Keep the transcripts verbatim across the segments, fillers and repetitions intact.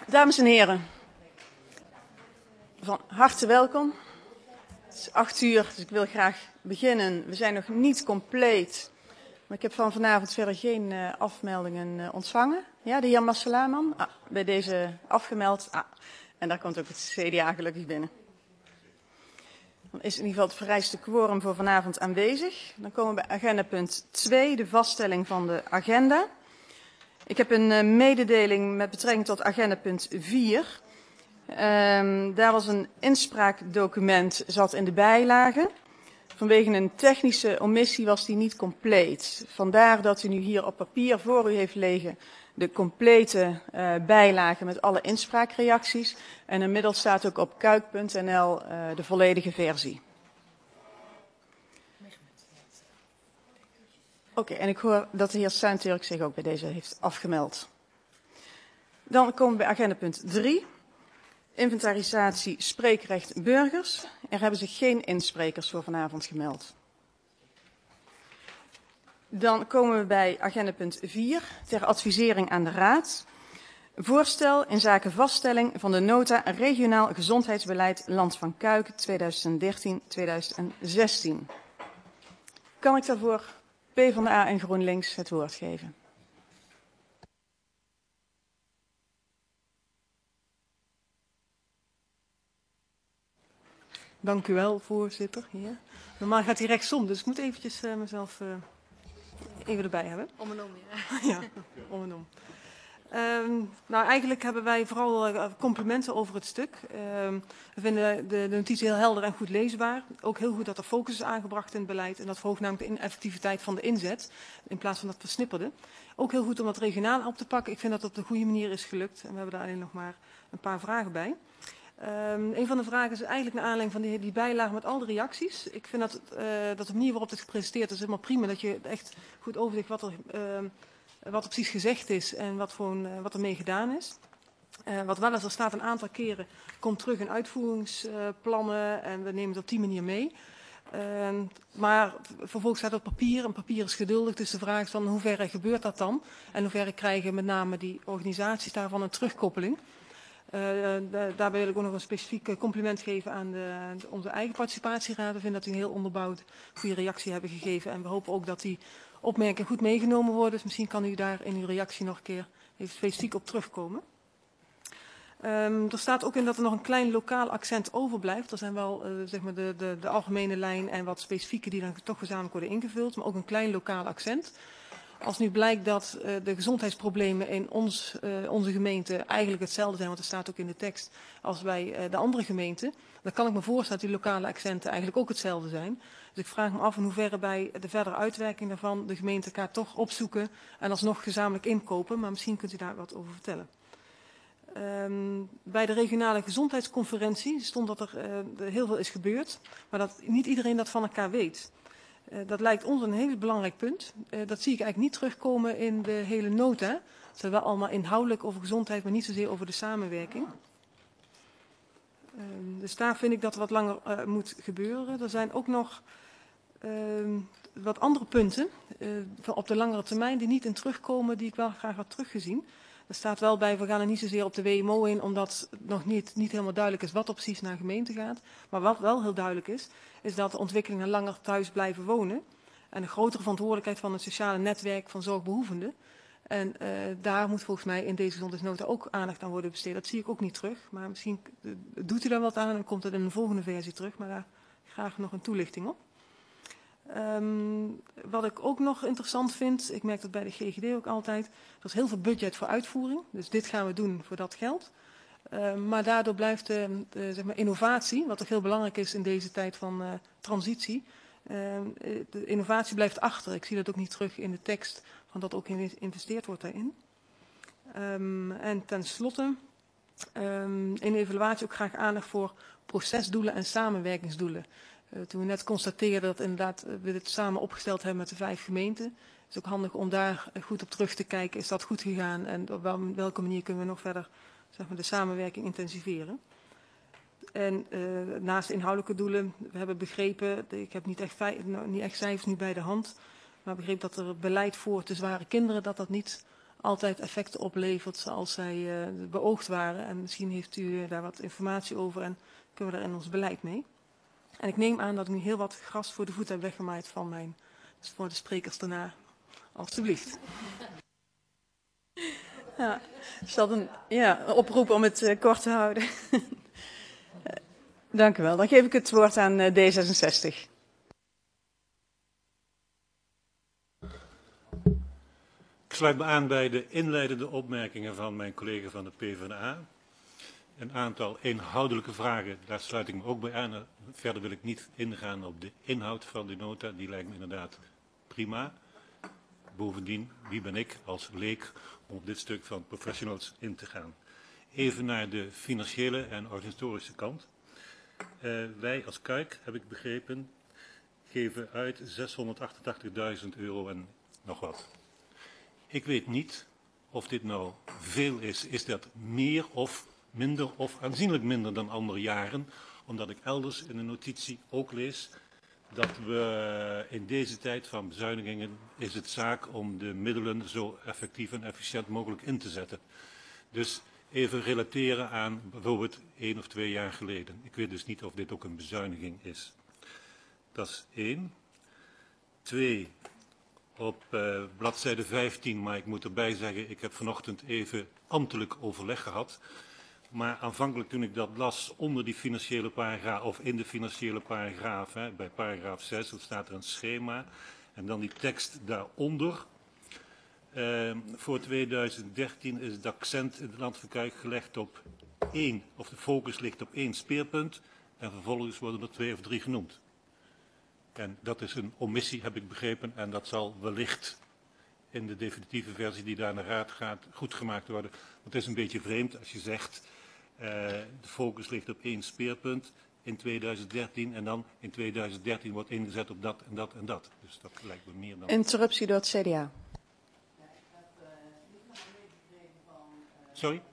Dames en heren, van harte welkom. Het is acht uur, dus ik wil graag beginnen. We zijn nog niet compleet, maar ik heb van vanavond verder geen uh, afmeldingen uh, ontvangen. Ja, de heer Masselaman, ah, bij deze afgemeld. Ah, en daar komt ook het C D A gelukkig binnen. Dan is in ieder geval het vereiste quorum voor vanavond aanwezig. Dan komen we bij agenda punt twee, de vaststelling van de agenda. Ik heb een uh, mededeling met betrekking tot agenda punt vier. Um, daar was een inspraakdocument, zat in de bijlage. Vanwege een technische omissie was die niet compleet. Vandaar dat u nu hier op papier voor u heeft liggen de complete uh, bijlage met alle inspraakreacties. En inmiddels staat ook op kuik punt n l uh, de volledige versie. Oké, okay, en ik hoor dat de heer Steinturk zich ook bij deze heeft afgemeld. Dan komen we bij agenda punt drie. Inventarisatie spreekrecht burgers. Er hebben zich geen insprekers voor vanavond gemeld. Dan komen we bij agenda punt vier, ter advisering aan de Raad. Voorstel in zaken vaststelling van de nota regionaal gezondheidsbeleid Land van Kuik tweeduizend dertien tot tweeduizend zestien. Kan ik daarvoor PvdA en GroenLinks het woord geven? Dank u wel, voorzitter. Ja. Normaal gaat hij rechtsom, dus ik moet eventjes uh, mezelf uh, even erbij hebben. Om en om, ja. Ja, om en om. Um, nou, eigenlijk hebben wij vooral uh, complimenten over het stuk. Um, we vinden de, de notitie heel helder en goed leesbaar. Ook heel goed dat er focus is aangebracht in het beleid. En dat verhoogt namelijk de effectiviteit van de inzet, in plaats van dat versnipperde. Ook heel goed om dat regionaal op te pakken. Ik vind dat dat op de goede manier is gelukt. En we hebben daar alleen nog maar een paar vragen bij. Um, een van de vragen is eigenlijk naar aanleiding van die, die bijlage met al de reacties. Ik vind dat, uh, dat de manier waarop dit gepresenteerd is helemaal prima. Dat je echt goed overzicht wat er, uh, wat er precies gezegd is en wat, voor een, uh, wat er mee gedaan is. Uh, wat wel is, er staat een aantal keren, komt terug in uitvoeringsplannen uh, en we nemen het op die manier mee. Uh, maar vervolgens staat het op papier en papier is geduldig. Dus de vraag is dan, in hoeverre gebeurt dat dan? En in hoeverre krijgen met name die organisaties daarvan een terugkoppeling? Uh, de, daarbij wil ik ook nog een specifiek compliment geven aan de, de, onze eigen participatieraad. We vinden dat die een heel onderbouwd goede reactie hebben gegeven. En we hopen ook dat die opmerkingen goed meegenomen worden. Dus misschien kan u daar in uw reactie nog een keer even specifiek op terugkomen. Um, er staat ook in dat er nog een klein lokaal accent overblijft. Er zijn wel uh, zeg maar de, de, de algemene lijn en wat specifieke die dan toch gezamenlijk worden ingevuld. Maar ook een klein lokaal accent. Als nu blijkt dat uh, de gezondheidsproblemen in ons, uh, onze gemeente eigenlijk hetzelfde zijn, want er staat ook in de tekst, als bij uh, de andere gemeenten, dan kan ik me voorstellen dat die lokale accenten eigenlijk ook hetzelfde zijn. Dus ik vraag me af in hoeverre bij de verdere uitwerking daarvan de gemeenten elkaar toch opzoeken en alsnog gezamenlijk inkopen, maar misschien kunt u daar wat over vertellen. Um, bij de regionale gezondheidsconferentie stond dat er uh, heel veel is gebeurd, maar dat niet iedereen dat van elkaar weet. Uh, dat lijkt ons een heel belangrijk punt. Uh, dat zie ik eigenlijk niet terugkomen in de hele nota. Het is wel allemaal inhoudelijk over gezondheid, maar niet zozeer over de samenwerking. Uh, dus daar vind ik dat er wat langer uh, moet gebeuren. Er zijn ook nog uh, wat andere punten uh, op de langere termijn die niet in terugkomen, die ik wel graag had teruggezien. Er staat wel bij, we gaan er niet zozeer op de W M O in, omdat het nog niet, niet helemaal duidelijk is wat er precies naar gemeente gaat. Maar wat wel heel duidelijk is, is dat de ontwikkelingen langer thuis blijven wonen. En een grotere verantwoordelijkheid van het sociale netwerk van zorgbehoevenden. En uh, daar moet volgens mij in deze gezondheidsnota ook aandacht aan worden besteed. Dat zie ik ook niet terug, maar misschien uh, doet u daar wat aan en komt het in een volgende versie terug. Maar daar graag nog een toelichting op. Um, wat ik ook nog interessant vind, ik merk dat bij de G G D ook altijd, er is heel veel budget voor uitvoering. Dus dit gaan we doen voor dat geld. Uh, maar daardoor blijft de, de zeg maar innovatie, wat ook heel belangrijk is in deze tijd van uh, transitie, uh, de innovatie blijft achter. Ik zie dat ook niet terug in de tekst, van dat ook geïnvesteerd wordt daarin. Um, en tenslotte, um, in de evaluatie ook graag aandacht voor procesdoelen en samenwerkingsdoelen. Uh, toen we net constateerden dat inderdaad uh, we dit samen opgesteld hebben met de vijf gemeenten. Het is ook handig om daar goed op terug te kijken. Is dat goed gegaan en op wel, welke manier kunnen we nog verder zeg maar, de samenwerking intensiveren. En uh, naast de inhoudelijke doelen, we hebben begrepen, ik heb niet echt, niet echt cijfers nu bij de hand, maar begreep dat er beleid voor te zware kinderen, dat dat niet altijd effecten oplevert zoals zij uh, beoogd waren. En misschien heeft u uh, daar wat informatie over en kunnen we daar in ons beleid mee. En ik neem aan dat ik nu heel wat gras voor de voet heb weggemaaid van mijn, dus voor de sprekers daarna. Alsjeblieft. Ja, ik zal een ja, oproep om het uh, kort te houden. uh, dank u wel. Dan geef ik het woord aan uh, D zesenzestig. Ik sluit me aan bij de inleidende opmerkingen van mijn collega van de PvdA. Een aantal inhoudelijke vragen, daar sluit ik me ook bij aan. Verder wil ik niet ingaan op de inhoud van de nota, die lijkt me inderdaad prima. Bovendien, wie ben ik als leek om op dit stuk van professionals in te gaan. Even naar de financiële en organisatorische kant. Uh, wij als Kuik, heb ik begrepen, geven uit zeshonderdachtentachtigduizend euro en nog wat. Ik weet niet of dit nou veel is. Is dat meer of minder of aanzienlijk minder dan andere jaren? Omdat ik elders in de notitie ook lees dat we in deze tijd van bezuinigingen is het zaak om de middelen zo effectief en efficiënt mogelijk in te zetten. Dus even relateren aan bijvoorbeeld één of twee jaar geleden. Ik weet dus niet of dit ook een bezuiniging is. Dat is één. Twee. Op uh, bladzijde vijftien, maar ik moet erbij zeggen, ik heb vanochtend even ambtelijk overleg gehad. Maar aanvankelijk toen ik dat las onder die financiële paragraaf, of in de financiële paragraaf, hè, bij paragraaf zes, dan staat er een schema. En dan die tekst daaronder. Uh, voor tweeduizend dertien is het accent in het Land van Kuik gelegd op één, of de focus ligt op één speerpunt. En vervolgens worden er twee of drie genoemd. En dat is een omissie, heb ik begrepen, en dat zal wellicht in de definitieve versie die daar naar raad gaat goed gemaakt worden. Want het is een beetje vreemd als je zegt, uh, de focus ligt op één speerpunt in tweeduizend dertien en dan in tweeduizend dertien wordt ingezet op dat en dat en dat. Dus dat lijkt me meer dan... Interruptie door het C D A. Sorry?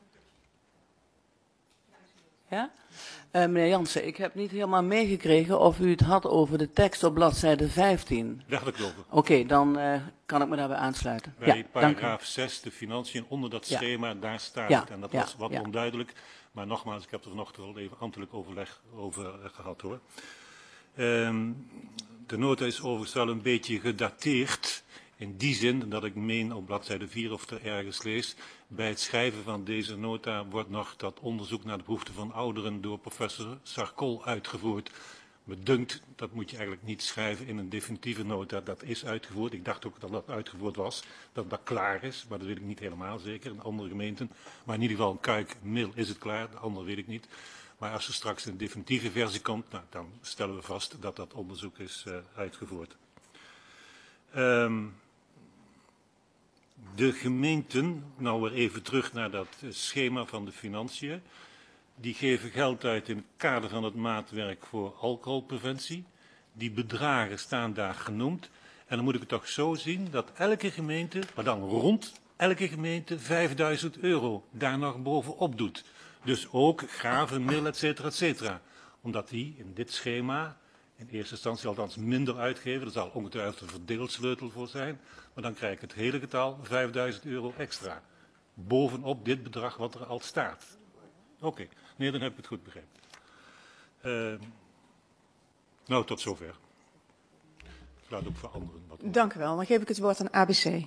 Ja? Uh, meneer Jansen, ik heb niet helemaal meegekregen of u het had over de tekst op bladzijde vijftien. Daar had ik het over. Oké, okay, dan uh, kan ik me daarbij aansluiten. Bij ja, paragraaf zes, de financiën, onder dat ja. schema, daar staat ja. het. En dat ja. was wat ja. onduidelijk. Maar nogmaals, ik heb er vanochtend al even ambtelijk overleg over uh, gehad hoor. Um, de nota is overigens wel een beetje gedateerd. In die zin dat ik meen op bladzijde vier of er ergens lees. Bij het schrijven van deze nota wordt nog dat onderzoek naar de behoeften van ouderen door professor Sarkol uitgevoerd. Me dunkt, dat moet je eigenlijk niet schrijven in een definitieve nota. Dat is uitgevoerd. Ik dacht ook dat dat uitgevoerd was. Dat dat klaar is, maar dat weet ik niet helemaal zeker. In andere gemeenten. Maar in ieder geval in Kuik, Mil is het klaar. De andere weet ik niet. Maar als er straks een definitieve versie komt, nou, dan stellen we vast dat dat onderzoek is uh, uitgevoerd. Um, De gemeenten, nou weer even terug naar dat schema van de financiën, die geven geld uit in het kader van het maatwerk voor alcoholpreventie. Die bedragen staan daar genoemd. En dan moet ik het toch zo zien dat elke gemeente, maar dan rond elke gemeente vijfduizend euro daar nog bovenop doet. Dus ook Graven, Mil, et cetera, et cetera. Omdat die in dit schema in eerste instantie althans minder uitgeven. Er zal ongetwijfeld een verdeelsleutel voor zijn. Maar dan krijg ik het hele getal vijfduizend euro extra. Bovenop dit bedrag wat er al staat. Oké, okay. Nee, dan heb ik het goed begrepen. Uh, nou, tot zover. Ik laat ook voor anderen wat. Dank u wel. Dan geef ik het woord aan A B C.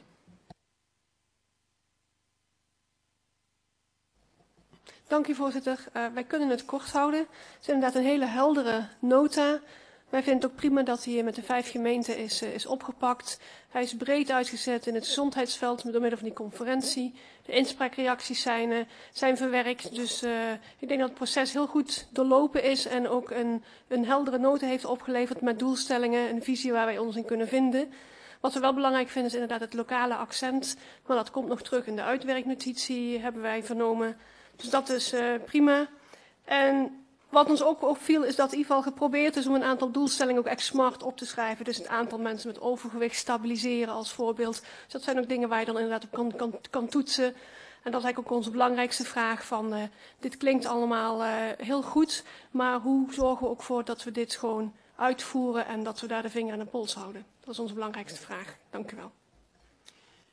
Dank u, voorzitter. Uh, wij kunnen het kort houden. Het is inderdaad een hele heldere nota. Wij vinden het ook prima dat hij hier met de vijf gemeenten is, uh, is opgepakt. Hij is breed uitgezet in het gezondheidsveld door middel van die conferentie. De inspraakreacties zijn, uh, zijn verwerkt. Dus uh, ik denk dat het proces heel goed doorlopen is en ook een, een heldere nota heeft opgeleverd met doelstellingen, een visie waar wij ons in kunnen vinden. Wat we wel belangrijk vinden is inderdaad het lokale accent. Maar dat komt nog terug in de uitwerknotitie, hebben wij vernomen. Dus dat is uh, prima. En wat ons ook opviel is dat in ieder geval geprobeerd is om een aantal doelstellingen ook echt smart op te schrijven. Dus het aantal mensen met overgewicht stabiliseren als voorbeeld. Dus dat zijn ook dingen waar je dan inderdaad op kan, kan, kan toetsen. En dat is eigenlijk ook onze belangrijkste vraag van, uh, dit klinkt allemaal uh, heel goed, maar hoe zorgen we ook voor dat we dit gewoon uitvoeren en dat we daar de vinger aan de pols houden? Dat is onze belangrijkste vraag. Dank u wel.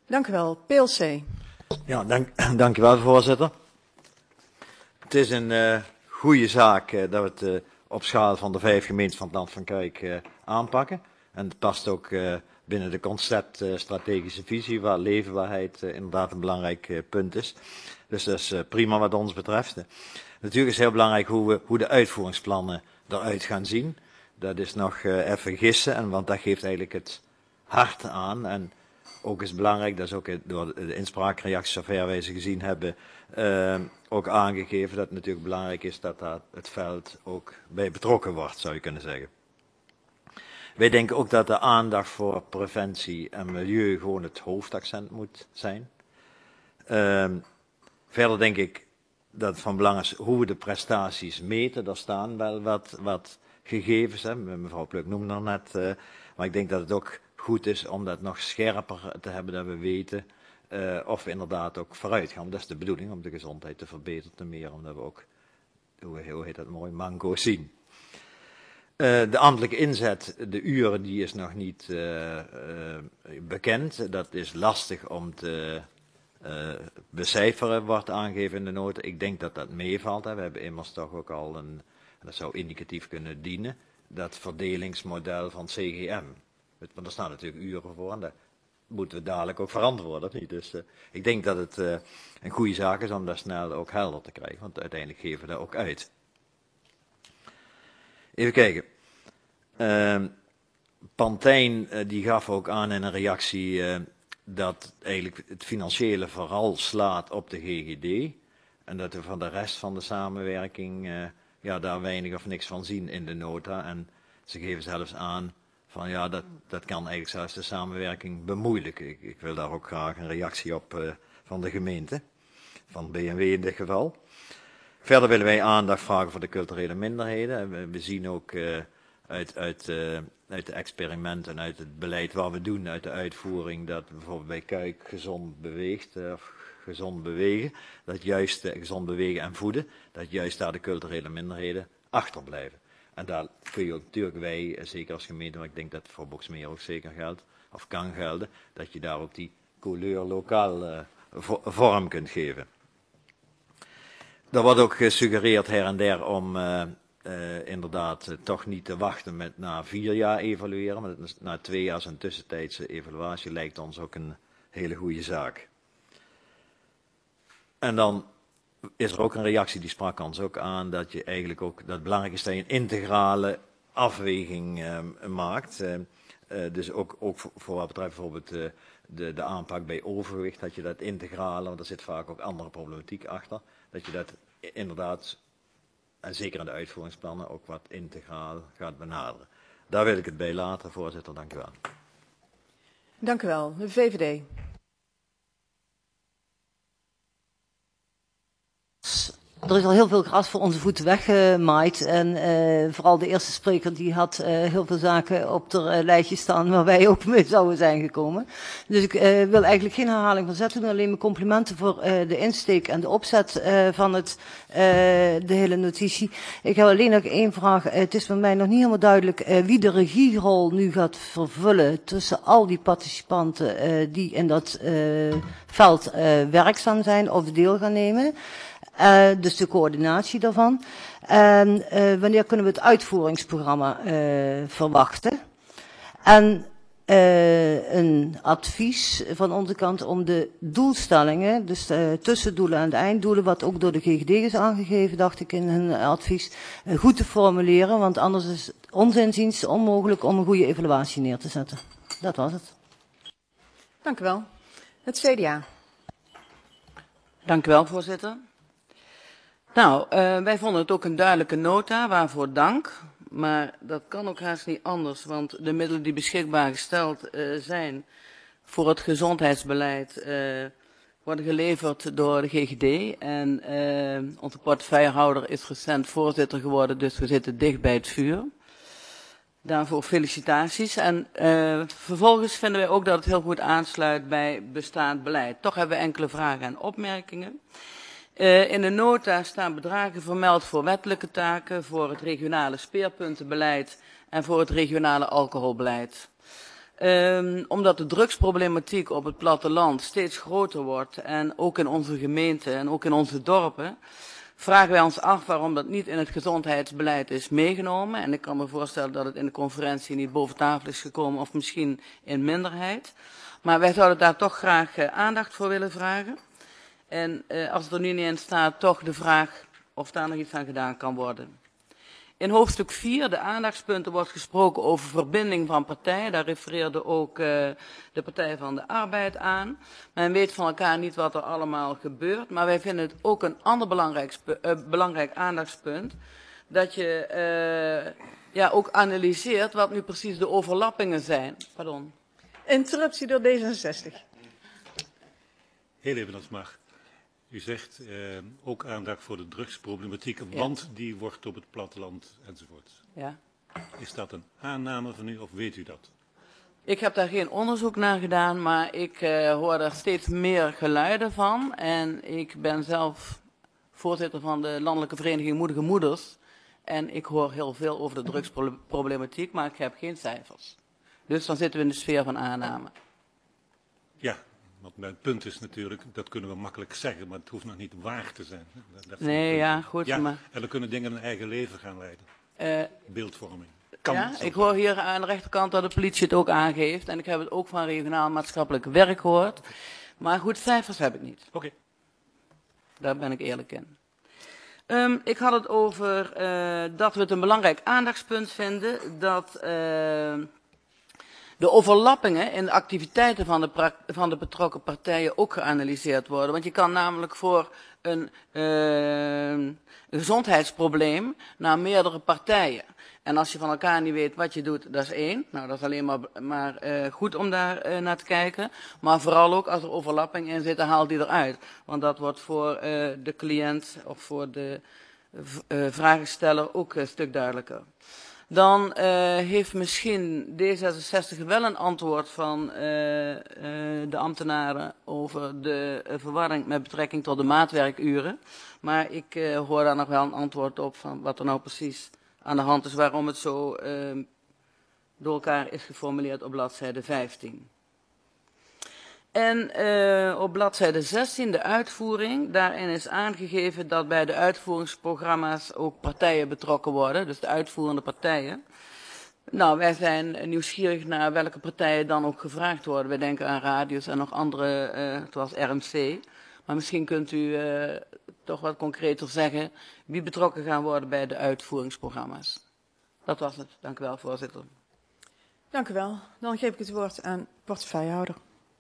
Dank u wel. P L C. Ja, dank, dank u wel, voorzitter. Het is een uh, goede zaak uh, dat we het uh, op schaal van de vijf gemeenten van het Land van Kuik uh, aanpakken. En het past ook uh, binnen de concept uh, strategische visie, waar leefbaarheid uh, inderdaad een belangrijk uh, punt is. Dus dat is uh, prima wat ons betreft. Natuurlijk is het heel belangrijk hoe, we, hoe de uitvoeringsplannen eruit gaan zien. Dat is nog uh, even gissen, en, want dat geeft eigenlijk het hart aan. En ook is belangrijk, dat is ook door de inspraakreacties zover wij ze gezien hebben, uh, ook aangegeven dat het natuurlijk belangrijk is dat daar het veld ook bij betrokken wordt, zou je kunnen zeggen. Wij denken ook dat de aandacht voor preventie en milieu gewoon het hoofdaccent moet zijn. Uh, verder denk ik dat het van belang is hoe we de prestaties meten. Daar staan wel wat, wat gegevens, hè. Mevrouw Pluk noemde er net, uh, maar ik denk dat het ook goed is om dat nog scherper te hebben, dat we weten uh, of we inderdaad ook vooruit gaan. Dat is de bedoeling, om de gezondheid te verbeteren, te meer, omdat we ook, hoe, hoe heet dat mooi, manco's zien. Uh, de ambtelijke inzet, de uren, die is nog niet uh, uh, bekend. Dat is lastig om te uh, becijferen, wordt aangegeven in de nota. Ik denk dat dat meevalt. Hè. We hebben immers toch ook al een, en dat zou indicatief kunnen dienen, dat verdelingsmodel van C G M. Want er staan natuurlijk uren voor en dat moeten we dadelijk ook verantwoorden, of niet? Dus uh, ik denk dat het uh, een goede zaak is om dat snel ook helder te krijgen, want uiteindelijk geven we dat ook uit. Even kijken. Uh, Pantijn uh, die gaf ook aan in een reactie uh, dat eigenlijk het financiële vooral slaat op de G G D en dat we van de rest van de samenwerking uh, ja, daar weinig of niks van zien in de nota. En ze geven zelfs aan van ja, dat, dat kan eigenlijk zelfs de samenwerking bemoeilijken. Ik, ik wil daar ook graag een reactie op uh, van de gemeente, van B N W in dit geval. Verder willen wij aandacht vragen voor de culturele minderheden. We, we zien ook uh, uit, uit, uh, uit de experimenten en uit het beleid wat we doen, uit de uitvoering, dat bijvoorbeeld bij Kuik gezond beweegt, uh, of gezond bewegen, dat juist uh, gezond bewegen en voeden, dat juist daar de culturele minderheden achterblijven. En daar kun je ook natuurlijk wij, zeker als gemeente, maar ik denk dat het voor Boxmeer ook zeker geldt, of kan gelden, dat je daar ook die couleur lokaal uh, vorm kunt geven. Er wordt ook gesuggereerd her en der om uh, uh, inderdaad uh, toch niet te wachten met na vier jaar evalueren, maar na twee jaar zijn tussentijdse evaluatie lijkt ons ook een hele goede zaak. En dan is er ook een reactie, die sprak ons ook aan, dat je eigenlijk ook, dat het belangrijk is dat je een integrale afweging uh, maakt. Uh, uh, dus ook, ook voor, voor wat betreft bijvoorbeeld uh, de, de aanpak bij overgewicht, dat je dat integrale, want er zit vaak ook andere problematiek achter, dat je dat inderdaad, en zeker in de uitvoeringsplannen, ook wat integraal gaat benaderen. Daar wil ik het bij laten, voorzitter. Dank u wel. Dank u wel. De V V D. Er is al heel veel gras voor onze voeten weggemaaid. En uh, vooral de eerste spreker die had uh, heel veel zaken op haar uh, lijstje staan waar wij ook mee zouden zijn gekomen. Dus ik uh, wil eigenlijk geen herhaling van zet doen. Alleen mijn complimenten voor uh, de insteek en de opzet uh, van het, uh, de hele notitie. Ik heb alleen nog één vraag. Uh, het is voor mij nog niet helemaal duidelijk uh, wie de regierol nu gaat vervullen tussen al die participanten uh, die in dat uh, veld uh, werkzaam zijn of deel gaan nemen. Uh, dus de coördinatie daarvan. En uh, wanneer kunnen we het uitvoeringsprogramma uh, verwachten? En uh, een advies van onze kant om de doelstellingen, dus de tussendoelen en de einddoelen, wat ook door de G G D is aangegeven, dacht ik in hun advies, uh, goed te formuleren, want anders is het ons inziens onmogelijk om een goede evaluatie neer te zetten. Dat was het. Dank u wel. Het C D A. Dank u wel, voorzitter. Nou, uh, wij vonden het ook een duidelijke nota, waarvoor dank. Maar dat kan ook haast niet anders, want de middelen die beschikbaar gesteld uh, zijn voor het gezondheidsbeleid uh, worden geleverd door de G G D. En uh, onze portefeuillehouder is recent voorzitter geworden, dus we zitten dicht bij het vuur. Daarvoor felicitaties. En uh, vervolgens vinden wij ook dat het heel goed aansluit bij bestaand beleid. Toch hebben we enkele vragen en opmerkingen. Uh, in de nota staan bedragen vermeld voor wettelijke taken, voor het regionale speerpuntenbeleid en voor het regionale alcoholbeleid. Um, omdat de drugsproblematiek op het platteland steeds groter wordt en ook in onze gemeenten en ook in onze dorpen, vragen wij ons af waarom dat niet in het gezondheidsbeleid is meegenomen. En ik kan me voorstellen dat het in de conferentie niet boven tafel is gekomen of misschien in minderheid. Maar wij zouden daar toch graag uh, aandacht voor willen vragen. En uh, als het er nu niet in staat, toch de vraag of daar nog iets aan gedaan kan worden. In hoofdstuk vier, de aandachtspunten, wordt gesproken over verbinding van partijen. Daar refereerde ook uh, de Partij van de Arbeid aan. Men weet van elkaar niet wat er allemaal gebeurt. Maar wij vinden het ook een ander belangrijk, uh, belangrijk aandachtspunt. Dat je uh, ja, ook analyseert wat nu precies de overlappingen zijn. Pardon. Interruptie door D zesenzestig. Heel even als het mag. U zegt eh, ook aandacht voor de drugsproblematiek, Ja. want die wordt op het platteland enzovoort. Ja. Is dat een aanname van u of weet u dat? Ik heb daar geen onderzoek naar gedaan, maar ik uh, hoor er steeds meer geluiden van. En ik ben zelf voorzitter van de Landelijke Vereniging Moedige Moeders. En ik hoor heel veel over de drugsproblematiek, maar ik heb geen cijfers. Dus dan zitten we in de sfeer van aanname. Ja, want mijn punt is natuurlijk, dat kunnen we makkelijk zeggen, maar het hoeft nog niet waar te zijn. Dat, dat Nee, ja, goed. Ja, maar, en dan kunnen dingen een eigen leven gaan leiden. uh, Beeldvorming. Kan ja, zo. ik hoor hier aan de rechterkant dat de politie het ook aangeeft. En ik heb het ook van regionaal maatschappelijk werk gehoord. Maar goed, cijfers heb ik niet. Oké. Okay. Daar ben ik eerlijk in. Um, ik had het over uh, dat we het een belangrijk aandachtspunt vinden dat uh, de overlappingen in de activiteiten van de, van de betrokken partijen ook geanalyseerd worden. Want je kan namelijk voor een, uh, een gezondheidsprobleem naar meerdere partijen. En als je van elkaar niet weet wat je doet, dat is één. Nou, dat is alleen maar, maar uh, goed om daar uh, naar te kijken. Maar vooral ook als er overlapping in zit, dan haal die eruit. Want dat wordt voor uh, de cliënt of voor de uh, vragensteller ook een stuk duidelijker. Dan uh, heeft misschien D zesenzestig wel een antwoord van uh, uh, de ambtenaren over de uh, verwarring met betrekking tot de maatwerkuren. Maar ik uh, hoor daar nog wel een antwoord op van wat er nou precies aan de hand is, waarom het zo uh, door elkaar is geformuleerd op bladzijde vijftien. En uh, op bladzijde zestien de uitvoering, daarin is aangegeven dat bij de uitvoeringsprogramma's ook partijen betrokken worden, dus de uitvoerende partijen. Nou, wij zijn nieuwsgierig naar welke partijen dan ook gevraagd worden. Wij denken aan Radius en nog andere, uh, zoals R M C. Maar misschien kunt u uh, toch wat concreter zeggen wie betrokken gaan worden bij de uitvoeringsprogramma's. Dat was het. Dank u wel, voorzitter. Dank u wel. Dan geef ik het woord aan portefeuillehouder.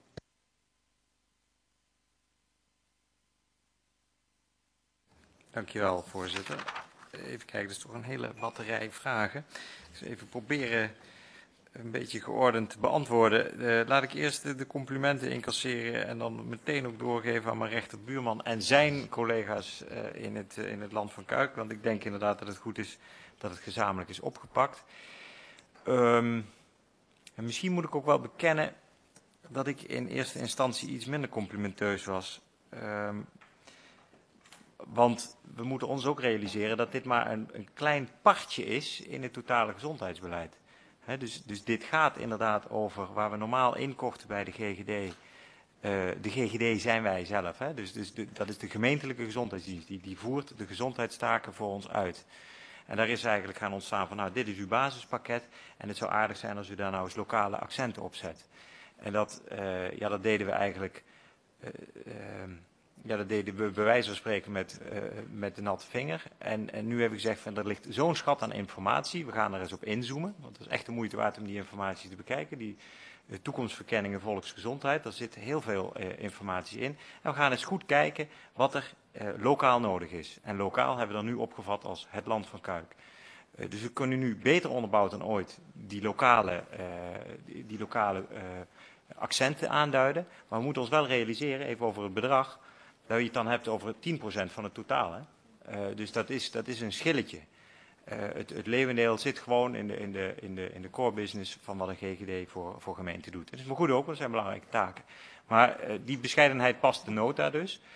Dank je wel, voorzitter. Even kijken, dat is toch een hele batterij vragen. Ik zal even proberen een beetje geordend te beantwoorden. Uh, laat ik eerst de, de complimenten incasseren en dan meteen ook doorgeven aan mijn rechterbuurman en zijn collega's uh, in, het, uh, in het land van Kuik. Want ik denk inderdaad dat het goed is dat het gezamenlijk is opgepakt. Um, en misschien moet ik ook wel bekennen dat ik in eerste instantie iets minder complimenteus was. Um, Want we moeten ons ook realiseren dat dit maar een, een klein partje is in het totale gezondheidsbeleid. He, dus, dus dit gaat inderdaad over waar we normaal inkochten bij de G G D. Uh, de G G D zijn wij zelf. He. Dus, dus de, dat is de gemeentelijke gezondheidsdienst. Die, die voert de gezondheidstaken voor ons uit. En daar is eigenlijk gaan ontstaan van, nou, dit is uw basispakket. En het zou aardig zijn als u daar nou eens lokale accenten op zet. En dat, uh, ja, dat deden we eigenlijk... Uh, uh, Ja, dat deden we bij wijze van spreken met, uh, met de natte vinger. En, en nu heb ik gezegd, van, er ligt zo'n schat aan informatie. We gaan er eens op inzoomen. Want het is echt de moeite waard om die informatie te bekijken. Die uh, toekomstverkenningen volksgezondheid. Daar zit heel veel uh, informatie in. En we gaan eens goed kijken wat er uh, lokaal nodig is. En lokaal hebben we dan nu opgevat als het land van Kuik. Uh, dus we kunnen nu beter onderbouwd dan ooit die lokale, uh, die, die lokale uh, accenten aanduiden. Maar we moeten ons wel realiseren, even over het bedrag... dat je het dan hebt over tien procent van het totaal. Hè? Uh, dus dat is, dat is een schilletje. Uh, het, het leeuwendeel zit gewoon in de, in, de, in, de, in de core business van wat een G G D voor, voor gemeenten doet. Dat is maar goed ook, dat zijn belangrijke taken. Maar uh, die bescheidenheid past de nota dus.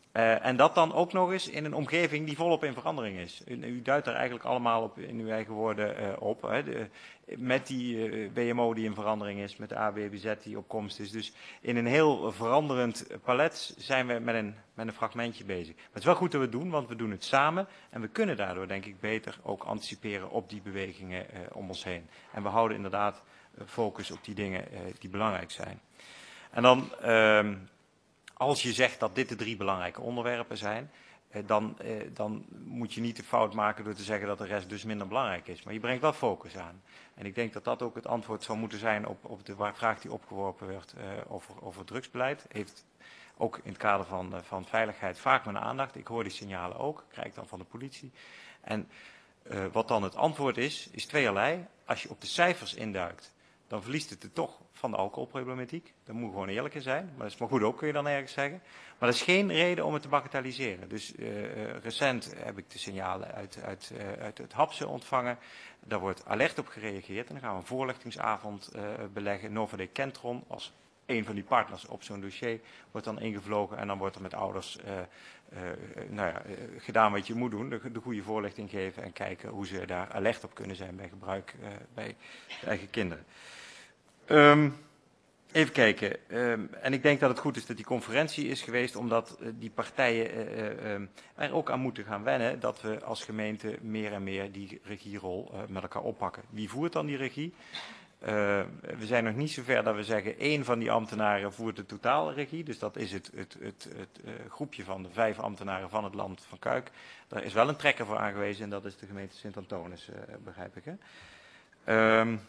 Uh, en dat dan ook nog eens in een omgeving die volop in verandering is. U, u duidt daar eigenlijk allemaal op in uw eigen woorden uh, op. Hè. De, met die uh, B M O die in verandering is, met de A B B Z die op komst is. Dus in een heel veranderend palet zijn we met een, met een fragmentje bezig. Maar het is wel goed dat we het doen, want we doen het samen. En we kunnen daardoor denk ik beter ook anticiperen op die bewegingen uh, om ons heen. En we houden inderdaad uh, focus op die dingen uh, die belangrijk zijn. En dan... Uh, Als je zegt dat dit de drie belangrijke onderwerpen zijn, eh, dan, eh, dan moet je niet de fout maken door te zeggen dat de rest dus minder belangrijk is. Maar je brengt wel focus aan. En ik denk dat dat ook het antwoord zou moeten zijn op, op de vraag die opgeworpen werd eh, over, over drugsbeleid. Heeft ook in het kader van, uh, van veiligheid vaak mijn aandacht. Ik hoor die signalen ook, krijg ik dan van de politie. En uh, wat dan het antwoord is, is tweeërlei. Als je op de cijfers induikt, dan verliest het er toch van de alcoholproblematiek. Daar moet gewoon eerlijk in zijn. Maar dat is maar goed ook, kun je dan ergens zeggen. Maar dat is geen reden om het te bagatelliseren. Dus uh, recent heb ik de signalen uit, uit, uh, uit het Hapse ontvangen. Daar wordt alert op gereageerd. En dan gaan we een voorlichtingsavond uh, beleggen. Novaday Kentron als een van die partners op zo'n dossier wordt dan ingevlogen. En dan wordt er met ouders uh, uh, nou ja, uh, gedaan wat je moet doen. De, de goede voorlichting geven en kijken hoe ze daar alert op kunnen zijn bij gebruik uh, bij de eigen kinderen. Um, even kijken. Um, en ik denk dat het goed is dat die conferentie is geweest, omdat uh, die partijen uh, uh, um, er ook aan moeten gaan wennen dat we als gemeente meer en meer die regierol uh, met elkaar oppakken. Wie voert dan die regie? Uh, we zijn nog niet zover dat we zeggen één van die ambtenaren voert de totale regie. Dus dat is het, het, het, het uh, groepje van de vijf ambtenaren van het land van Kuik. Daar is wel een trekker voor aangewezen en dat is de gemeente Sint-Antonis, uh, begrijp ik. Hè? Um,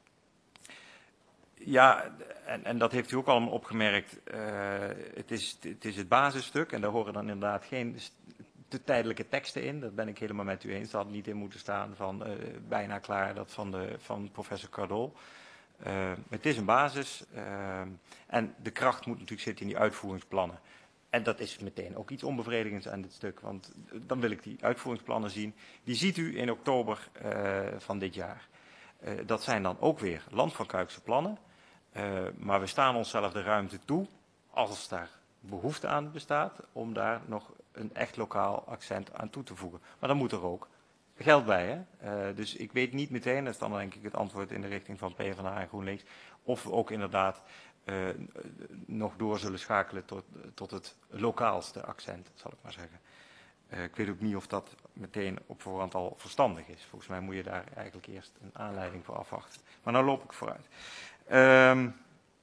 Ja, en, en dat heeft u ook allemaal opgemerkt. Uh, het, is, het is het basisstuk en daar horen dan inderdaad geen te tijdelijke teksten in. Dat ben ik helemaal met u eens. Dat had niet in moeten staan van uh, bijna klaar, dat van, de, van professor Cardol. Uh, het is een basis uh, en de kracht moet natuurlijk zitten in die uitvoeringsplannen. En dat is meteen ook iets onbevredigends aan dit stuk, want dan wil ik die uitvoeringsplannen zien. Die ziet u in oktober uh, van dit jaar. Uh, dat zijn dan ook weer Land van Kuikse plannen. Uh, maar we staan onszelf de ruimte toe, als daar behoefte aan bestaat, om daar nog een echt lokaal accent aan toe te voegen. Maar dan moet er ook geld bij. Hè? Uh, dus ik weet niet meteen, dat is dan denk ik het antwoord in de richting van PvdA en GroenLinks, of we ook inderdaad uh, nog door zullen schakelen tot, tot het lokaalste accent, zal ik maar zeggen. Uh, ik weet ook niet of dat meteen op voorhand al verstandig is. Volgens mij moet je daar eigenlijk eerst een aanleiding voor afwachten. Maar nou loop ik vooruit. Um,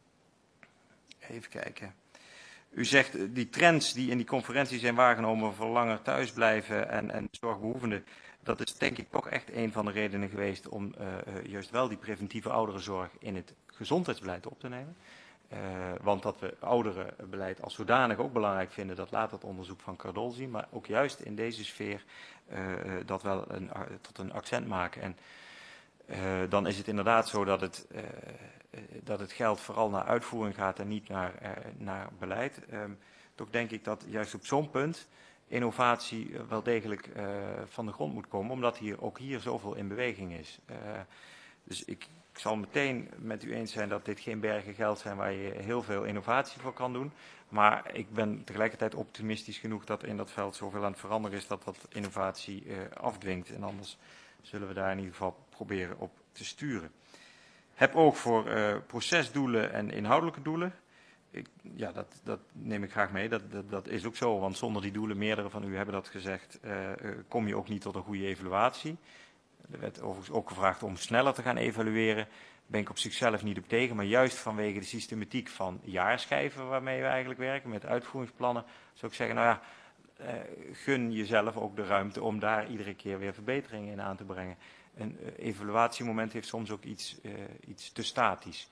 even kijken. U zegt uh, die trends die in die conferentie zijn waargenomen voor langer thuisblijven en, en zorgbehoevenden. Dat is denk ik toch echt een van de redenen geweest om uh, uh, juist wel die preventieve ouderenzorg in het gezondheidsbeleid op te nemen. Uh, want dat we ouderenbeleid als zodanig ook belangrijk vinden, dat laat het onderzoek van Cardol zien. Maar ook juist in deze sfeer uh, dat wel een, uh, tot een accent maken. En uh, dan is het inderdaad zo dat het, uh, uh, dat het geld vooral naar uitvoering gaat en niet naar, uh, naar beleid. Uh, toch denk ik dat juist op zo'n punt innovatie uh, wel degelijk uh, van de grond moet komen. Omdat hier ook hier zoveel in beweging is. Uh, dus ik... Ik zal meteen met u eens zijn dat dit geen bergen geld zijn waar je heel veel innovatie voor kan doen. Maar ik ben tegelijkertijd optimistisch genoeg dat in dat veld zoveel aan het veranderen is dat dat innovatie uh, afdwingt. En anders zullen we daar in ieder geval proberen op te sturen. Heb oog voor uh, procesdoelen en inhoudelijke doelen. Ik, ja, dat, dat neem ik graag mee. Dat, dat, dat is ook zo, want zonder die doelen, meerdere van u hebben dat gezegd, uh, uh, kom je ook niet tot een goede evaluatie. Er werd overigens ook gevraagd om sneller te gaan evalueren. Daar ben ik op zichzelf niet op tegen, maar juist vanwege de systematiek van jaarschijven waarmee we eigenlijk werken, met uitvoeringsplannen, zou ik zeggen, nou ja, eh, gun jezelf ook de ruimte om daar iedere keer weer verbeteringen in aan te brengen. Een uh, evaluatiemoment heeft soms ook iets, uh, iets te statisch.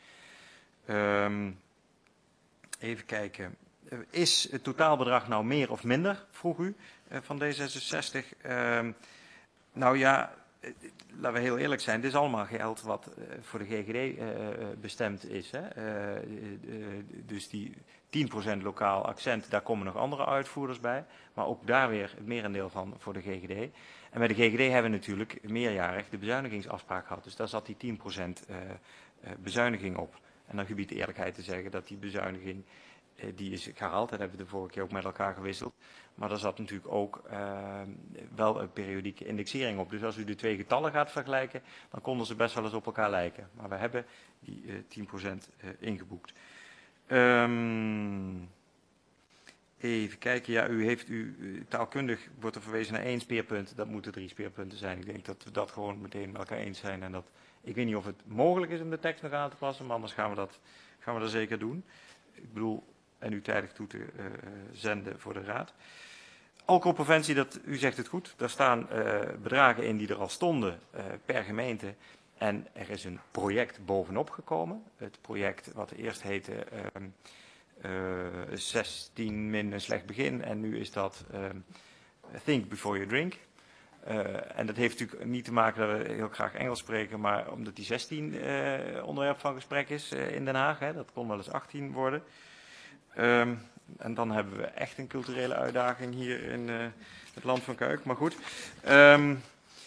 Um, even kijken. Uh, is het totaalbedrag nou meer of minder, vroeg u, uh, van D zesenzestig? Uh, nou ja... Laten we heel eerlijk zijn, dit is allemaal geld wat uh, voor de G G D uh, bestemd is. Hè? Uh, uh, dus die tien procent lokaal accent, daar komen nog andere uitvoerders bij. Maar ook daar weer het merendeel van voor de G G D. En bij de G G D hebben we natuurlijk meerjarig de bezuinigingsafspraak gehad. Dus daar zat die tien procent uh, uh, bezuiniging op. En dan gebiedt de eerlijkheid te zeggen dat die bezuiniging uh, die is gehaald. Dat hebben we de vorige keer ook met elkaar gewisseld. Maar er zat natuurlijk ook uh, wel een periodieke indexering op. Dus als u de twee getallen gaat vergelijken, dan konden ze best wel eens op elkaar lijken. Maar we hebben die uh, tien procent uh, ingeboekt. Um, even kijken, ja, u heeft u taalkundig wordt er verwezen naar één speerpunt. Dat moeten drie speerpunten zijn. Ik denk dat we dat gewoon meteen met elkaar eens zijn. En dat, ik weet niet of het mogelijk is om de tekst nog aan te passen, maar anders gaan we dat, gaan we dat zeker doen. Ik bedoel, en u tijdig toe te uh, zenden voor de raad. Alcoholpreventie, dat, u zegt het goed. Daar staan uh, bedragen in die er al stonden uh, per gemeente. En er is een project bovenop gekomen. Het project wat eerst heette uh, uh, zestien min een slecht begin. En nu is dat uh, Think Before You Drink. Uh, en dat heeft natuurlijk niet te maken dat we heel graag Engels spreken. Maar omdat die zestien uh, onderwerp van gesprek is uh, in Den Haag. Hè, dat kon wel eens achttien worden. Um, en dan hebben we echt een culturele uitdaging hier in uh, het land van Kuik. Maar goed. Um,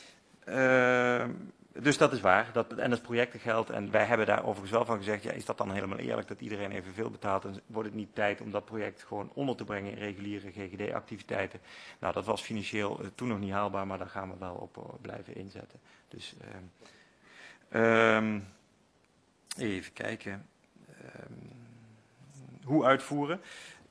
uh, dus dat is waar. Dat, en dat is projectengeld. En wij hebben daar overigens wel van gezegd, ja, is dat dan helemaal eerlijk dat iedereen evenveel betaalt? En wordt het niet tijd om dat project gewoon onder te brengen in reguliere G G D-activiteiten? Nou, dat was financieel uh, toen nog niet haalbaar, maar daar gaan we wel op uh, blijven inzetten. Dus um, um, even kijken. Um, hoe uitvoeren?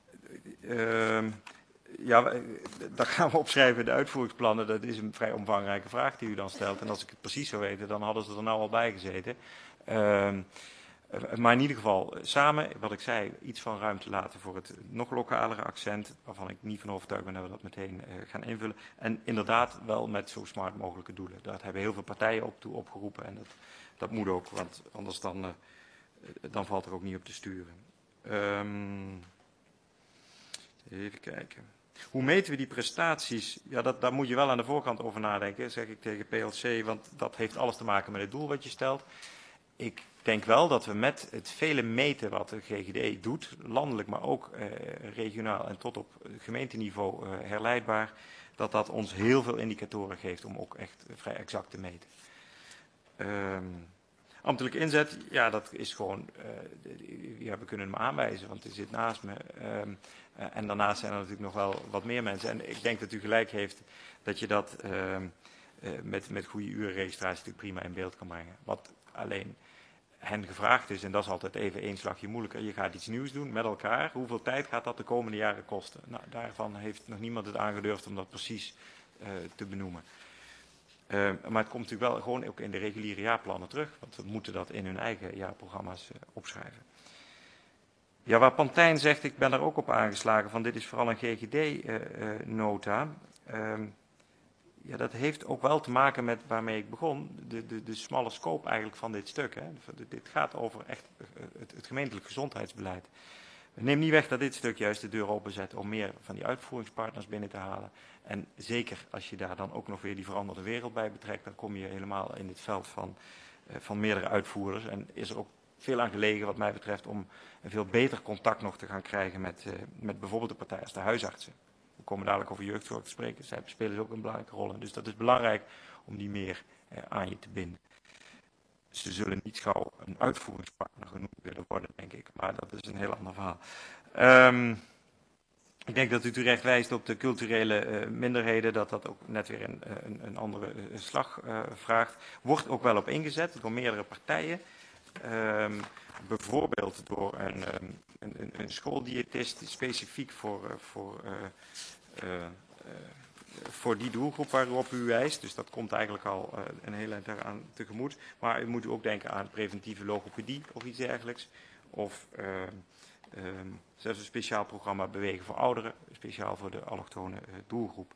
Uh, ja, dat gaan we opschrijven in de uitvoeringsplannen. Dat is een vrij omvangrijke vraag die u dan stelt. En als ik het precies zou weten, dan hadden ze er nou al bij gezeten. Uh, maar in ieder geval, samen, wat ik zei, iets van ruimte laten voor het nog lokalere accent. Waarvan ik niet van overtuigd ben dat we dat meteen uh, gaan invullen. En inderdaad wel met zo smart mogelijke doelen. Daar hebben heel veel partijen op toe opgeroepen. En dat, dat moet ook, want anders dan, uh, dan valt er ook niet op te sturen. Um, even kijken. Hoe meten we die prestaties? Ja, dat, daar moet je wel aan de voorkant over nadenken, zeg ik tegen P L C, want dat heeft alles te maken met het doel wat je stelt. Ik denk wel dat we met het vele meten wat de G G D doet, landelijk, maar ook eh, regionaal en tot op gemeenteniveau eh, herleidbaar, dat dat ons heel veel indicatoren geeft om ook echt vrij exact te meten. Um, Ambtelijke inzet, ja, dat is gewoon, uh, ja, we kunnen hem aanwijzen, want hij zit naast me. Um, uh, en daarnaast zijn er natuurlijk nog wel wat meer mensen. En ik denk dat u gelijk heeft dat je dat uh, uh, met, met goede urenregistratie natuurlijk prima in beeld kan brengen. Wat alleen hen gevraagd is, en dat is altijd even één slagje moeilijker, je gaat iets nieuws doen met elkaar. Hoeveel tijd gaat dat de komende jaren kosten? Nou, daarvan heeft nog niemand het aangedurfd om dat precies uh, te benoemen. Uh, maar het komt natuurlijk wel gewoon ook in de reguliere jaarplannen terug, want we moeten dat in hun eigen jaarprogramma's uh, opschrijven. Ja, waar Pantijn zegt, ik ben daar ook op aangeslagen van dit is vooral een G G D-nota. Uh, uh, um, ja, dat heeft ook wel te maken met waarmee ik begon, de, de, de smalle scope eigenlijk van dit stuk. Hè. Dit gaat over echt het, het gemeentelijk gezondheidsbeleid. Neem niet weg dat dit stuk juist de deur openzet om meer van die uitvoeringspartners binnen te halen. En zeker als je daar dan ook nog weer die veranderde wereld bij betrekt, dan kom je helemaal in het veld van, uh, van meerdere uitvoerders. En is er ook veel aan gelegen wat mij betreft om een veel beter contact nog te gaan krijgen met, uh, met bijvoorbeeld de partij als de huisartsen. We komen dadelijk over jeugdzorg te spreken, zij spelen dus ook een belangrijke rol in. Dus dat is belangrijk om die meer uh, aan je te binden. Ze zullen niet gauw een uitvoeringspartner genoemd willen worden, denk ik. Maar dat is een heel ander verhaal. Um, ik denk dat u terecht wijst op de culturele uh, minderheden, dat dat ook net weer een, een, een andere uh, slag uh, vraagt. Wordt ook wel op ingezet door meerdere partijen. Um, bijvoorbeeld door een, um, een, een schooldiëtist specifiek voor, uh, voor, uh, uh, uh, voor die doelgroep waarop u wijst. Dus dat komt eigenlijk al uh, een heel eind daaraan tegemoet. Maar u moet ook denken aan preventieve logopedie of iets dergelijks. Of uh, uh, zelfs een speciaal programma Bewegen voor Ouderen, speciaal voor de allochtone uh, doelgroep.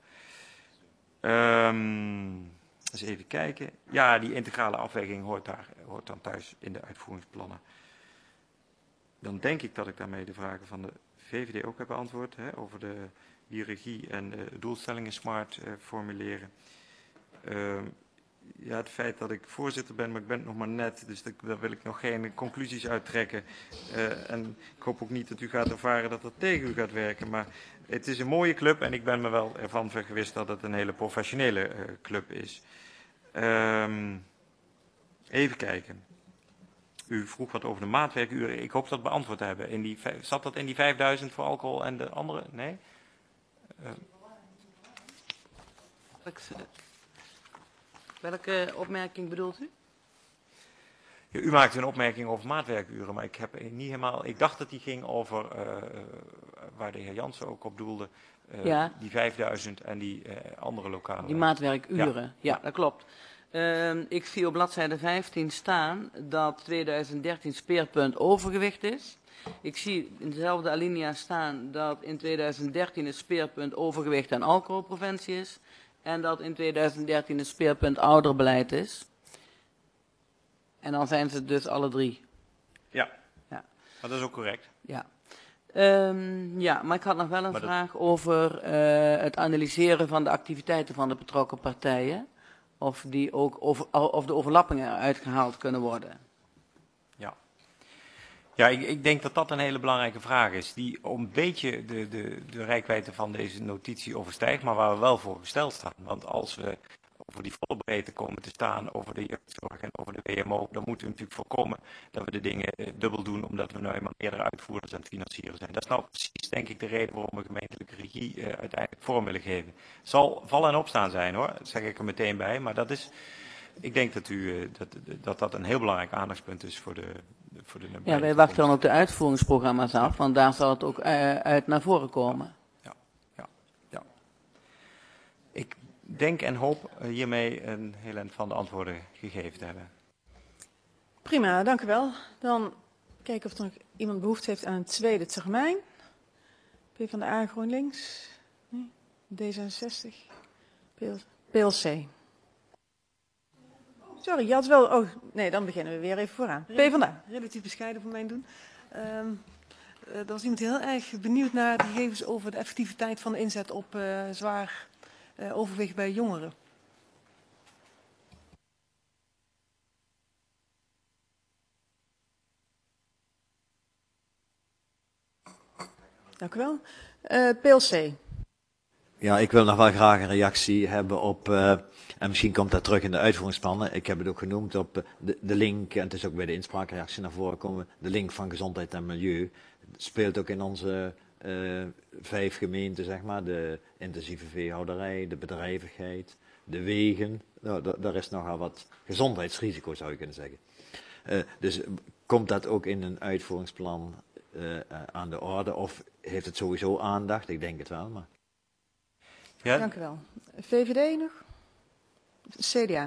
Um, eens even kijken. Ja, die integrale afweging hoort, daar, hoort dan thuis in de uitvoeringsplannen. Dan denk ik dat ik daarmee de vragen van de V V D ook heb beantwoord, hè, over de, die regie en de doelstellingen smart uh, formuleren. Uh, ja, het feit dat ik voorzitter ben, maar ik ben het nog maar net, dus dat, daar wil ik nog geen conclusies uittrekken. Uh, en ik hoop ook niet dat u gaat ervaren dat dat tegen u gaat werken, maar het is een mooie club en ik ben me wel ervan vergewist dat het een hele professionele uh, club is. Um, even kijken. u vroeg wat over de maatwerkuren. Ik hoop dat beantwoord te hebben. In die, zat dat in die vijfduizend voor alcohol en de andere? Nee? Uh. Welke opmerking bedoelt u? Ja, u maakte een opmerking over maatwerkuren, maar ik heb niet helemaal. Ik dacht dat die ging over uh, waar de heer Jansen ook op doelde. Uh, ja. Die vijfduizend en die uh, andere lokale. Die maatwerkuren, ja, ja dat klopt. Uh, ik zie op bladzijde vijftien staan dat tweeduizend dertien speerpunt overgewicht is. Ik zie in dezelfde alinea staan dat in tweeduizend dertien het speerpunt overgewicht en alcoholpreventie is. En dat in tweeduizend dertien het speerpunt ouderbeleid is. En dan zijn ze dus alle drie. Ja, ja. Maar dat is ook correct. Ja. Um, ja, maar ik had nog wel een maar vraag dat... over uh, het analyseren van de activiteiten van de betrokken partijen. Of, die ook over, of de overlappingen eruit gehaald kunnen worden. Ja, ja ik, ik denk dat dat een hele belangrijke vraag is. Die een beetje de, de, de reikwijdte van deze notitie overstijgt, maar waar we wel voor gesteld staan. Want als we over die volle breedte komen te staan, over de jeugdzorg en over de W M O, dan moeten we natuurlijk voorkomen dat we de dingen eh, dubbel doen, omdat we nou eenmaal meerdere uitvoerders aan het financieren zijn. Dat is nou precies, denk ik, de reden waarom we gemeentelijke regie eh, uiteindelijk vorm willen geven. Het zal vallen en opstaan zijn, hoor, dat zeg ik er meteen bij, maar dat is, ik denk dat u, eh, dat, dat dat een heel belangrijk aandachtspunt is voor de, voor de Ja, wij wachten dan ook de uitvoeringsprogramma's af, want daar zal het ook uh, uit naar voren komen. Ja, ja, ja. Ik denk en hoop hiermee een heel eind van de antwoorden gegeven te hebben. Prima, dank u wel. Dan kijken of er nog iemand behoefte heeft aan een tweede termijn. PvdA, GroenLinks, nee. D zesenzestig, P L C. Sorry, je had wel... Oh, nee, dan beginnen we weer even vooraan. PvdA. Relatief bescheiden voor mij doen. Um, uh, er was iemand heel erg benieuwd naar de gegevens over de effectiviteit van de inzet op uh, zwaar... Uh, overwicht bij jongeren. Dank u wel. Uh, P L C. Ja, ik wil nog wel graag een reactie hebben op, uh, en misschien komt dat terug in de uitvoeringsplannen, ik heb het ook genoemd op de, de link, en het is ook bij de inspraakreactie naar voren gekomen, de link van gezondheid en milieu. Het speelt ook in onze uh, vijf gemeenten, zeg maar, de intensieve veehouderij, de bedrijvigheid, de wegen. Nou, daar is nogal wat gezondheidsrisico, zou je kunnen zeggen. Uh, dus komt dat ook in een uitvoeringsplan uh, uh, aan de orde, of heeft het sowieso aandacht? Ik denk het wel, maar... Ja. Dank u wel. V V D nog? C D A.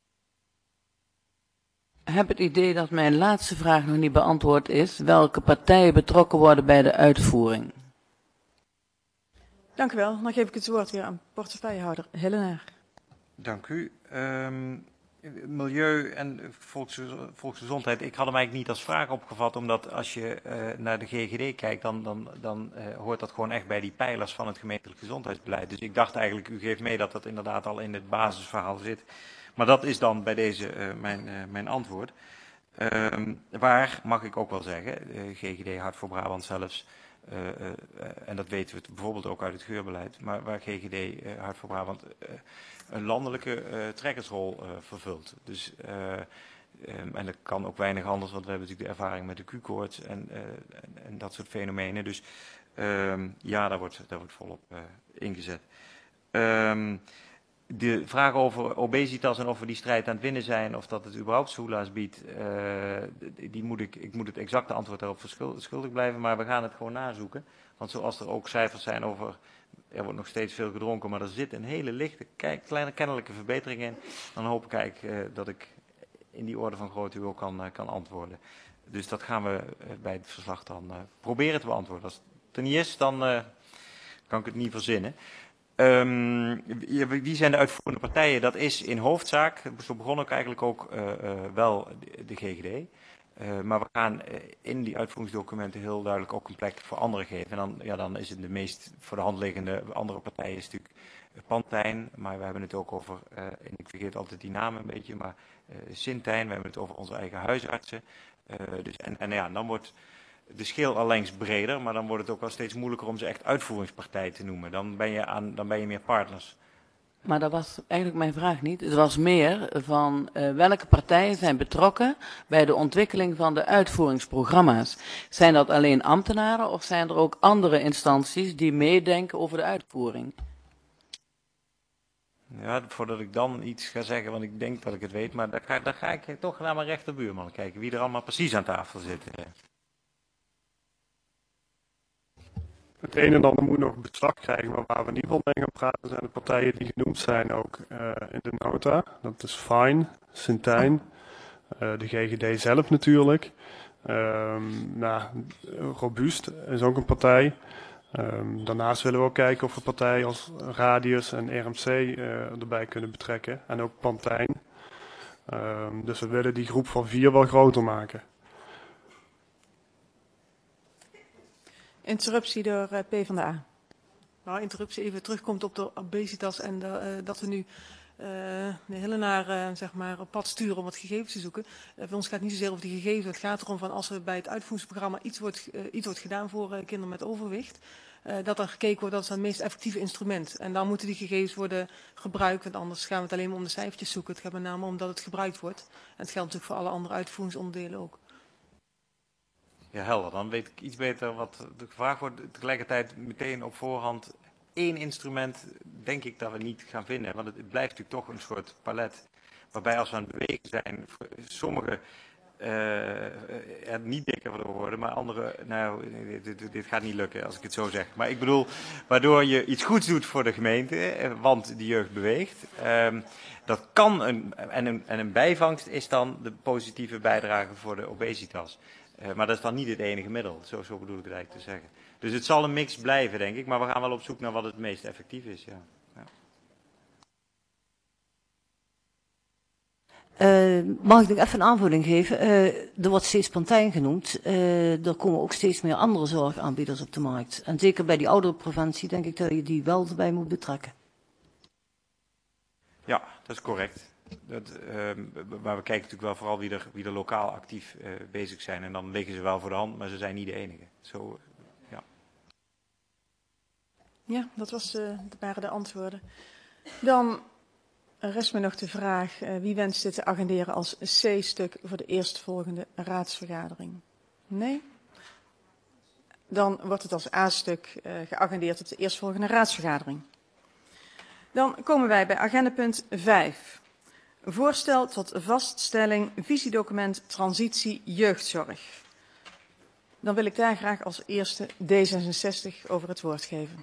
Ik heb het idee dat mijn laatste vraag nog niet beantwoord is. Welke partijen betrokken worden bij de uitvoering? Dank u wel. Dan geef ik het woord weer aan portefeuillehouder Hellenaar. Dank u. Um, milieu en volks, volksgezondheid. Ik had hem eigenlijk niet als vraag opgevat, omdat als je uh, naar de G G D kijkt, dan, dan, dan uh, hoort dat gewoon echt bij die pijlers van het gemeentelijk gezondheidsbeleid. Dus ik dacht eigenlijk, u geeft mee dat dat inderdaad al in het basisverhaal zit. Maar dat is dan bij deze uh, mijn, uh, mijn antwoord. Um, waar, mag ik ook wel zeggen, uh, G G D Hart voor Brabant zelfs, uh, uh, uh, en dat weten we bijvoorbeeld ook uit het geurbeleid, maar waar G G D uh, Hart voor Brabant uh, een landelijke uh, trekkersrol uh, vervult. Dus, uh, um, en dat kan ook weinig anders, want we hebben natuurlijk de ervaring met de Q-koorts en, uh, en, en dat soort fenomenen. Dus um, ja, daar wordt, daar wordt volop uh, ingezet. Um, De vraag over obesitas en of we die strijd aan het winnen zijn, of dat het überhaupt soelaas biedt, uh, die moet ik, ik moet het exacte antwoord daarop verschuldigd blijven, maar we gaan het gewoon nazoeken. Want zoals er ook cijfers zijn over, er wordt nog steeds veel gedronken, maar er zit een hele lichte, kleine kennelijke verbetering in, dan hoop ik eigenlijk uh, dat ik in die orde van grootte u ook kan, uh, kan antwoorden. Dus dat gaan we uh, bij het verslag dan uh, proberen te beantwoorden. Als het er niet is, dan uh, kan ik het niet verzinnen. Um, wie zijn de uitvoerende partijen? Dat is in hoofdzaak, zo begon ik eigenlijk ook uh, uh, wel de, de G G D. Uh, maar we gaan uh, in die uitvoeringsdocumenten heel duidelijk ook een plek voor anderen geven. En dan, ja, dan is het de meest voor de hand liggende andere partij is natuurlijk Pantijn. Maar we hebben het ook over, uh, en ik vergeet altijd die namen een beetje, maar uh, Sintijn. We hebben het over onze eigen huisartsen. Uh, dus, en, en ja, dan wordt de schil allengs breder, maar dan wordt het ook wel steeds moeilijker om ze echt uitvoeringspartij te noemen. Dan ben je, aan, dan ben je meer partners. Maar dat was eigenlijk mijn vraag niet. Het was meer van uh, welke partijen zijn betrokken bij de ontwikkeling van de uitvoeringsprogramma's. Zijn dat alleen ambtenaren of zijn er ook andere instanties die meedenken over de uitvoering? Ja, voordat ik dan iets ga zeggen, want ik denk dat ik het weet, maar dan ga, dan ga ik toch naar mijn rechterbuurman kijken, wie er allemaal precies aan tafel zit. Het een en ander moet nog een beslag krijgen, maar waar we in ieder geval mee gaan praten zijn de partijen die genoemd zijn ook uh, in de nota. Dat is Fine, Sintijn, uh, de G G D zelf natuurlijk. Um, nou, Robuust is ook een partij. Um, daarnaast willen we ook kijken of we partijen als Radius en R M C uh, erbij kunnen betrekken. En ook Pantijn. Um, dus we willen die groep van vier wel groter maken. Interruptie door uh, PvdA. Nou, interruptie even terugkomt op de obesitas en de, uh, dat we nu uh, de Hillenaar uh, zeg maar op pad sturen om wat gegevens te zoeken. Uh, voor ons gaat het niet zozeer over die gegevens. Het gaat erom van als er bij het uitvoeringsprogramma iets wordt, uh, iets wordt gedaan voor uh, kinderen met overwicht. Uh, dat er gekeken wordt, dat is het meest effectieve instrument. En dan moeten die gegevens worden gebruikt, want anders gaan we het alleen maar om de cijfertjes zoeken. Het gaat met name om dat het gebruikt wordt. En het geldt natuurlijk voor alle andere uitvoeringsonderdelen ook. Ja, helder. Dan weet ik iets beter wat de vraag wordt. Tegelijkertijd meteen op voorhand één instrument denk ik dat we niet gaan vinden. Want het blijft natuurlijk toch een soort palet. Waarbij als we aan het bewegen zijn, sommige uh, er niet dikker van worden, maar andere, nou, dit, dit gaat niet lukken als ik het zo zeg. Maar ik bedoel, waardoor je iets goeds doet voor de gemeente, want die jeugd beweegt. Um, dat kan, een, en, een, en een bijvangst is dan de positieve bijdrage voor de obesitas. Uh, maar dat is dan niet het enige middel, zo, zo bedoel ik het eigenlijk te zeggen. Dus het zal een mix blijven, denk ik, maar we gaan wel op zoek naar wat het meest effectief is. Ja. Ja. Uh, mag ik nog even een aanvulling geven? Uh, er wordt steeds Pantijn genoemd. Uh, er komen ook steeds meer andere zorgaanbieders op de markt. En zeker bij die ouderenpreventie denk ik dat je die wel erbij moet betrekken. Ja, dat is correct. Dat, uh, maar we kijken natuurlijk wel vooral wie er, wie er lokaal actief uh, bezig zijn. En dan liggen ze wel voor de hand, maar ze zijn niet de enige. Zo, ja. Ja, dat, was, uh, dat waren de antwoorden. Dan rest me nog de vraag, uh, wie wenst dit te agenderen als C-stuk voor de eerstvolgende raadsvergadering? Nee? Dan wordt het als A-stuk uh, geagendeerd op de eerstvolgende raadsvergadering. Dan komen wij bij agendapunt vijf. Voorstel tot vaststelling visiedocument transitie jeugdzorg. Dan wil ik daar graag als eerste D zesenzestig over het woord geven.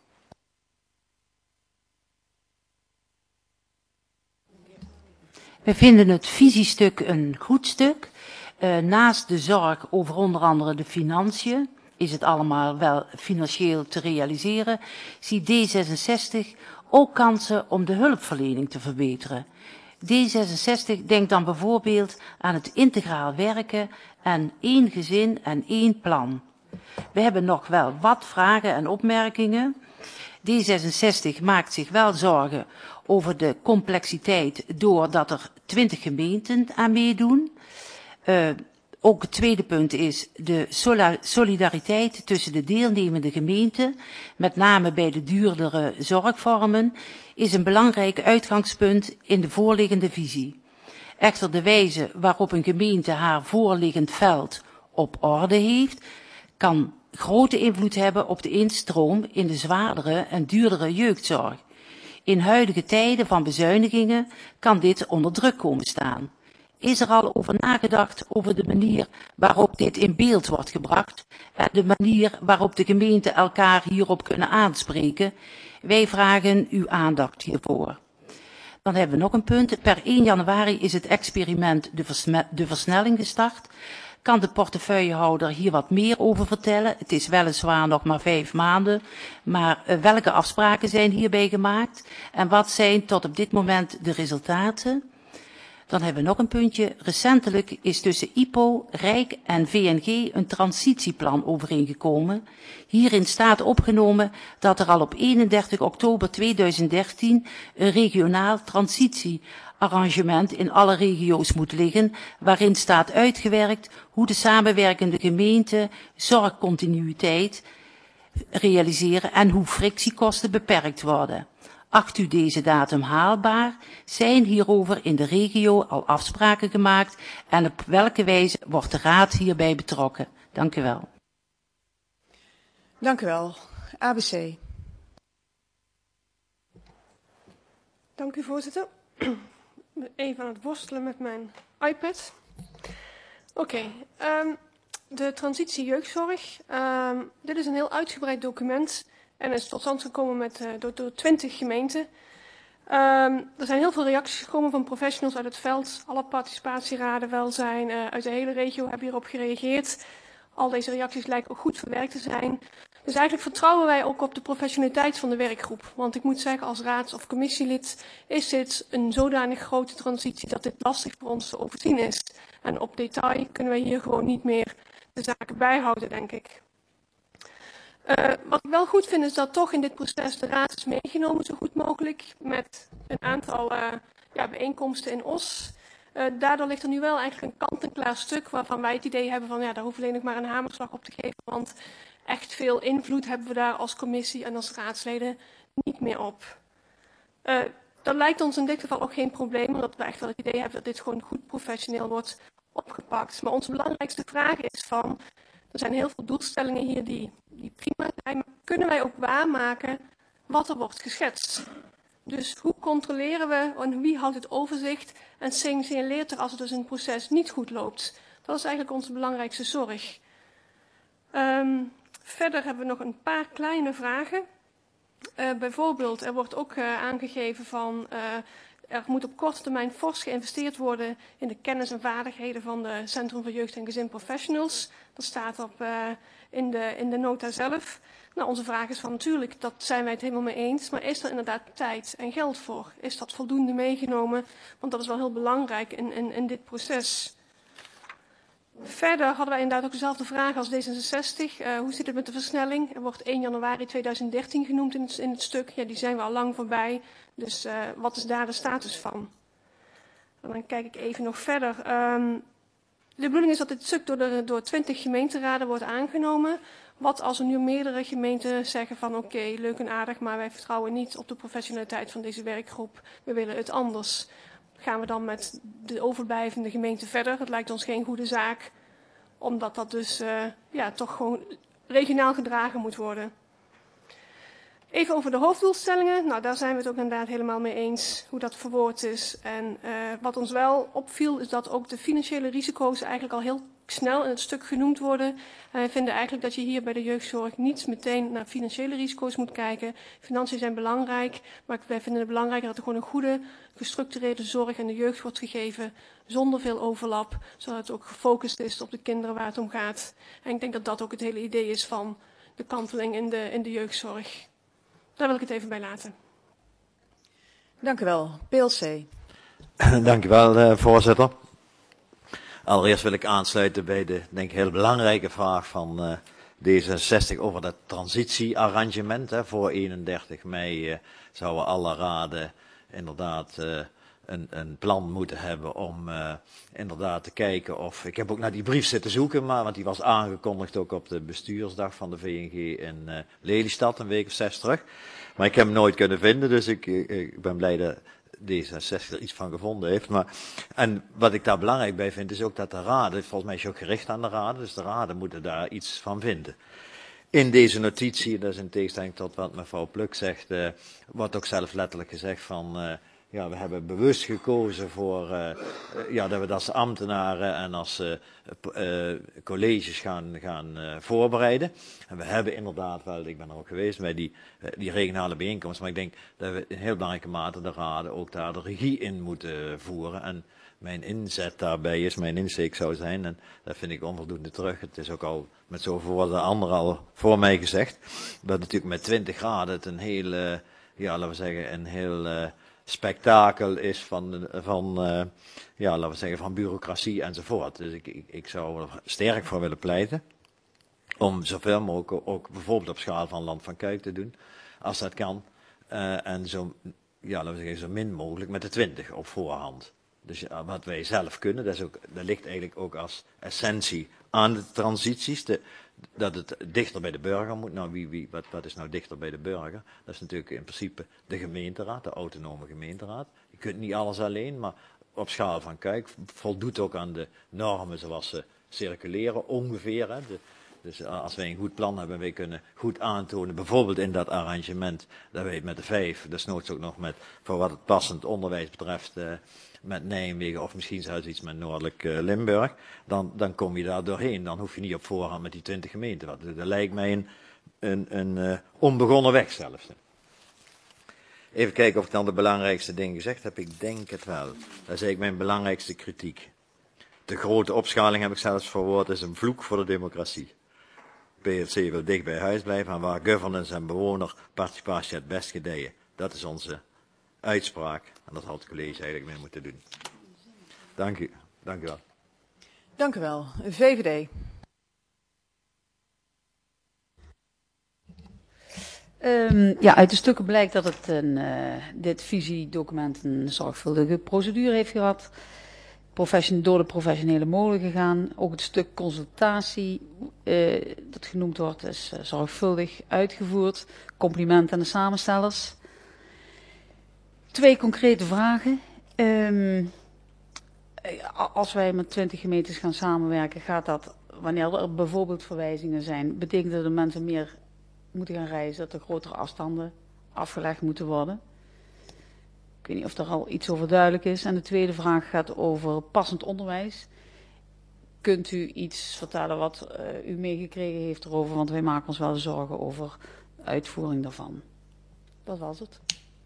We vinden het visiestuk een goed stuk. Uh, naast de zorg over onder andere de financiën is het allemaal wel financieel te realiseren. Ziet D zesenzestig ook kansen om de hulpverlening te verbeteren. D zesenzestig denkt dan bijvoorbeeld aan het integraal werken en één gezin en één plan. We hebben nog wel wat vragen en opmerkingen. D zesenzestig maakt zich wel zorgen over de complexiteit doordat er twintig gemeenten aan meedoen. Uh, ook het tweede punt is de solidariteit tussen de deelnemende gemeenten, met name bij de duurdere zorgvormen, is een belangrijk uitgangspunt in de voorliggende visie. Echter de wijze waarop een gemeente haar voorliggend veld op orde heeft, kan grote invloed hebben op de instroom in de zwaardere en duurdere jeugdzorg. In huidige tijden van bezuinigingen kan dit onder druk komen staan. Is er al over nagedacht over de manier waarop dit in beeld wordt gebracht en de manier waarop de gemeenten elkaar hierop kunnen aanspreken? Wij vragen uw aandacht hiervoor. Dan hebben we nog een punt. Per één januari is het experiment de, versme- de versnelling gestart. Kan de portefeuillehouder hier wat meer over vertellen? Het is weliswaar nog maar vijf maanden, maar uh, welke afspraken zijn hierbij gemaakt? En wat zijn tot op dit moment de resultaten? Dan hebben we nog een puntje. Recentelijk is tussen I P O, Rijk en V N G een transitieplan overeengekomen. Hierin staat opgenomen dat er al op eenendertig oktober tweeduizend dertien een regionaal transitiearrangement in alle regio's moet liggen, waarin staat uitgewerkt hoe de samenwerkende gemeenten zorgcontinuïteit realiseren en hoe frictiekosten beperkt worden. Acht u deze datum haalbaar? Zijn hierover in de regio al afspraken gemaakt en op welke wijze wordt de Raad hierbij betrokken? Dank u wel. Dank u wel. A B C. Dank u, voorzitter. Ik ben even aan het worstelen met mijn iPad. Oké, okay, um, de transitie jeugdzorg. Um, dit is een heel uitgebreid document en is tot stand gekomen met, uh, door, door twintig gemeenten. Um, er zijn heel veel reacties gekomen van professionals uit het veld. Alle participatieraden, welzijn, uh, uit de hele regio hebben hierop gereageerd. Al deze reacties lijken ook goed verwerkt te zijn. Dus eigenlijk vertrouwen wij ook op de professionaliteit van de werkgroep. Want ik moet zeggen, als raads- of commissielid is dit een zodanig grote transitie dat dit lastig voor ons te overzien is. En op detail kunnen wij hier gewoon niet meer de zaken bijhouden, denk ik. Uh, wat ik wel goed vind is dat toch in dit proces de raad is meegenomen zo goed mogelijk met een aantal uh, ja, bijeenkomsten in Os. Uh, daardoor ligt er nu wel eigenlijk een kant-en-klaar stuk waarvan wij het idee hebben van ja, daar hoef alleen nog maar een hamerslag op te geven. Want echt veel invloed hebben we daar als commissie en als raadsleden niet meer op. Uh, dat lijkt ons in dit geval ook geen probleem, omdat we echt wel het idee hebben dat dit gewoon goed professioneel wordt opgepakt. Maar onze belangrijkste vraag is van, er zijn heel veel doelstellingen hier die, die prima zijn, maar kunnen wij ook waarmaken wat er wordt geschetst? Dus hoe controleren we en wie houdt het overzicht en signaleert er als het dus een proces niet goed loopt? Dat is eigenlijk onze belangrijkste zorg. Um, verder hebben we nog een paar kleine vragen. Uh, bijvoorbeeld, er wordt ook uh, aangegeven van, uh, er moet op korte termijn fors geïnvesteerd worden in de kennis en vaardigheden van de Centrum voor Jeugd en Gezin Professionals. Dat staat op, uh, in, de, in de nota zelf. Nou, onze vraag is van natuurlijk, dat zijn wij het helemaal mee eens, maar is er inderdaad tijd en geld voor? Is dat voldoende meegenomen? Want dat is wel heel belangrijk in, in, in dit proces. Verder hadden wij inderdaad ook dezelfde vraag als D zesenzestig. Uh, hoe zit het met de versnelling? Er wordt één januari tweeduizend dertien genoemd in het, in het stuk. Ja, die zijn we al lang voorbij. Dus uh, wat is daar de status van? En dan kijk ik even nog verder. Um, de bedoeling is dat dit stuk door, de, door twintig gemeenteraden wordt aangenomen. Wat als er nu meerdere gemeenten zeggen van oké, okay, leuk en aardig, maar wij vertrouwen niet op de professionaliteit van deze werkgroep. We willen het anders. Gaan we dan met de overblijvende gemeenten verder? Het lijkt ons geen goede zaak, omdat dat dus uh, ja, toch gewoon regionaal gedragen moet worden. Even over de hoofddoelstellingen. Nou, daar zijn we het ook inderdaad helemaal mee eens hoe dat verwoord is. En uh, wat ons wel opviel is dat ook de financiële risico's eigenlijk al heel snel in het stuk genoemd worden. En wij vinden eigenlijk dat je hier bij de jeugdzorg niet meteen naar financiële risico's moet kijken. Financiën zijn belangrijk, maar wij vinden het belangrijker dat er gewoon een goede, gestructureerde zorg aan de jeugd wordt gegeven, zonder veel overlap, zodat het ook gefocust is op de kinderen waar het om gaat. En ik denk dat dat ook het hele idee is van de kanteling in de, in de jeugdzorg. Daar wil ik het even bij laten. Dank u wel. P L C. Dank u wel, uh, voorzitter. Allereerst wil ik aansluiten bij de, denk ik, heel belangrijke vraag van uh, D zesenzestig over dat transitiearrangement. Hè. Voor eenendertig mei uh, zouden alle raden inderdaad uh, een, een plan moeten hebben om uh, inderdaad te kijken of... Ik heb ook naar die brief zitten zoeken, maar, want die was aangekondigd ook op de bestuursdag van de V N G in uh, Lelystad, een week of zes terug. Maar ik heb hem nooit kunnen vinden, dus ik, ik, ik ben blij dat D zesenzestig er iets van gevonden heeft. Maar, en wat ik daar belangrijk bij vind, is ook dat de raden, volgens mij is je ook gericht aan de raden, dus de raden moeten daar iets van vinden. In deze notitie, dat is in tegenstelling tot wat mevrouw Pluk zegt, uh, wordt ook zelf letterlijk gezegd van... Uh, Ja, we hebben bewust gekozen voor uh, ja, dat we dat als ambtenaren en als uh, uh, colleges gaan, gaan uh, voorbereiden. En we hebben inderdaad wel, ik ben er ook geweest bij die, uh, die regionale bijeenkomst, maar ik denk dat we in heel belangrijke mate de raden ook daar de regie in moeten voeren. En mijn inzet daarbij is, mijn insteek zou zijn, en dat vind ik onvoldoende terug. Het is ook al met zoveel woorden anderen al voor mij gezegd, dat natuurlijk met twintig raden het een heel, uh, ja, laten we zeggen, een heel... Uh, spektakel is van, van, uh, ja, laten we zeggen, van bureaucratie enzovoort. Dus ik, ik, ik zou er sterk voor willen pleiten om zoveel mogelijk ook bijvoorbeeld op schaal van Land van Kuik te doen, als dat kan. Uh, en zo, ja, laten we zeggen, zo min mogelijk met de twintig op voorhand. Dus ja, wat wij zelf kunnen, dat, is ook, dat ligt eigenlijk ook als essentie aan de transities, de, dat het dichter bij de burger moet. Nou, wie, wie, wat, wat is nou dichter bij de burger? Dat is natuurlijk in principe de gemeenteraad, de autonome gemeenteraad. Je kunt niet alles alleen, maar op schaal van Kuik voldoet ook aan de normen zoals ze circuleren, ongeveer. Hè. De, dus als wij een goed plan hebben, wij kunnen goed aantonen, bijvoorbeeld in dat arrangement, dat wij het met de vijf, desnoods ook nog met, voor wat het passend onderwijs betreft, uh, met Nijmegen of misschien zelfs iets met Noordelijk uh, Limburg, dan, dan kom je daar doorheen. Dan hoef je niet op voorhand met die twintig gemeenten. Dat, dat lijkt mij een, een, een uh, onbegonnen weg zelfs. Even kijken of ik dan de belangrijkste dingen gezegd heb. Ik denk het wel. Dat is eigenlijk mijn belangrijkste kritiek. De grote opschaling, heb ik zelfs verwoord, is een vloek voor de democratie. P L C wil dicht bij huis blijven en waar governance en bewonerparticipatie het best gedijen. Dat is onze uitspraak en dat had het college eigenlijk mee moeten doen. Dank u. Dank u wel. Dank u wel. V V D. Um, ja, uit de stukken blijkt dat het een, uh, dit visiedocument een zorgvuldige procedure heeft gehad. Profession, door de professionele molen gegaan. Ook het stuk consultatie uh, dat genoemd wordt is uh, zorgvuldig uitgevoerd. Compliment aan de samenstellers. Twee concrete vragen. Um, als wij met twintig gemeentes gaan samenwerken, gaat dat, wanneer er bijvoorbeeld verwijzingen zijn, betekent dat de mensen meer moeten gaan reizen, dat er grotere afstanden afgelegd moeten worden. Ik weet niet of er al iets over duidelijk is. En de tweede vraag gaat over passend onderwijs. Kunt u iets vertellen wat uh, u meegekregen heeft erover? Want wij maken ons wel zorgen over de uitvoering daarvan. Dat was het.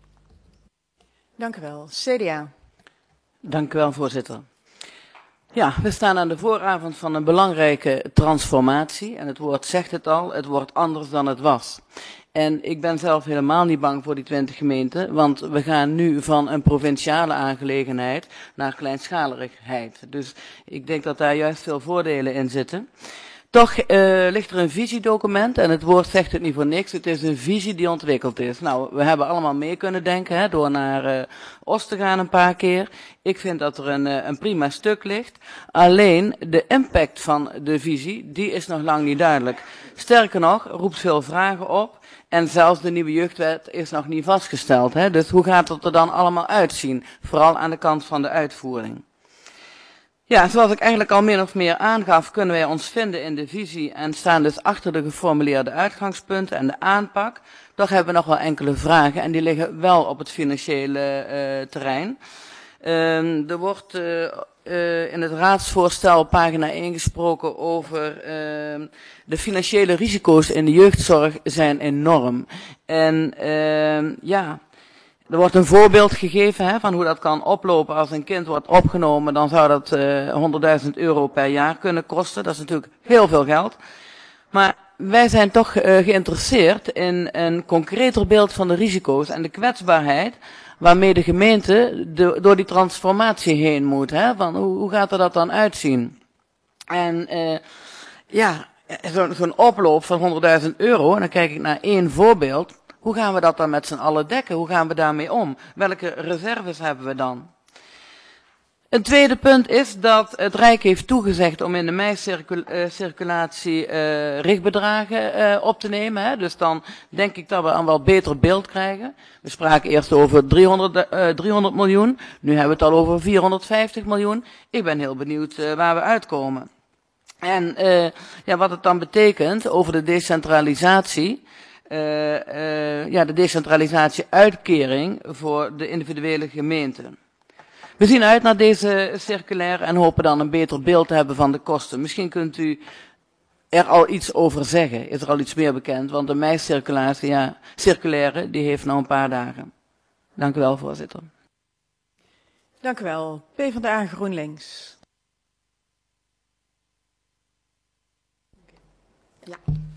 Dank u wel. C D A. Dank u wel, voorzitter. Ja, we staan aan de vooravond van een belangrijke transformatie. En het woord zegt het al, het wordt anders dan het was. En ik ben zelf helemaal niet bang voor die twintig gemeenten, want we gaan nu van een provinciale aangelegenheid naar kleinschaligheid. Dus ik denk dat daar juist veel voordelen in zitten. Toch uh, ligt er een visiedocument en het woord zegt het niet voor niks. Het is een visie die ontwikkeld is. Nou, we hebben allemaal mee kunnen denken hè, door naar uh, Os te gaan een paar keer. Ik vind dat er een, uh, een prima stuk ligt. Alleen de impact van de visie, die is nog lang niet duidelijk. Sterker nog, roept veel vragen op. En zelfs de nieuwe jeugdwet is nog niet vastgesteld. Hè? Dus hoe gaat het er dan allemaal uitzien? Vooral aan de kant van de uitvoering. Ja, zoals ik eigenlijk al min of meer aangaf, kunnen wij ons vinden in de visie en staan dus achter de geformuleerde uitgangspunten en de aanpak. Toch hebben we nog wel enkele vragen en die liggen wel op het financiële uh, terrein. Uh, er wordt uh, uh, in het raadsvoorstel pagina één gesproken over uh, de financiële risico's in de jeugdzorg zijn enorm. En uh, ja... Er wordt een voorbeeld gegeven hè, van hoe dat kan oplopen als een kind wordt opgenomen. Dan zou dat uh, honderdduizend euro per jaar kunnen kosten. Dat is natuurlijk heel veel geld. Maar wij zijn toch uh, geïnteresseerd in een concreter beeld van de risico's en de kwetsbaarheid waarmee de gemeente de, door die transformatie heen moet. Hè, van hoe, hoe gaat er dat dan uitzien? En uh, ja, zo'n zo'n oploop van honderdduizend euro, en dan kijk ik naar één voorbeeld. Hoe gaan we dat dan met z'n allen dekken? Hoe gaan we daarmee om? Welke reserves hebben we dan? Een tweede punt is dat het Rijk heeft toegezegd om in de mei-circulatie uh, richtbedragen uh, op te nemen. Hè. Dus dan denk ik dat we een wel beter beeld krijgen. We spraken eerst over driehonderd, uh, driehonderd miljoen. Nu hebben we het al over vierhonderdvijftig miljoen. Ik ben heel benieuwd uh, waar we uitkomen. En uh, ja, wat het dan betekent over de decentralisatie. Uh, uh, ja, de decentralisatie-uitkering voor de individuele gemeenten. We zien uit naar deze circulaire en hopen dan een beter beeld te hebben van de kosten. Misschien kunt u er al iets over zeggen. Is er al iets meer bekend? Want de mei-circulaire, ja, circulaire, die heeft nog een paar dagen. Dank u wel, voorzitter. Dank u wel. PvdA GroenLinks. Ja.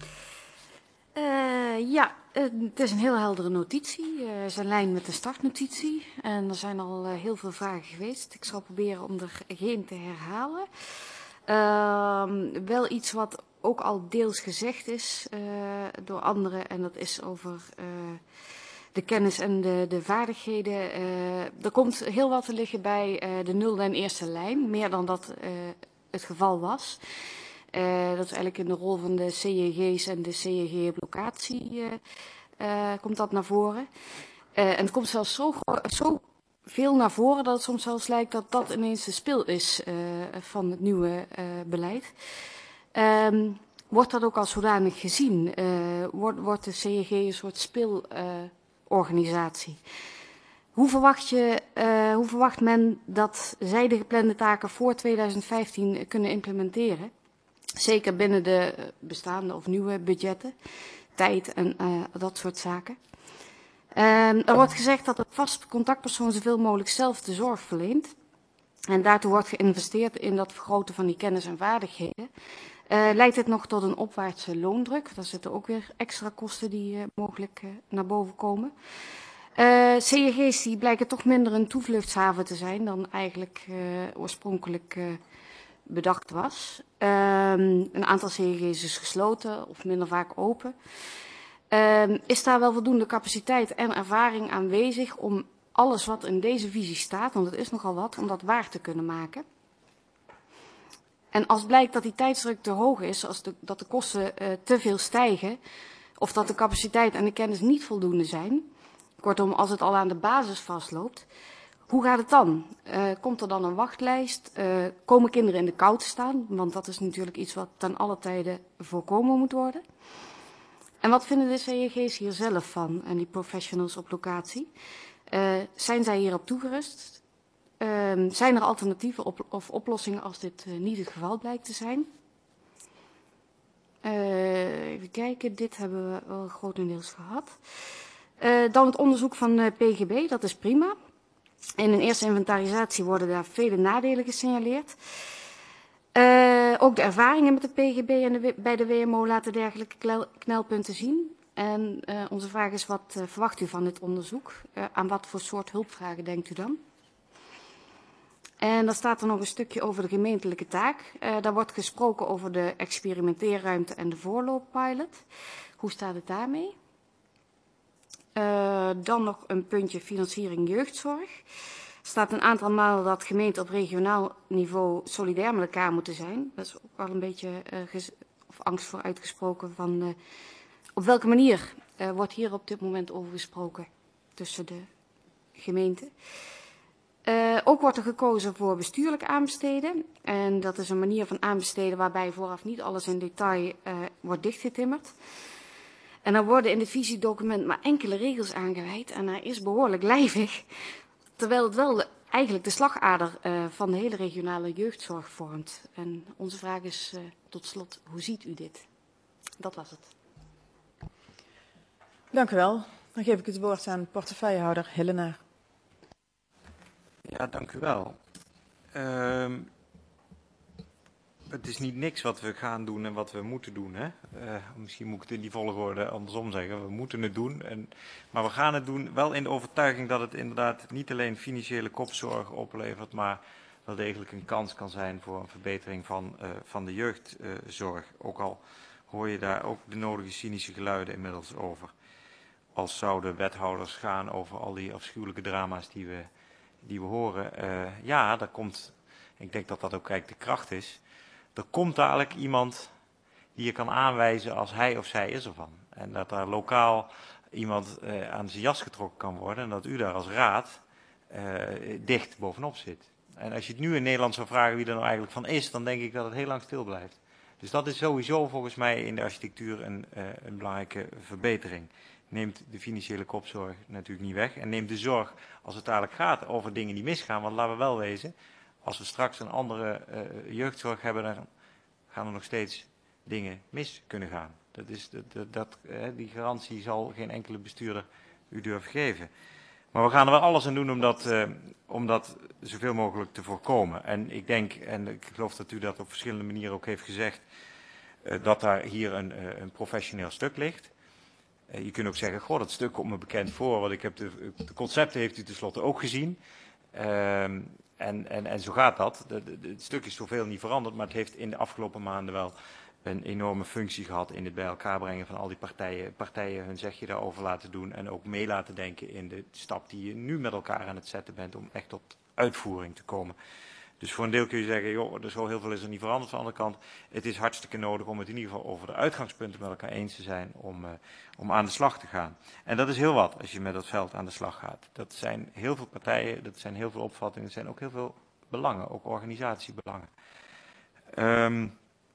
Uh, ja, uh, het is een heel heldere notitie. Uh, het is in lijn met de startnotitie. En er zijn al uh, heel veel vragen geweest. Ik zal proberen om er geen te herhalen. Uh, wel iets wat ook al deels gezegd is uh, door anderen. En dat is over uh, de kennis en de, de vaardigheden. Uh, er komt heel wat te liggen bij uh, de nulde en eerste lijn, meer dan dat uh, het geval was. Uh, dat is eigenlijk in de rol van de C J G's en de C J G-locatie uh, uh, komt dat naar voren. Uh, en het komt zelfs zo, zo veel naar voren dat het soms zelfs lijkt dat dat ineens de spil is uh, van het nieuwe uh, beleid. Um, wordt dat ook als zodanig gezien? Uh, wordt, wordt de C J G een soort spilorganisatie? Uh, hoe, verwacht je, uh, hoe verwacht men dat zij de geplande taken voor twintig vijftien kunnen implementeren? Zeker binnen de bestaande of nieuwe budgetten, tijd en uh, dat soort zaken. Uh, er wordt gezegd dat de vaste contactpersoon zoveel mogelijk zelf de zorg verleent. En daartoe wordt geïnvesteerd in dat vergroten van die kennis en vaardigheden. Uh, leidt dit nog tot een opwaartse loondruk? Daar zitten ook weer extra kosten die uh, mogelijk uh, naar boven komen. Uh, C J G's die blijken toch minder een toevluchtshaven te zijn dan eigenlijk uh, oorspronkelijk uh, bedacht was. Uh, een aantal C J G's is gesloten of minder vaak open. Uh, is daar wel voldoende capaciteit en ervaring aanwezig om alles wat in deze visie staat, want het is nogal wat, om dat waar te kunnen maken? En als blijkt dat die tijdsdruk te hoog is, als de, dat de kosten uh, te veel stijgen, of dat de capaciteit en de kennis niet voldoende zijn, kortom, als het al aan de basis vastloopt, hoe gaat het dan? Uh, komt er dan een wachtlijst? Uh, komen kinderen in de kou te staan? Want dat is natuurlijk iets wat ten alle tijde voorkomen moet worden. En wat vinden de C J G's hier zelf van en die professionals op locatie? Uh, zijn zij hierop toegerust? Uh, zijn er alternatieven op, of oplossingen als dit uh, niet het geval blijkt te zijn? Uh, even kijken, dit hebben we wel grotendeels gehad. Uh, dan het onderzoek van uh, P G B, dat is prima. In een eerste inventarisatie worden daar vele nadelen gesignaleerd. Uh, ook de ervaringen met de P G B en de, bij de W M O laten dergelijke knelpunten zien. En uh, onze vraag is, wat uh, verwacht u van dit onderzoek? Uh, aan wat voor soort hulpvragen denkt u dan? En dan staat er nog een stukje over de gemeentelijke taak. Uh, daar wordt gesproken over de experimenteerruimte en de voorlooppilot. Hoe staat het daarmee? Uh, dan nog een puntje financiering jeugdzorg. Er staat een aantal malen dat gemeenten op regionaal niveau solidair met elkaar moeten zijn. Dat is ook wel een beetje uh, of angst voor uitgesproken van uh, op welke manier uh, wordt hier op dit moment over gesproken tussen de gemeenten. Uh, ook wordt er gekozen voor bestuurlijk aanbesteden. En dat is een manier van aanbesteden waarbij vooraf niet alles in detail uh, wordt dichtgetimmerd. En dan worden in het visiedocument maar enkele regels aangeweid en hij is behoorlijk lijvig. Terwijl het wel de, eigenlijk de slagader uh, van de hele regionale jeugdzorg vormt. En onze vraag is uh, tot slot, hoe ziet u dit? Dat was het. Dank u wel. Dan geef ik het woord aan portefeuillehouder Hillenaar. Ja, dank u wel. Uh, het is niet niks wat we gaan doen en wat we moeten doen. Hè? Uh, misschien moet ik het in die volgorde andersom zeggen. We moeten het doen. En, maar we gaan het doen wel in de overtuiging dat het inderdaad niet alleen financiële kopzorg oplevert, maar wel degelijk een kans kan zijn voor een verbetering van, uh, van de jeugdzorg. Uh, ook al hoor je daar ook de nodige cynische geluiden inmiddels over. Als zouden wethouders gaan over al die afschuwelijke drama's die we, die we horen. Uh, ja, daar komt, ik denk dat dat ook eigenlijk de kracht is. Er komt dadelijk iemand die je kan aanwijzen als hij of zij is ervan. En dat daar lokaal iemand uh, aan zijn jas getrokken kan worden. En dat u daar als raad uh, dicht bovenop zit. En als je het nu in Nederland zou vragen wie er nou eigenlijk van is, dan denk ik dat het heel lang stil blijft. Dus dat is sowieso volgens mij in de architectuur een, uh, een belangrijke verbetering. Neemt de financiële kopzorg natuurlijk niet weg. En neemt de zorg, als het dadelijk gaat over dingen die misgaan. Want laten we wel wezen, als we straks een andere uh, jeugdzorg hebben, dan gaan er nog steeds dingen mis kunnen gaan. Dat is, dat, dat, dat, uh, die garantie zal geen enkele bestuurder u durven geven. Maar we gaan er wel alles aan doen om dat, uh, om dat zoveel mogelijk te voorkomen. En ik denk, en ik geloof dat u dat op verschillende manieren ook heeft gezegd, uh, dat daar hier een, uh, een professioneel stuk ligt. Uh, je kunt ook zeggen, goh, dat stuk komt me bekend voor, want ik heb de, de concepten heeft u tenslotte ook gezien. Uh, en, en, en zo gaat dat. De, de, de, het stuk is zoveel niet veranderd, maar het heeft in de afgelopen maanden wel een enorme functie gehad in het bij elkaar brengen van al die partijen, partijen hun zegje daarover laten doen en ook mee laten denken in de stap die je nu met elkaar aan het zetten bent om echt tot uitvoering te komen. Dus voor een deel kun je zeggen, joh, er zo heel veel is er niet veranderd. Van de andere kant, het is hartstikke nodig om het in ieder geval over de uitgangspunten met elkaar eens te zijn om, uh, om aan de slag te gaan. En dat is heel wat als je met dat veld aan de slag gaat. Dat zijn heel veel partijen, dat zijn heel veel opvattingen, dat zijn ook heel veel belangen, ook organisatiebelangen. Um,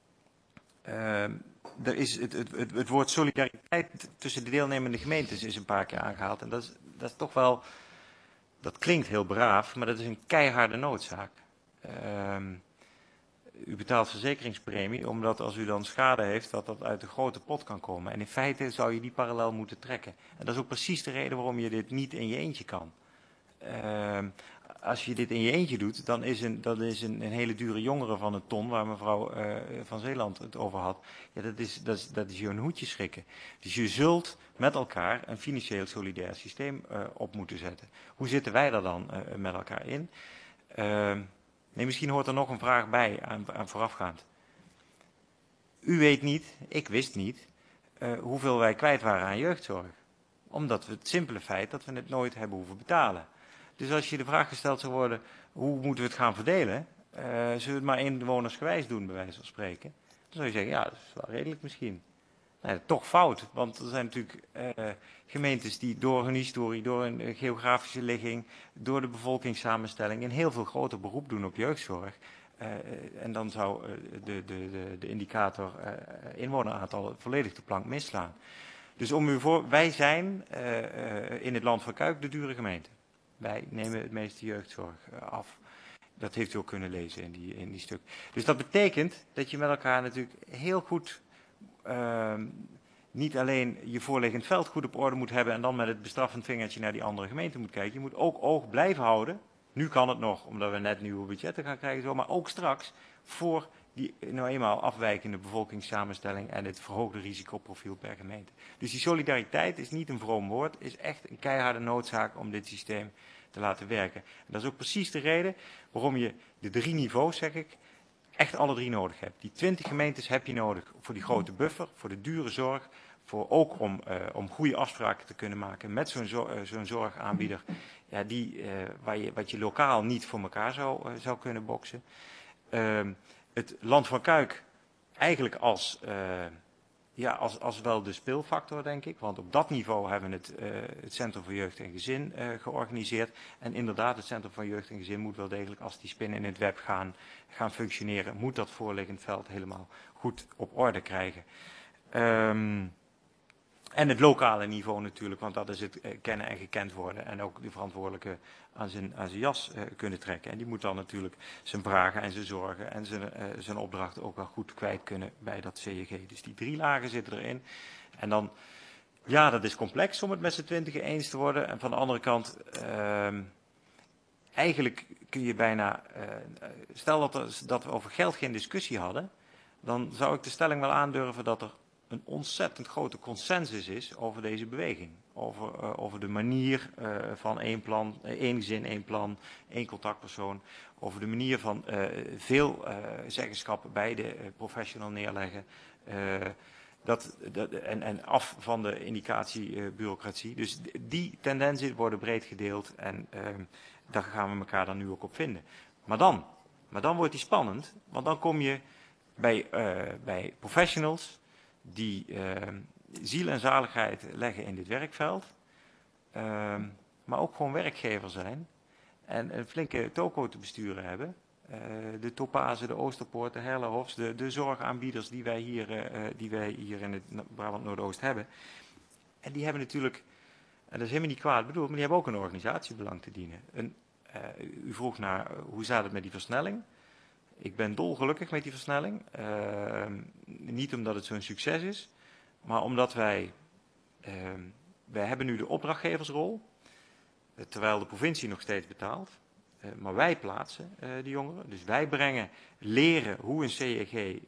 um, er is het, het, het, het woord solidariteit tussen de deelnemende gemeentes is een paar keer aangehaald. En dat is, dat is toch wel, dat klinkt heel braaf, maar dat is een keiharde noodzaak. Um, u betaalt verzekeringspremie, omdat als u dan schade heeft, dat dat uit de grote pot kan komen. En in feite zou je die parallel moeten trekken. En dat is ook precies de reden waarom je dit niet in je eentje kan. Um, als je dit in je eentje doet, dan is een, dat is een, een hele dure jongere van een ton, waar mevrouw uh, van Zeeland het over had. Ja, dat is, dat is, dat is je een hoedje schrikken. Dus je zult met elkaar een financieel solidair systeem uh, op moeten zetten. Hoe zitten wij daar dan uh, met elkaar in? Uh, nee, misschien hoort er nog een vraag bij aan, aan voorafgaand. U weet niet, ik wist niet, uh, hoeveel wij kwijt waren aan jeugdzorg. Omdat we het simpele feit dat we het nooit hebben hoeven betalen. Dus als je de vraag gesteld zou worden, hoe moeten we het gaan verdelen? Uh, zullen we het maar inwonersgewijs doen, bij wijze van spreken? Dan zou je zeggen, ja, dat is wel redelijk misschien. Nee, toch fout, want er zijn natuurlijk uh, gemeentes die door hun historie, door hun uh, geografische ligging, door de bevolkingssamenstelling een heel veel groter beroep doen op jeugdzorg. Uh, en dan zou uh, de, de, de, de indicator uh, inwoneraantal volledig de plank misslaan. Dus om u voor, wij zijn uh, uh, in het land van Kuik de dure gemeente. Wij nemen het meeste jeugdzorg uh, af. Dat heeft u ook kunnen lezen in die, in die stuk. Dus dat betekent dat je met elkaar natuurlijk heel goed, uh, niet alleen je voorliggend veld goed op orde moet hebben en dan met het bestraffend vingertje naar die andere gemeente moet kijken. Je moet ook oog blijven houden. Nu kan het nog, omdat we net nieuwe budgetten gaan krijgen, zo, maar ook straks voor die nou eenmaal afwijkende bevolkingssamenstelling en het verhoogde risicoprofiel per gemeente. Dus die solidariteit is niet een vroom woord, is echt een keiharde noodzaak om dit systeem te laten werken. En dat is ook precies de reden waarom je de drie niveaus, zeg ik, echt alle drie nodig hebt. Die twintig gemeentes heb je nodig voor die grote buffer, voor de dure zorg, voor ook om, uh, om goede afspraken te kunnen maken met zo'n zo, uh, zo'n zorgaanbieder, ja, die, uh, waar je, wat je lokaal niet voor elkaar zou, uh, zou kunnen boksen. Uh, het Land van Kuik eigenlijk als, uh, ja, als, als wel de speelfactor, denk ik. Want op dat niveau hebben we het, uh, het Centrum voor Jeugd en Gezin uh, georganiseerd. En inderdaad, het Centrum voor Jeugd en Gezin moet wel degelijk, als die spinnen in het web gaan, gaan functioneren, moet dat voorliggend veld helemaal goed op orde krijgen. Um, En het lokale niveau natuurlijk, want dat is het uh, kennen en gekend worden. En ook de verantwoordelijke aan zijn, aan zijn jas uh, kunnen trekken. En die moet dan natuurlijk zijn vragen en zijn zorgen en zijn, uh, zijn opdrachten ook wel goed kwijt kunnen bij dat C J G. Dus die drie lagen zitten erin. En dan, ja, dat is complex om het met z'n twintigen eens te worden. En van de andere kant, uh, eigenlijk kun je bijna, uh, stel dat, er, dat we over geld geen discussie hadden, dan zou ik de stelling wel aandurven dat er een ontzettend grote consensus is over deze beweging. Over, uh, over de manier uh, van één plan, uh, één gezin, één plan, één contactpersoon. Over de manier van uh, veel uh, zeggenschap bij de uh, professional neerleggen. Uh, dat, dat, en, en af van de indicatiebureaucratie. Uh, dus die tendensen worden breed gedeeld en uh, daar gaan we elkaar dan nu ook op vinden. Maar dan, maar dan wordt die spannend, want dan kom je bij, uh, bij professionals die uh, ziel en zaligheid leggen in dit werkveld, uh, maar ook gewoon werkgever zijn en een flinke toko te besturen hebben. Uh, de Topaze, de Oosterpoort, de Herlehofs, de, de zorgaanbieders die wij, hier, uh, die wij hier in het Brabant Noordoost hebben. En die hebben natuurlijk, en dat is helemaal niet kwaad bedoeld, maar die hebben ook een organisatiebelang te dienen. Een, uh, u vroeg naar uh, hoe zat het met die versnelling. Ik ben dolgelukkig met die versnelling. Uh, niet omdat het zo'n succes is, maar omdat wij, uh, wij hebben nu de opdrachtgeversrol, uh, terwijl de provincie nog steeds betaalt. Uh, maar wij plaatsen uh, die jongeren. Dus wij brengen, leren hoe een C J G uh, uh,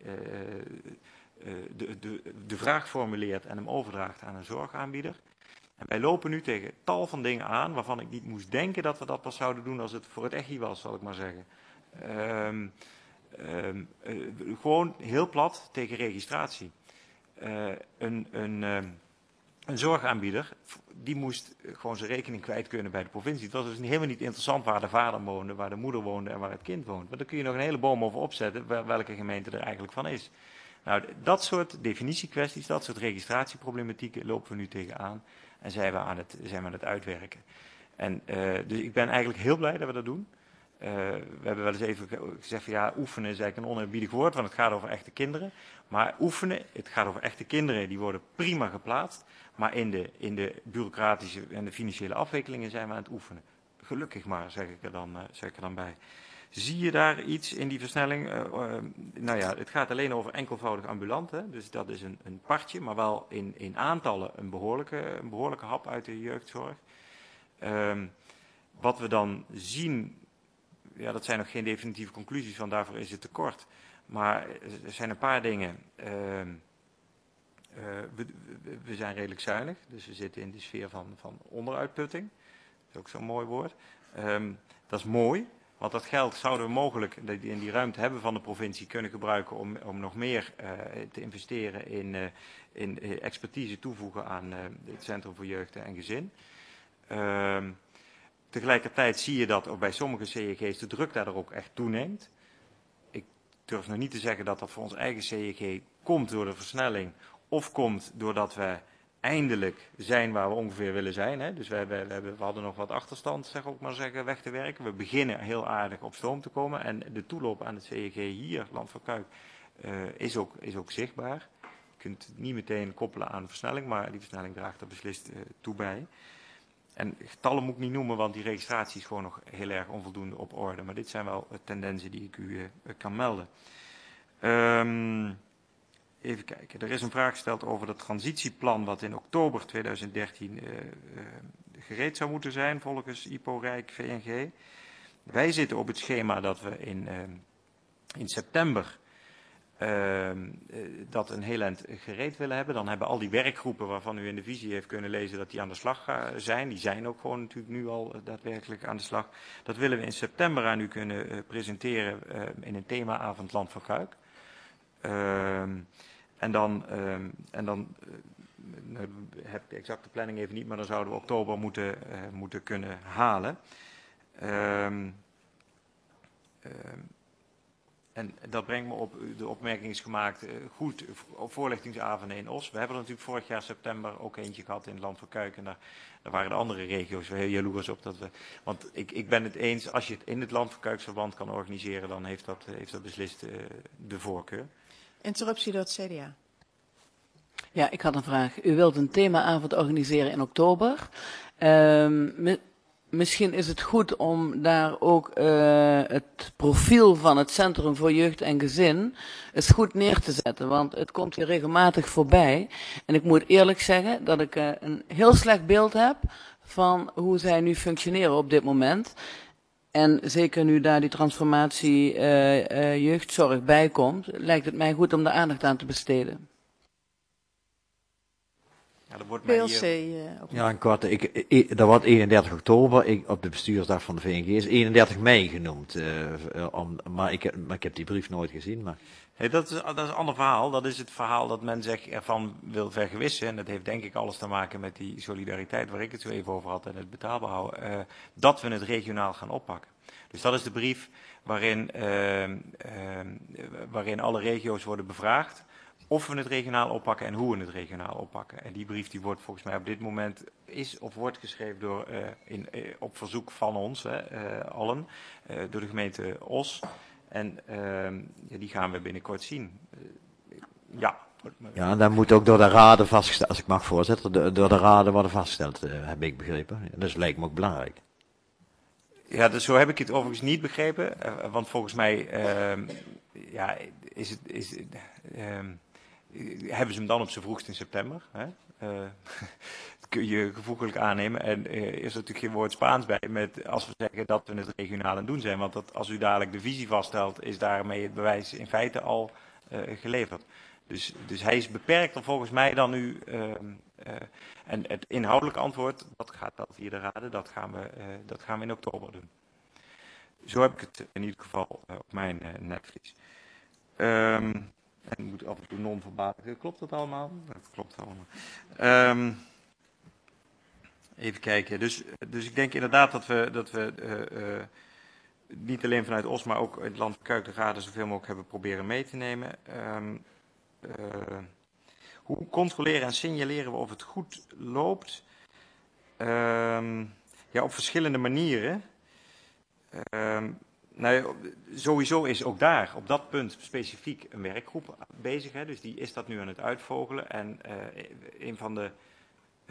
de, de, de vraag formuleert en hem overdraagt aan een zorgaanbieder. En wij lopen nu tegen tal van dingen aan waarvan ik niet moest denken dat we dat pas zouden doen als het voor het echi was, zal ik maar zeggen. Uh, uh, uh, gewoon heel plat tegen registratie. Uh, een, een, uh, een zorgaanbieder, die moest gewoon zijn rekening kwijt kunnen bij de provincie. Het was dus helemaal niet interessant waar de vader woonde, waar de moeder woonde en waar het kind woont. Maar daar kun je nog een hele boom over opzetten, welke gemeente er eigenlijk van is. Nou, dat soort definitiekwesties, dat soort registratieproblematieken lopen we nu tegenaan en zijn we aan het, zijn we aan het uitwerken. En uh, dus ik ben eigenlijk heel blij dat we dat doen. Uh, we hebben wel eens even gezegd van ja, oefenen is eigenlijk een oneerbiedig woord, want het gaat over echte kinderen. Maar oefenen, het gaat over echte kinderen, die worden prima geplaatst. Maar in de, in de bureaucratische en de financiële afwikkelingen zijn we aan het oefenen. Gelukkig maar, zeg ik er dan, uh, zeg ik er dan bij. Zie je daar iets in die versnelling? Uh, uh, nou ja, het gaat alleen over enkelvoudig ambulant, hè? Dus dat is een, een partje, maar wel in, in aantallen een behoorlijke, een behoorlijke hap uit de jeugdzorg. Um, wat we dan zien, ja, dat zijn nog geen definitieve conclusies, want daarvoor is het te kort. Maar er zijn een paar dingen. Uh, uh, we, we zijn redelijk zuinig, dus we zitten in de sfeer van, van onderuitputting. Dat is ook zo'n mooi woord. Um, dat is mooi, want dat geld zouden we mogelijk in die ruimte hebben van de provincie kunnen gebruiken om, om nog meer uh, te investeren in, uh, in uh, expertise toevoegen aan uh, het Centrum voor Jeugd en Gezin. Uh, tegelijkertijd zie je dat ook bij sommige C E G's de druk daar ook echt toeneemt. Ik durf nog niet te zeggen dat dat voor ons eigen C E G komt door de versnelling of komt doordat we eindelijk zijn waar we ongeveer willen zijn. Hè. Dus we, we, we, hebben, we hadden nog wat achterstand, zeg ook maar zeggen, weg te werken. We beginnen heel aardig op stoom te komen en de toeloop aan het C E G hier, Land van Kuik, uh, is, ook, is ook zichtbaar. Je kunt het niet meteen koppelen aan de versnelling, maar die versnelling draagt er beslist uh, toe bij. En getallen moet ik niet noemen, want die registratie is gewoon nog heel erg onvoldoende op orde. Maar dit zijn wel uh, tendensen die ik u uh, kan melden. Um, even kijken, er is een vraag gesteld over dat transitieplan wat in oktober tweeduizend dertien uh, uh, gereed zou moeten zijn volgens I P O Rijk V N G. Wij zitten op het schema dat we in, uh, in september Uh, dat een heel eind gereed willen hebben. Dan hebben al die werkgroepen waarvan u in de visie heeft kunnen lezen dat die aan de slag uh, zijn. Die zijn ook gewoon natuurlijk nu al uh, daadwerkelijk aan de slag. Dat willen we in september aan u kunnen uh, presenteren uh, in een themaavond Land van Kuik. Uh, en dan, uh, en dan uh, heb ik de exacte planning even niet, maar dan zouden we oktober moeten, uh, moeten kunnen halen. Uh, uh, En dat brengt me op, de opmerking is gemaakt, goed, op voorlichtingsavonden in Os. We hebben er natuurlijk vorig jaar september ook eentje gehad in het Land van Kuik. En daar, daar waren de andere regio's heel jaloers op. Dat we, want ik, ik ben het eens, als je het in het Land van Kuiksverband kan organiseren, dan heeft dat, heeft dat beslist uh, de voorkeur. Interruptie door het C D A. Ja, ik had een vraag. U wilt een themaavond organiseren in oktober. Uh, Misschien is het goed om daar ook uh, het profiel van het Centrum voor Jeugd en Gezin eens goed neer te zetten. Want het komt hier regelmatig voorbij. En ik moet eerlijk zeggen dat ik uh, een heel slecht beeld heb van hoe zij nu functioneren op dit moment. En zeker nu daar die transformatie uh, uh, jeugdzorg bij komt, lijkt het mij goed om daar aandacht aan te besteden. Ja, dat wordt mij hier... Uh, ja, een korte. Ik, ik, dat wordt eenendertig oktober. Ik, op de bestuursdag van de V N G is eenendertig mei genoemd. Uh, om, maar, ik, maar ik heb die brief nooit gezien. Maar... Hey, dat, is, dat is een ander verhaal. Dat is het verhaal dat men zich ervan wil vergewissen. En dat heeft denk ik alles te maken met die solidariteit waar ik het zo even over had en het betaalbaar houden. Uh, dat we het regionaal gaan oppakken. Dus dat is de brief waarin, uh, uh, waarin alle regio's worden bevraagd. Of we het regionaal oppakken en hoe we het regionaal oppakken. En die brief die wordt volgens mij op dit moment is of wordt geschreven door, uh, in, uh, op verzoek van ons, hè, uh, allen, uh, door de gemeente Os. En uh, ja, die gaan we binnenkort zien. Uh, ja. Ja, dan moet ook door de raden vastgesteld, als ik mag voorzitter, door de raden worden vastgesteld, uh, heb ik begrepen. Dat lijkt me ook belangrijk. Ja, dus zo heb ik het overigens niet begrepen. Uh, want volgens mij uh, ja, is het... Is, uh, hebben ze hem dan op zijn vroegst in september. Hè? Uh, dat kun je gevoeglijk aannemen. En uh, is er natuurlijk geen woord Spaans bij met als we zeggen dat we het regionaal aan het doen zijn. Want dat, als u dadelijk de visie vaststelt, is daarmee het bewijs in feite al uh, geleverd. Dus, dus hij is beperkter volgens mij dan u. Uh, uh, en het inhoudelijke antwoord, dat gaat wel via de raden, dat gaan we, uh, dat gaan we in oktober doen. zo heb ik het in ieder geval uh, op mijn uh, netvlies. Um, en ik moet af en toe non-verbaal. Klopt dat allemaal? Dat klopt allemaal. Um, even kijken. Dus, dus ik denk inderdaad dat we, dat we uh, uh, niet alleen vanuit O S, maar ook in het land van Kuik de Raden zoveel mogelijk hebben proberen mee te nemen. Um, uh, hoe controleren en signaleren we of het goed loopt? Um, ja, op verschillende manieren. Um, nou, sowieso is ook daar, op dat punt specifiek, een werkgroep bezig. Hè, dus die is dat nu aan het uitvogelen. En uh, een van de, uh,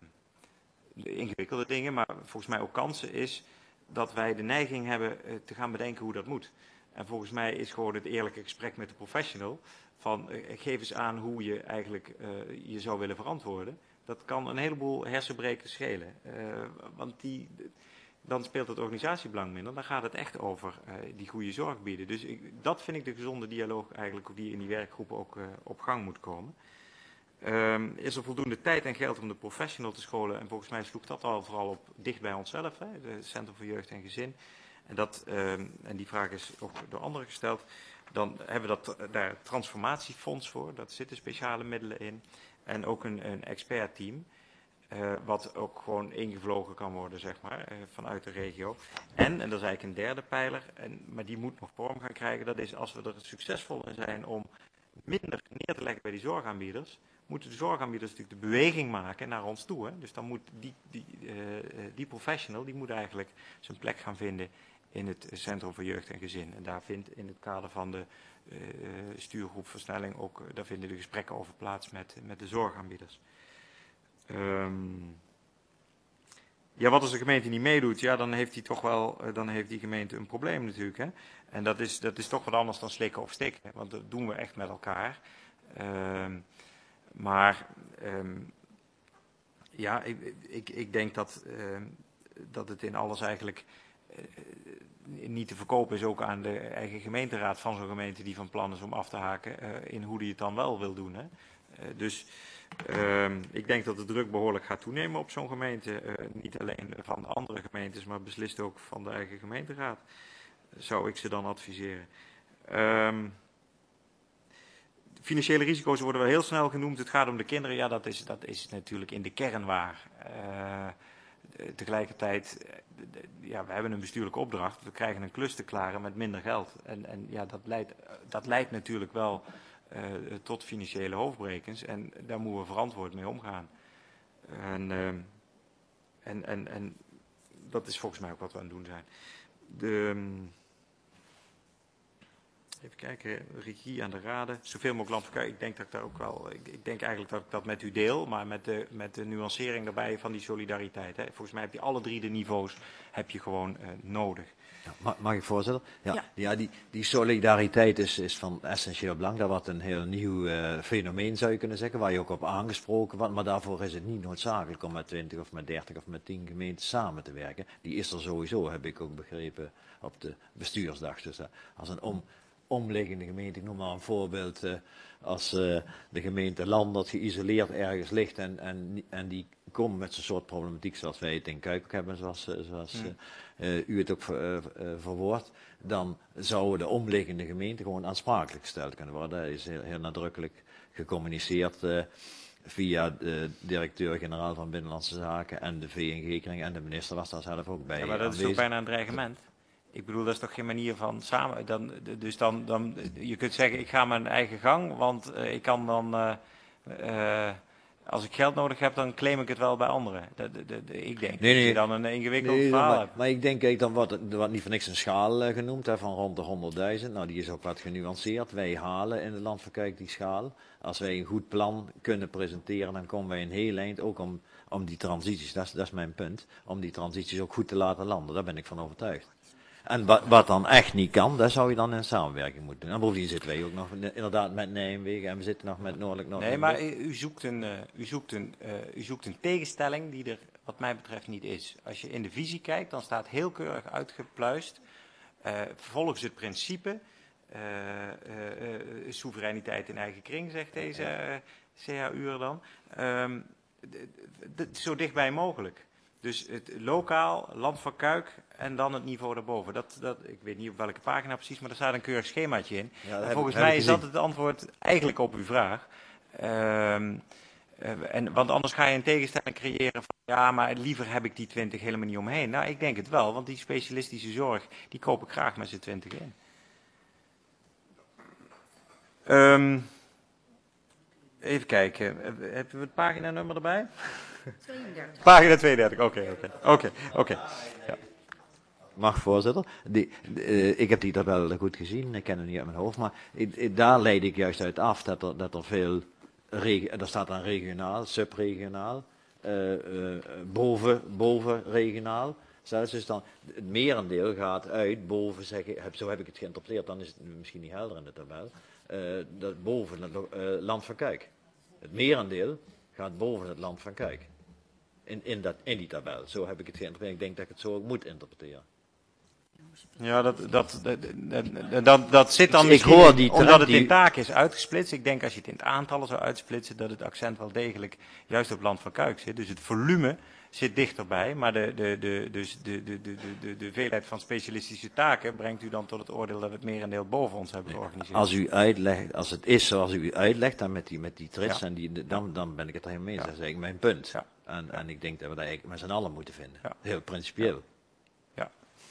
de ingewikkelde dingen, maar volgens mij ook kansen, is dat wij de neiging hebben uh, te gaan bedenken hoe dat moet. En volgens mij is gewoon het eerlijke gesprek met de professional van uh, geef eens aan hoe je eigenlijk uh, je zou willen verantwoorden. Dat kan een heleboel hersenbreken schelen. Uh, want die, dan speelt het organisatiebelang minder. Dan gaat het echt over uh, die goede zorg bieden. Dus ik, dat vind ik de gezonde dialoog eigenlijk die in die werkgroep ook uh, op gang moet komen. Um, is er voldoende tijd en geld om de professional te scholen? En volgens mij sloeg dat al vooral op dicht bij onszelf, hè, het Centrum voor Jeugd en Gezin. En, dat, um, en die vraag is ook door anderen gesteld. Dan hebben we dat, daar het transformatiefonds voor. Daar zitten speciale middelen in. En ook een, een expertteam. Uh, wat ook gewoon ingevlogen kan worden, zeg maar, uh, vanuit de regio. En, en dat is eigenlijk een derde pijler, en, maar die moet nog vorm gaan krijgen. Dat is als we er succesvol in zijn om minder neer te leggen bij die zorgaanbieders, moeten de zorgaanbieders natuurlijk de beweging maken naar ons toe. Hè? Dus dan moet die, die, uh, die professional, die moet eigenlijk zijn plek gaan vinden in het Centrum voor Jeugd en Gezin. En daar vindt in het kader van de uh, stuurgroep Versnelling ook, uh, daar vinden de gesprekken over plaats met, met de zorgaanbieders. Um, ja, wat als de gemeente niet meedoet? Ja, dan heeft die toch wel, uh, dan heeft die gemeente een probleem natuurlijk. Hè? En dat is, dat is toch wat anders dan slikken of stikken. Hè? Want dat doen we echt met elkaar. Um, maar um, ja, ik, ik, ik denk dat, uh, dat het in alles eigenlijk uh, niet te verkopen is, ook aan de eigen gemeenteraad van zo'n gemeente die van plan is om af te haken, uh, in hoe die het dan wel wil doen. Hè? Uh, dus uh, ik denk dat de druk behoorlijk gaat toenemen op zo'n gemeente. Uh, niet alleen van de andere gemeentes, maar beslist ook van de eigen gemeenteraad. Zou ik ze dan adviseren. Um, Financiële risico's worden wel heel snel genoemd. Het gaat om de kinderen. Ja, dat is, dat is natuurlijk in de kern waar. Uh, tegelijkertijd, ja, we hebben een bestuurlijke opdracht. We krijgen een klus te klaren met minder geld. En, en ja, dat leidt, dat leidt natuurlijk wel uh, tot financiële hoofdbrekens. En daar moeten we verantwoord mee omgaan. En, uh, en, en, en dat is volgens mij ook wat we aan het doen zijn. De... Even kijken, regie aan de raden. Zoveel mogelijk landverkuik. Ik denk dat ik daar ook wel. Ik, ik denk eigenlijk dat ik dat met u deel, maar met de, met de nuancering daarbij van die solidariteit. Hè. Volgens mij heb je alle drie de niveaus heb je gewoon uh, nodig. Ja, mag, mag ik voorzitter? Ja, Ja. ja die, die solidariteit is, is van essentieel belang. Dat wordt een heel nieuw uh, fenomeen, zou je kunnen zeggen, waar je ook op aangesproken wordt. Maar daarvoor is het niet noodzakelijk om met twintig of met dertig of met tien gemeenten samen te werken. Die is er sowieso, heb ik ook begrepen, op de bestuursdag. Dus uh, als een om. omliggende gemeente, ik noem maar een voorbeeld, uh, als uh, de gemeente Landert geïsoleerd ergens ligt en, en, en die komen met zo'n soort problematiek zoals wij het in Kuik ook hebben, zoals, uh, zoals uh, uh, u het ook ver, uh, uh, verwoordt, dan zouden de omliggende gemeenten gewoon aansprakelijk gesteld kunnen worden. Dat is heel, heel nadrukkelijk gecommuniceerd uh, via de directeur-generaal van Binnenlandse Zaken en de V N G-kring en de minister was daar zelf ook bij. Ja, maar dat aanwezig. is toch bijna een dreigement? Ik bedoel, dat is toch geen manier van samen. Dan, dus dan, dan, je kunt zeggen, ik ga mijn eigen gang, want uh, ik kan dan, uh, uh, als ik geld nodig heb, dan claim ik het wel bij anderen. Dat, dat, dat, ik denk nee, nee, dat je dan een ingewikkeld nee, verhaal maar, hebt. maar ik denk, kijk, dan wordt er wordt niet voor niks een schaal uh, genoemd, hè, van rond de honderdduizend. Nou, die is ook wat genuanceerd. Wij halen in het land van Kuik die schaal. Als wij een goed plan kunnen presenteren, dan komen wij een heel eind, ook om, om die transities, dat is, dat is mijn punt, om die transities ook goed te laten landen. Daar ben ik van overtuigd. En wat, wat dan echt niet kan, dat zou je dan in samenwerking moeten doen. En bovendien zitten wij ook nog inderdaad met Nijmegen en we zitten nog met Noordelijk Noord. Nee, maar u zoekt, een, uh, u, zoekt een, uh, u zoekt een tegenstelling die er wat mij betreft niet is. Als je in de visie kijkt, dan staat heel keurig uitgepluist. Uh, volgens het principe, uh, uh, uh, soevereiniteit in eigen kring, zegt deze uh, C H U'er dan. Um, d- d- d- zo dichtbij mogelijk. Dus het lokaal, Land van Kuik en dan het niveau daarboven. Dat, dat, ik weet niet op welke pagina precies, maar er staat een keurig schemaatje in. Ja, en volgens mij is dat het antwoord eigenlijk op uw vraag. Um, uh, en, want anders ga je een tegenstelling creëren van ja, maar liever heb ik die twintig helemaal niet omheen. Nou, ik denk het wel, want die specialistische zorg, die koop ik graag met z'n twintig in. Um, even kijken, hebben we het paginanummer erbij? tweeëndertig. Pagina tweeëndertig, oké, oké, oké, oké. Mag, voorzitter. Die, uh, ik heb die tabel goed gezien, ik ken het niet uit mijn hoofd, maar ik, ik, daar leid ik juist uit af dat er, dat er veel, reg, er staat dan regionaal, subregionaal, uh, uh, boven, boven regionaal. Zelfs dus dan, het merendeel gaat uit boven, zeg, zo heb ik het geïnterpreteerd, dan is het misschien niet helder in de tabel, uh, dat boven het uh, Land van Kuik. Het merendeel gaat boven het Land van Kuik. In, in, dat, in die tabel. Zo heb ik het geïnterpreteerd. Ik denk dat ik het zo ook moet interpreteren. Ja, dat, dat, dat, dat, dat, dat zit dan ik misschien hoor die in, omdat het die... in taken is uitgesplitst. Ik denk als je het in aantallen zou uitsplitsen, dat het accent wel degelijk juist op Land van Kuik zit. Dus het volume zit dichterbij, maar de, de, de, dus de, de, de, de, de veelheid van specialistische taken brengt u dan tot het oordeel dat we het merendeel boven ons hebben georganiseerd. Als u uitlegt, als het is zoals u uitlegt, dan met die, met die trits, ja. en die, dan, dan ben ik het er helemaal mee eens. Ja. Dat is eigenlijk mijn punt. Ja. En, en ik denk dat we dat eigenlijk met z'n allen moeten vinden. Ja. Heel principieel. Ja.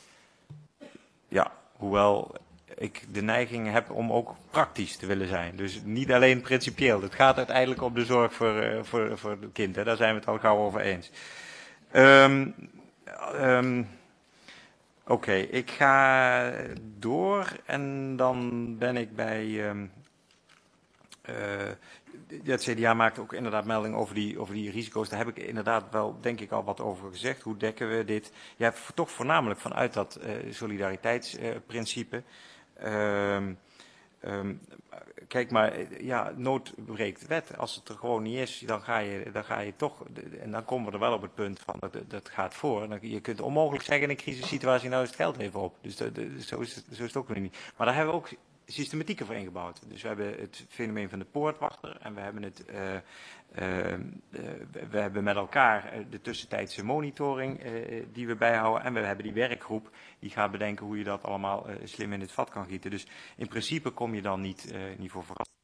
Ja, hoewel ik de neiging heb om ook praktisch te willen zijn. Dus niet alleen principieel. Het gaat uiteindelijk om de zorg voor, uh, voor, voor het kind. Hè. Daar zijn we het al gauw over eens. Um, um, Oké, okay, ik ga door en dan ben ik bij... Um, uh, het C D A maakt ook inderdaad melding over die, over die risico's. Daar heb ik inderdaad wel, denk ik, al wat over gezegd. Hoe dekken we dit? Je hebt toch voornamelijk vanuit dat uh, solidariteitsprincipe. Uh, um, um, kijk maar, ja, nood breekt wet. Als het er gewoon niet is, dan ga je, dan ga je toch... En dan komen we er wel op het punt van, dat, dat gaat voor. Dan, je kunt onmogelijk zeggen in een crisissituatie, nou is het geld even op. Dus de, de, zo, is het, zo is het ook nog niet. Maar daar hebben we ook... systematieken voor ingebouwd. Dus we hebben het fenomeen van de poortwachter en we hebben het, uh, uh, uh, we hebben met elkaar de tussentijdse monitoring uh, die we bijhouden en we hebben die werkgroep die gaat bedenken hoe je dat allemaal uh, slim in het vat kan gieten. Dus in principe kom je dan niet, uh, niet voor verrassing.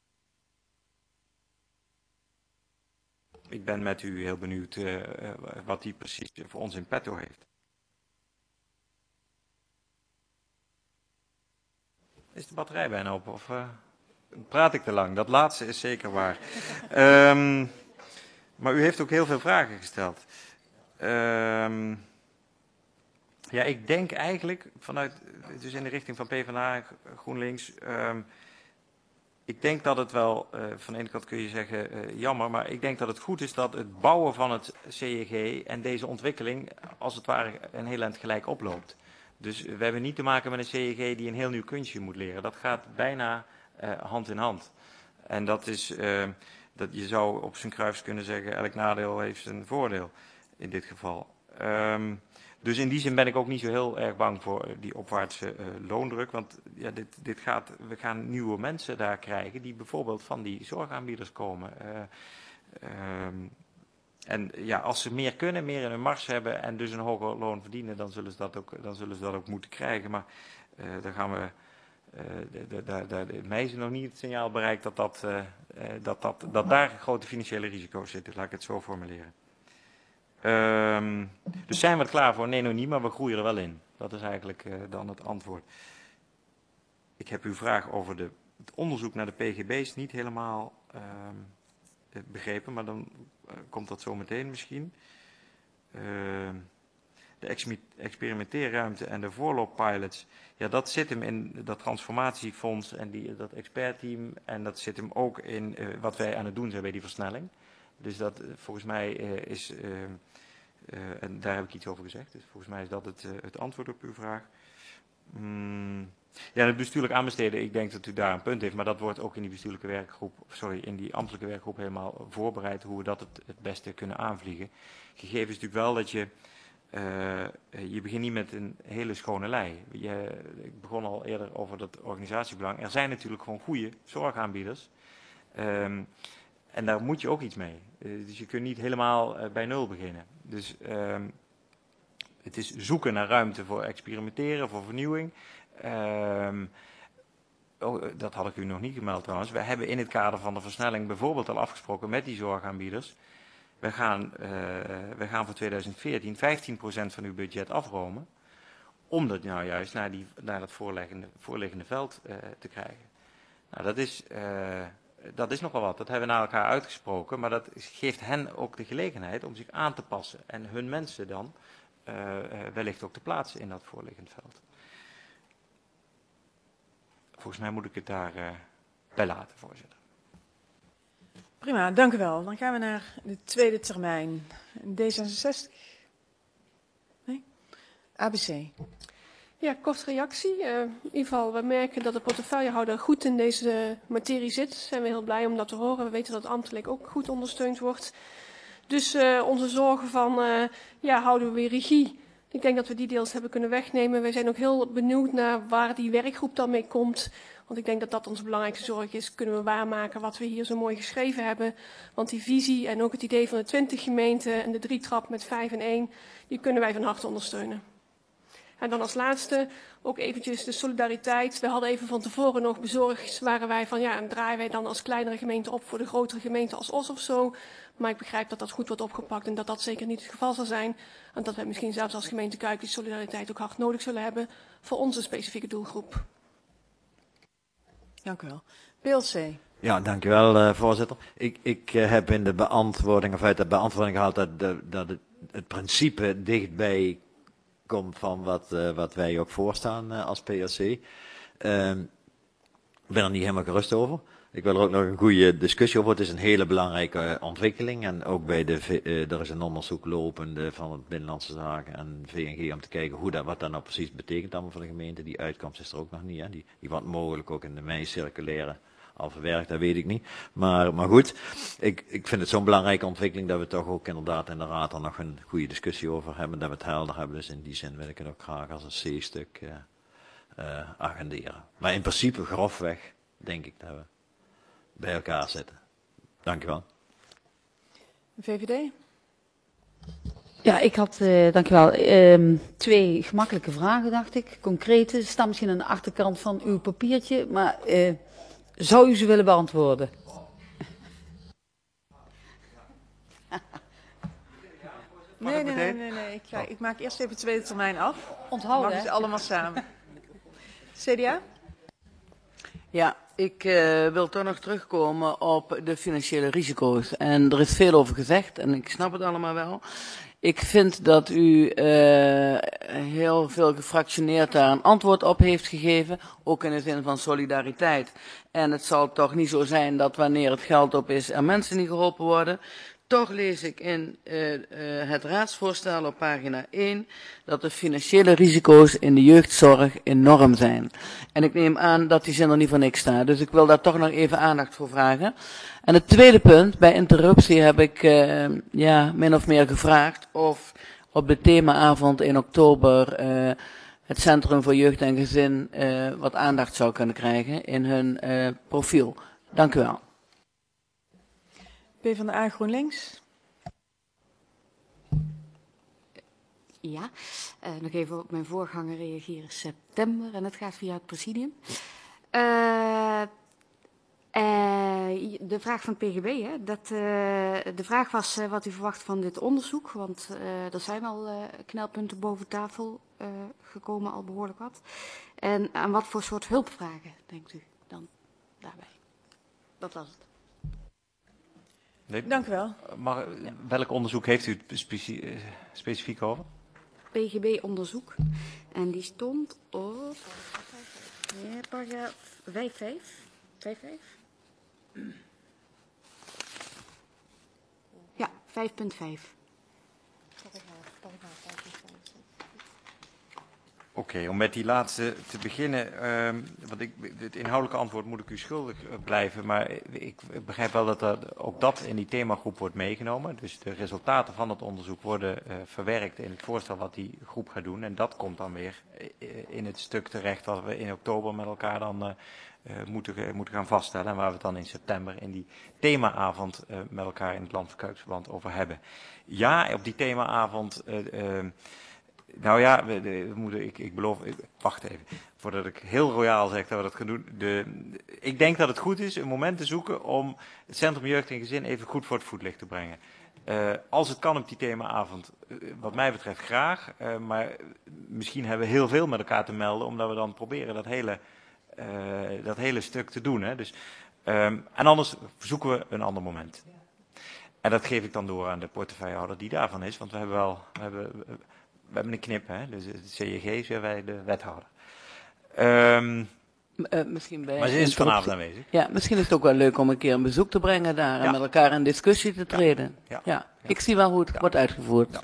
Ik ben met u heel benieuwd uh, uh, wat die precies voor ons in petto heeft. Is de batterij bijna op of uh, praat ik te lang? Dat laatste is zeker waar. Um, maar u heeft ook heel veel vragen gesteld. Um, ja, ik denk eigenlijk vanuit, dus in de richting van PvdA, GroenLinks, um, ik denk dat het wel, uh, van de ene kant kun je zeggen uh, jammer, maar ik denk dat het goed is dat het bouwen van het C J G en deze ontwikkeling als het ware een heel eind gelijk oploopt. Dus we hebben niet te maken met een C J G die een heel nieuw kunstje moet leren. Dat gaat bijna uh, hand in hand. En dat is, uh, dat je zou op zijn kruis kunnen zeggen, elk nadeel heeft zijn voordeel in dit geval. Um, dus in die zin ben ik ook niet zo heel erg bang voor die opwaartse uh, loondruk. Want ja, dit, dit gaat, we gaan nieuwe mensen daar krijgen die bijvoorbeeld van die zorgaanbieders komen. Uh, um, En ja, als ze meer kunnen, meer in hun mars hebben en dus een hoger loon verdienen, dan zullen ze dat ook, dan zullen ze dat ook moeten krijgen. Maar uh, daar gaan we, uh, daar, daar, mij is nog niet het signaal bereikt dat, dat, uh, dat, dat, dat daar grote financiële risico's zitten, laat ik het zo formuleren. Um, dus zijn we er klaar voor? Nee, nog niet, maar we groeien er wel in. Dat is eigenlijk uh, dan het antwoord. Ik heb uw vraag over de, het onderzoek naar de P G B's niet helemaal uh, begrepen, maar dan uh, komt dat zo meteen misschien. Uh, de ex experimenteerruimte en de voorlooppilots, ja, dat zit hem in dat transformatiefonds en die, dat expertteam en dat zit hem ook in uh, wat wij aan het doen zijn bij die versnelling. Dus dat uh, volgens mij uh, is, uh, uh, en daar heb ik iets over gezegd, dus volgens mij is dat het, uh, het antwoord op uw vraag. Hmm. Ja, het bestuurlijk aanbesteden, ik denk dat u daar een punt heeft, maar dat wordt ook in die bestuurlijke werkgroep, sorry, in die ambtelijke werkgroep helemaal voorbereid hoe we dat het, het beste kunnen aanvliegen. Gegeven is natuurlijk wel dat je, uh, je begint niet met een hele schone lei. Je, ik begon al eerder over dat organisatiebelang. Er zijn natuurlijk gewoon goede zorgaanbieders. Um, en daar moet je ook iets mee. Uh, dus je kunt niet helemaal uh, bij nul beginnen. Dus um, het is zoeken naar ruimte voor experimenteren, voor vernieuwing. Um, oh, dat had ik u nog niet gemeld trouwens. We hebben in het kader van de versnelling bijvoorbeeld al afgesproken met die zorgaanbieders. We gaan, uh, we gaan voor tweeduizend veertien vijftien procent van uw budget afromen. Om dat nou juist naar, die, naar dat voorliggende, voorliggende veld uh, te krijgen. Nou, dat is, uh, dat is nogal wat. Dat hebben we naar elkaar uitgesproken. Maar dat geeft hen ook de gelegenheid om zich aan te passen. En hun mensen dan uh, uh, wellicht ook te plaatsen in dat voorliggend veld. Volgens mij moet ik het daar uh, bij laten, voorzitter. Prima, dank u wel. Dan gaan we naar de tweede termijn. D zesenzestig? Nee? A B C. Ja, kort reactie. Uh, in ieder geval, we merken dat de portefeuillehouder goed in deze materie zit. Daar zijn we heel blij om dat te horen. We weten dat het ambtelijk ook goed ondersteund wordt. Dus uh, onze zorgen van, uh, ja, houden we weer regie? Ik denk dat we die deels hebben kunnen wegnemen. Wij zijn ook heel benieuwd naar waar die werkgroep dan mee komt. Want ik denk dat dat onze belangrijkste zorg is. Kunnen we waarmaken wat we hier zo mooi geschreven hebben? Want die visie en ook het idee van de twintig gemeenten en de drietrap met vijf en één, die kunnen wij van harte ondersteunen. En dan als laatste ook eventjes de solidariteit. We hadden even van tevoren nog bezorgd, waren wij van ja, en draaien wij dan als kleinere gemeente op voor de grotere gemeente als Os of zo. Maar ik begrijp dat dat goed wordt opgepakt en dat dat zeker niet het geval zal zijn. En dat wij misschien zelfs als gemeente Kuik die solidariteit ook hard nodig zullen hebben voor onze specifieke doelgroep. Dank u wel. P L C. Ja, dank u wel, uh, voorzitter. Ik, ik uh, heb in de beantwoording, of uit de beantwoording gehaald dat, de, dat het, het principe dichtbij komt van wat, uh, wat wij ook voorstaan uh, als P L C. Uh, ik ben er niet helemaal gerust over. Ik wil er ook nog een goede discussie over. Het is een hele belangrijke ontwikkeling. En ook bij de, uh, er is een onderzoek lopende van het Binnenlandse Zaken en V N G om te kijken hoe dat, wat dat nou precies betekent allemaal voor de gemeente. Die uitkomst is er ook nog niet. Hè. Die, die wordt mogelijk ook in de mei-circulaire al verwerkt, dat weet ik niet. Maar, maar goed, ik, ik vind het zo'n belangrijke ontwikkeling dat we toch ook inderdaad in de raad er nog een goede discussie over hebben. Dat we het helder hebben. Dus in die zin wil ik het ook graag als een C-stuk uh, uh, agenderen. Maar in principe grofweg denk ik dat we bij elkaar zitten. Dank u wel. V V D? Ja, ik had, uh, dankjewel, uh, twee gemakkelijke vragen, dacht ik. Concrete, ze staan misschien aan de achterkant van uw papiertje, maar uh, zou u ze willen beantwoorden? Nee, nee, nee, nee, nee. Ik, ga, ik maak eerst even de tweede termijn af. Onthouden, Mag hè? ze allemaal samen. C D A? Ja, ik uh, wil toch nog terugkomen op de financiële risico's. En er is veel over gezegd en ik snap het allemaal wel. Ik vind dat u uh, heel veel gefractioneerd daar een antwoord op heeft gegeven, ook in de zin van solidariteit. En het zal toch niet zo zijn dat wanneer het geld op is, er mensen niet geholpen worden. Toch lees ik in uh, uh, het raadsvoorstel op pagina één dat de financiële risico's in de jeugdzorg enorm zijn. En ik neem aan dat die zin er niet voor niks staat. Dus ik wil daar toch nog even aandacht voor vragen. En het tweede punt, bij interruptie heb ik uh, ja, min of meer gevraagd of op de themaavond in oktober uh, het Centrum voor Jeugd en Gezin uh, wat aandacht zou kunnen krijgen in hun uh, profiel. Dank u wel. PvdA GroenLinks. Ja, uh, nog even op mijn voorganger reageren september en het gaat via het presidium. Uh, uh, de vraag van het P G B, hè, dat, uh, de vraag was uh, wat u verwacht van dit onderzoek, want uh, er zijn al uh, knelpunten boven tafel uh, gekomen, al behoorlijk wat. En aan wat voor soort hulpvragen denkt u dan daarbij? Dat was het. Nee, Dank u wel. Maar welk onderzoek heeft u het specie specifiek over? P G B-onderzoek. En die stond op ja, paragraaf vijf vijf. vijf vijf? Ja, vijf punt vijf. Oké, okay, om met die laatste te beginnen, uh, want ik, het inhoudelijke antwoord moet ik u schuldig blijven, maar ik, ik begrijp wel dat er ook dat in die themagroep wordt meegenomen. Dus de resultaten van het onderzoek worden uh, verwerkt in het voorstel wat die groep gaat doen. En dat komt dan weer in het stuk terecht wat we in oktober met elkaar dan uh, uh, moeten, moeten gaan vaststellen. En waar we het dan in september in die themaavond uh, met elkaar in het Land van Kuikverband over hebben. Ja, op die themaavond Uh, uh, Nou ja, we, we moeten, ik, ik beloof, ik, wacht even, voordat ik heel royaal zeg dat we dat gaan doen. De, ik denk dat het goed is een moment te zoeken om het Centrum Jeugd en Gezin even goed voor het voetlicht te brengen. Uh, als het kan op die themaavond, uh, wat mij betreft graag, uh, maar misschien hebben we heel veel met elkaar te melden, omdat we dan proberen dat hele, uh, dat hele stuk te doen. Hè. Dus, um, en anders zoeken we een ander moment. En dat geef ik dan door aan de portefeuillehouder die daarvan is, want we hebben wel, we hebben, we hebben een knip, hè? Dus het C J G is weer wij de wethouder. Um, Uh, misschien bij maar ze is vanavond aanwezig. Ja, misschien is het ook wel leuk om een keer een bezoek te brengen daar en ja. met elkaar in discussie te treden. Ja, ja. ja. ja. Ik zie wel hoe het ja. wordt uitgevoerd. Ja.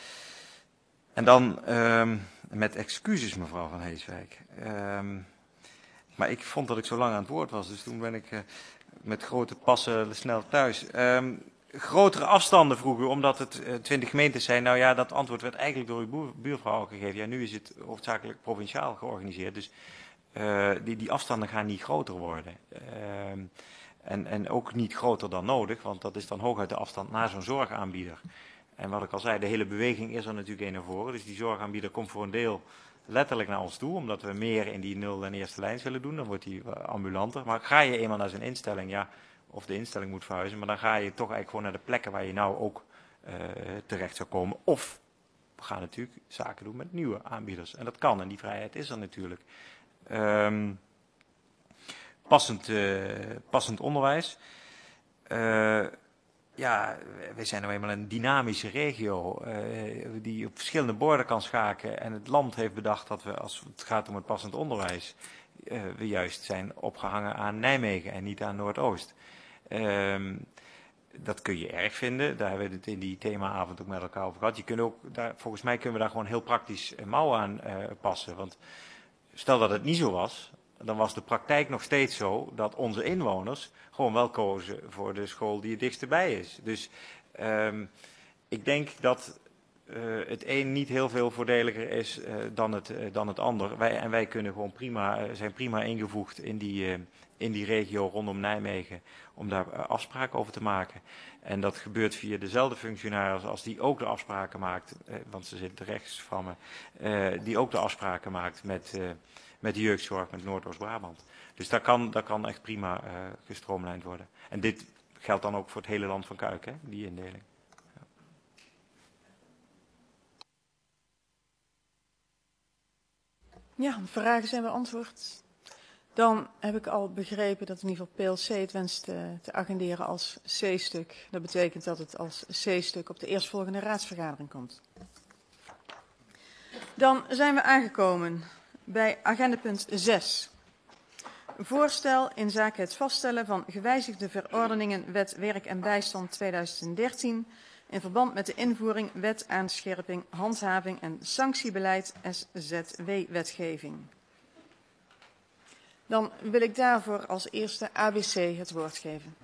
En dan um, met excuses mevrouw Van Heeswijk. Um, maar ik vond dat ik zo lang aan het woord was, dus toen ben ik uh, met grote passen snel thuis. Um, grotere afstanden vroeg u, omdat het uh, twintig gemeentes zijn. Nou ja, dat antwoord werd eigenlijk door uw buur, buurvrouw al gegeven. Ja, nu is het hoofdzakelijk provinciaal georganiseerd, dus Uh, die, die afstanden gaan niet groter worden. Uh, en, en ook niet groter dan nodig, want dat is dan hooguit de afstand naar zo'n zorgaanbieder. En wat ik al zei, de hele beweging is er natuurlijk een naar voren. Dus die zorgaanbieder komt voor een deel letterlijk naar ons toe, omdat we meer in die nul en eerste lijn willen doen. Dan wordt die ambulanter. Maar ga je eenmaal naar zijn instelling, ja, of de instelling moet verhuizen, maar dan ga je toch eigenlijk gewoon naar de plekken waar je nou ook uh, terecht zou komen. Of we gaan natuurlijk zaken doen met nieuwe aanbieders. En dat kan, en die vrijheid is er natuurlijk. Um, passend, uh, passend onderwijs. Uh, ja, wij zijn nou eenmaal een dynamische regio uh, die op verschillende borden kan schaken. En het land heeft bedacht dat we, als het gaat om het passend onderwijs, uh, we juist zijn opgehangen aan Nijmegen en niet aan Noordoost. Um, dat kun je erg vinden. Daar hebben we het in die themaavond ook met elkaar over gehad. Je kunt ook, daar, volgens mij kunnen we daar gewoon heel praktisch mouwen aan uh, passen. Want stel dat het niet zo was, dan was de praktijk nog steeds zo dat onze inwoners gewoon wel kozen voor de school die het dichtst bij is. Dus um, ik denk dat uh, het een niet heel veel voordeliger is uh, dan, het, uh, dan het ander. Wij, en wij kunnen gewoon prima, uh, zijn prima ingevoegd in die, uh, in die regio rondom Nijmegen om daar uh, afspraken over te maken. En dat gebeurt via dezelfde functionaris als die ook de afspraken maakt, uh, want ze zitten rechts van me, uh, die ook de afspraken maakt met, uh, met de jeugdzorg met Noordoost-Brabant. Dus dat kan, dat kan echt prima uh, gestroomlijnd worden. En dit geldt dan ook voor het hele land van Kuik, hè, die indeling. Ja. Ja, de vragen zijn beantwoord. Dan heb ik al begrepen dat in ieder geval P L C het wenst te, te agenderen als C-stuk. Dat betekent dat het als C-stuk op de eerstvolgende raadsvergadering komt. Dan zijn we aangekomen bij agendapunt zes. Voorstel in zaken het vaststellen van gewijzigde verordeningen Wet Werk en Bijstand tweeduizend dertien in verband met de invoering Wet Aanscherping, Handhaving en Sanctiebeleid S Z W-wetgeving. Dan wil ik daarvoor als eerste A B C het woord geven.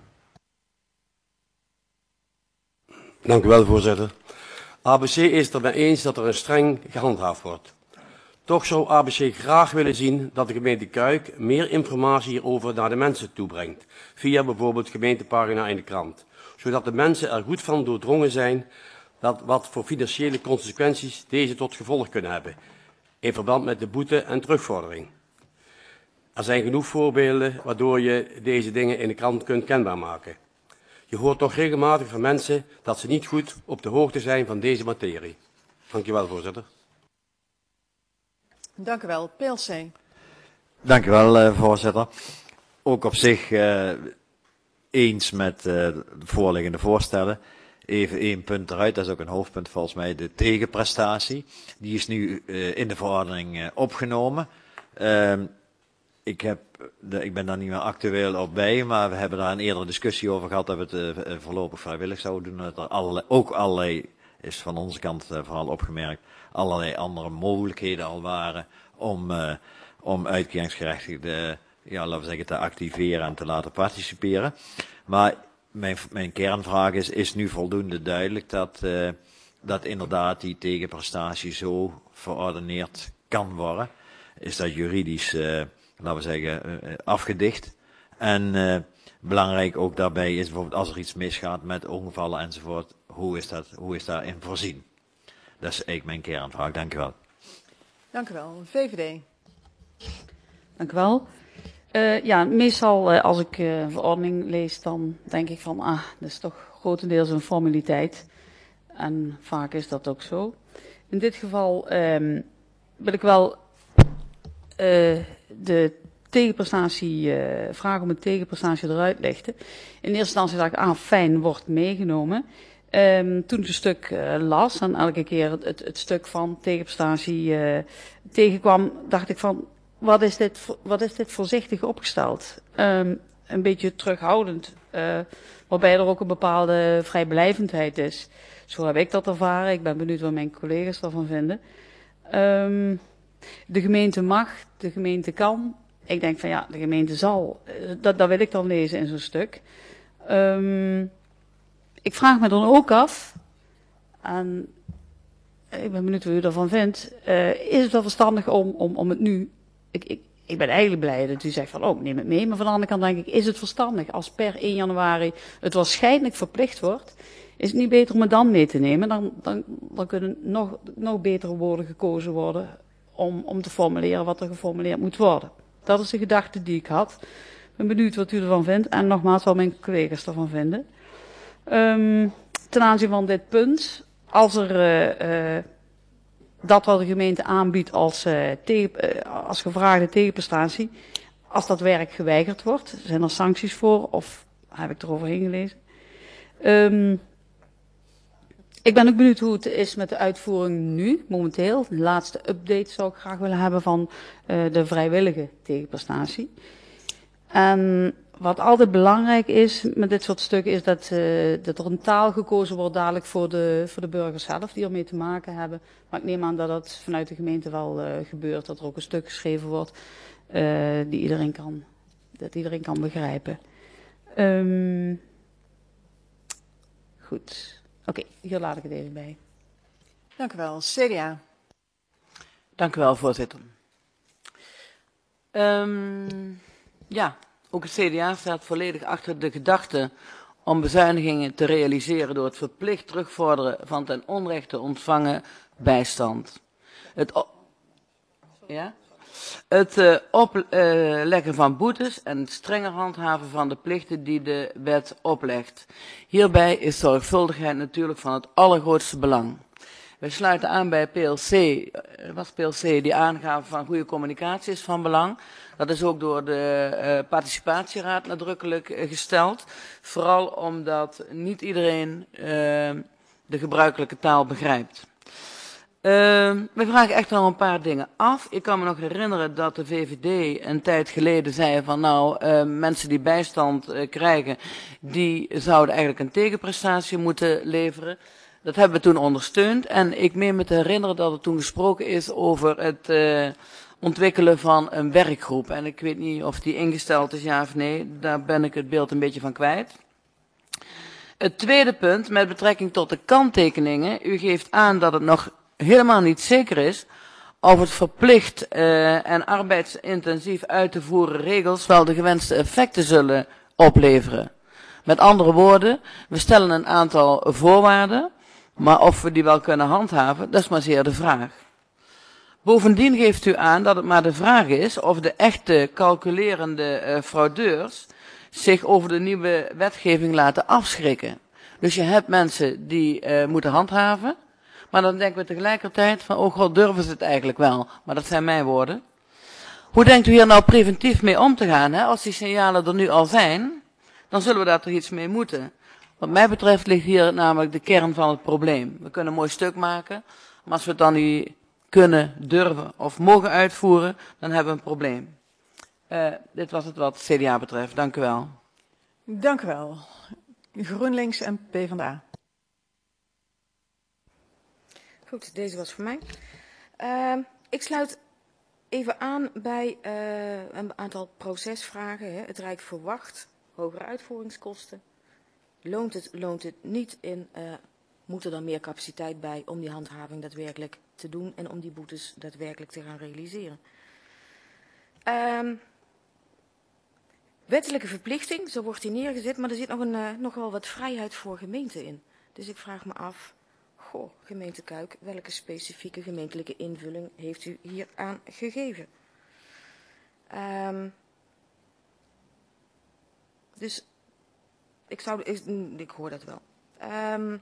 Dank u wel, voorzitter. A B C is het ermee eens dat er een streng gehandhaafd wordt. Toch zou A B C graag willen zien dat de gemeente Kuik meer informatie hierover naar de mensen toebrengt, via bijvoorbeeld gemeentepagina in de krant, zodat de mensen er goed van doordrongen zijn dat wat voor financiële consequenties deze tot gevolg kunnen hebben, in verband met de boete en terugvordering. Er zijn genoeg voorbeelden waardoor je deze dingen in de krant kunt kenbaar maken. Je hoort toch regelmatig van mensen dat ze niet goed op de hoogte zijn van deze materie. Dank u wel, voorzitter. Dank u wel. P L C. Dank u wel, uh, voorzitter. Ook op zich uh, eens met uh, de voorliggende voorstellen. Even één punt eruit, dat is ook een hoofdpunt volgens mij, de tegenprestatie. Die is nu uh, in de verordening uh, opgenomen. Uh, ik, heb, de, ik ben daar niet meer actueel op bij, maar we hebben daar een eerdere discussie over gehad dat we het uh, voorlopig vrijwillig zouden doen. Dat er allerlei, ook allerlei, is van onze kant uh, vooral opgemerkt, allerlei andere mogelijkheden al waren om, uh, om uitkeringsgerechtigden, ja, laten we zeggen, te activeren en te laten participeren. Maar mijn, mijn kernvraag is, is nu voldoende duidelijk dat, uh, dat inderdaad die tegenprestatie zo verordeneerd kan worden? Is dat juridisch, uh, laten we zeggen, uh, afgedicht? En uh, belangrijk ook daarbij is bijvoorbeeld als er iets misgaat met ongevallen enzovoort, hoe is dat, hoe is daarin voorzien? Dat is eigenlijk mijn kernvraag. Dank u wel. Dank u wel. V V D. Dank u wel. Uh, ja, meestal uh, als ik uh, verordening lees, dan denk ik van, ah, dat is toch grotendeels een formaliteit. En vaak is dat ook zo. In dit geval um, wil ik wel uh, de tegenprestatie, uh, vragen om een tegenprestatie eruit lichten. In eerste instantie dacht ik, ah, fijn, wordt meegenomen. Um, toen ik het stuk uh, las en elke keer het, het, het stuk van tegenprestatie uh, tegenkwam, dacht ik van, wat is dit, wat is dit voorzichtig opgesteld? Um, een beetje terughoudend, uh, waarbij er ook een bepaalde vrijblijvendheid is. Zo heb ik dat ervaren. Ik ben benieuwd wat mijn collega's daarvan vinden. Um, de gemeente mag, de gemeente kan. Ik denk van ja, de gemeente zal. Dat, dat wil ik dan lezen in zo'n stuk. Um, ik vraag me dan ook af, en ik ben benieuwd wat u daarvan vindt, uh, is het wel verstandig om, om, om het nu, ik, ik, ik ben eigenlijk blij dat u zegt van oh, neem het mee, maar van de andere kant denk ik, is het verstandig als per één januari het waarschijnlijk verplicht wordt, is het niet beter om het dan mee te nemen, dan, dan, dan kunnen nog, nog betere woorden gekozen worden om, om te formuleren wat er geformuleerd moet worden. Dat is de gedachte die ik had. Ik ben benieuwd wat u ervan vindt en nogmaals wat mijn collega's ervan vinden. Um, ten aanzien van dit punt, als er uh, uh, dat wat de gemeente aanbiedt als, uh, tegen, uh, als gevraagde tegenprestatie, als dat werk geweigerd wordt, zijn er sancties voor of heb ik eroverheen gelezen? Um, ik ben ook benieuwd hoe het is met de uitvoering nu, momenteel. De laatste update zou ik graag willen hebben van uh, de vrijwillige tegenprestatie. En wat altijd belangrijk is met dit soort stukken is dat, uh, dat er een taal gekozen wordt dadelijk voor de, voor de burgers zelf die ermee te maken hebben. Maar ik neem aan dat dat vanuit de gemeente wel uh, gebeurt, dat er ook een stuk geschreven wordt uh, die iedereen kan, dat iedereen kan begrijpen. Um, goed, oké, okay, hier laat ik het even bij. Dank u wel. C D A. Dank u wel, voorzitter. Um, ja. Ook het C D A staat volledig achter de gedachte om bezuinigingen te realiseren door het verplicht terugvorderen van ten onrechte ontvangen bijstand. Het, ja? het uh, opleggen uh, van boetes en het strenger handhaven van de plichten die de wet oplegt. Hierbij is zorgvuldigheid natuurlijk van het allergrootste belang. Wij sluiten aan bij P L C, was P L C die aangave van goede communicatie is van belang. Dat is ook door de uh, participatieraad nadrukkelijk uh, gesteld. Vooral omdat niet iedereen uh, de gebruikelijke taal begrijpt. Uh, we vragen echt wel een paar dingen af. Ik kan me nog herinneren dat de V V D een tijd geleden zei van nou, uh, mensen die bijstand uh, krijgen, die zouden eigenlijk een tegenprestatie moeten leveren. Dat hebben we toen ondersteund en ik meen me te herinneren dat er toen gesproken is over het uh, ontwikkelen van een werkgroep. En ik weet niet of die ingesteld is, ja of nee, daar ben ik het beeld een beetje van kwijt. Het tweede punt met betrekking tot de kanttekeningen. U geeft aan dat het nog helemaal niet zeker is of het verplicht uh, en arbeidsintensief uit te voeren regels wel de gewenste effecten zullen opleveren. Met andere woorden, we stellen een aantal voorwaarden, maar of we die wel kunnen handhaven, dat is maar zeer de vraag. Bovendien geeft u aan dat het maar de vraag is of de echte calculerende uh, fraudeurs zich over de nieuwe wetgeving laten afschrikken. Dus je hebt mensen die uh, moeten handhaven, maar dan denken we tegelijkertijd van, oh god, durven ze het eigenlijk wel? Maar dat zijn mijn woorden. Hoe denkt u hier nou preventief mee om te gaan, hè? Als die signalen er nu al zijn, dan zullen we daar toch iets mee moeten. Wat mij betreft ligt hier namelijk de kern van het probleem. We kunnen een mooi stuk maken, maar als we het dan niet kunnen, durven of mogen uitvoeren, dan hebben we een probleem. Uh, dit was het wat het C D A betreft. Dank u wel. Dank u wel. GroenLinks en PvdA. Goed, deze was voor mij. Uh, ik sluit even aan bij uh, een aantal procesvragen. Hè. Het Rijk verwacht hogere uitvoeringskosten. Loont het, loont het niet in, uh, moet er dan meer capaciteit bij om die handhaving daadwerkelijk te doen en om die boetes daadwerkelijk te gaan realiseren. Um, wettelijke verplichting, zo wordt die neergezet, maar er zit nog, een, uh, nog wel wat vrijheid voor gemeenten in. Dus ik vraag me af, goh, gemeente Kuik, welke specifieke gemeentelijke invulling heeft u hier aan gegeven? Um, dus ik, zou, ik, ik hoor dat wel. Um,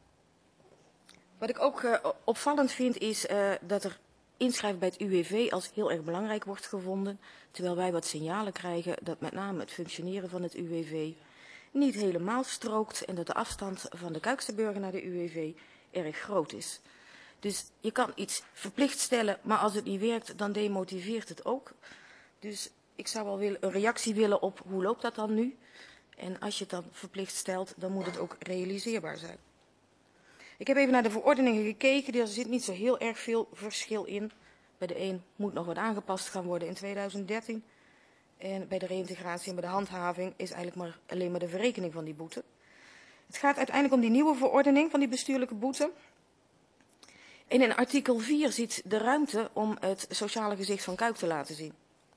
wat ik ook uh, opvallend vind is uh, dat er inschrijven bij het U W V als heel erg belangrijk wordt gevonden, terwijl wij wat signalen krijgen dat met name het functioneren van het U W V niet helemaal strookt en dat de afstand van de Kuikse burger naar de U W V erg groot is. Dus je kan iets verplicht stellen, maar als het niet werkt, dan demotiveert het ook. Dus ik zou wel willen, een reactie willen op hoe loopt dat dan nu? En als je het dan verplicht stelt, dan moet het ook realiseerbaar zijn. Ik heb even naar de verordeningen gekeken, er zit niet zo heel erg veel verschil in. Bij de een moet nog wat aangepast gaan worden in tweeduizend dertien. En bij de reïntegratie en bij de handhaving is eigenlijk maar alleen maar de verrekening van die boete. Het gaat uiteindelijk om die nieuwe verordening van die bestuurlijke boete. En in artikel vier zit de ruimte om het sociale gezicht van Kuik te laten zien.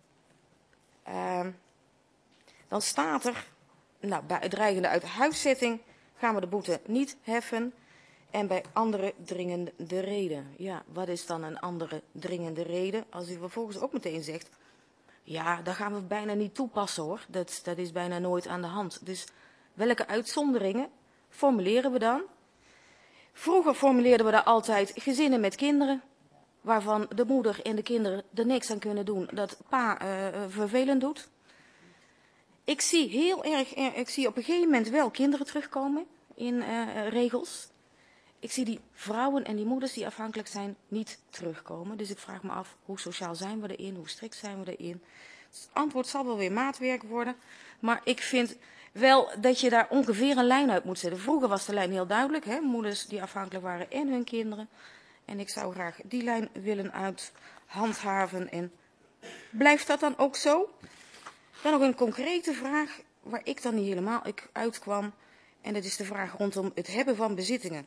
Uh, dan staat er, nou, bij dreigende uithuiszetting gaan we de boete niet heffen. En bij andere dringende reden. Ja, wat is dan een andere dringende reden? Als u vervolgens ook meteen zegt, ja, dat gaan we bijna niet toepassen hoor. Dat, dat is bijna nooit aan de hand. Dus welke uitzonderingen formuleren we dan? Vroeger formuleerden we daar altijd gezinnen met kinderen, waarvan de moeder en de kinderen er niks aan kunnen doen dat pa uh, vervelend doet. Ik zie heel erg, ik zie op een gegeven moment wel kinderen terugkomen in uh, regels. Ik zie die vrouwen en die moeders die afhankelijk zijn niet terugkomen. Dus ik vraag me af, hoe sociaal zijn we erin, hoe strikt zijn we erin? Het antwoord zal wel weer maatwerk worden, maar ik vind wel dat je daar ongeveer een lijn uit moet zetten. Vroeger was de lijn heel duidelijk, hè? Moeders die afhankelijk waren en hun kinderen. En ik zou graag die lijn willen uithandhaven. En blijft dat dan ook zo? Dan nog een concrete vraag waar ik dan niet helemaal uitkwam. En dat is de vraag rondom het hebben van bezittingen.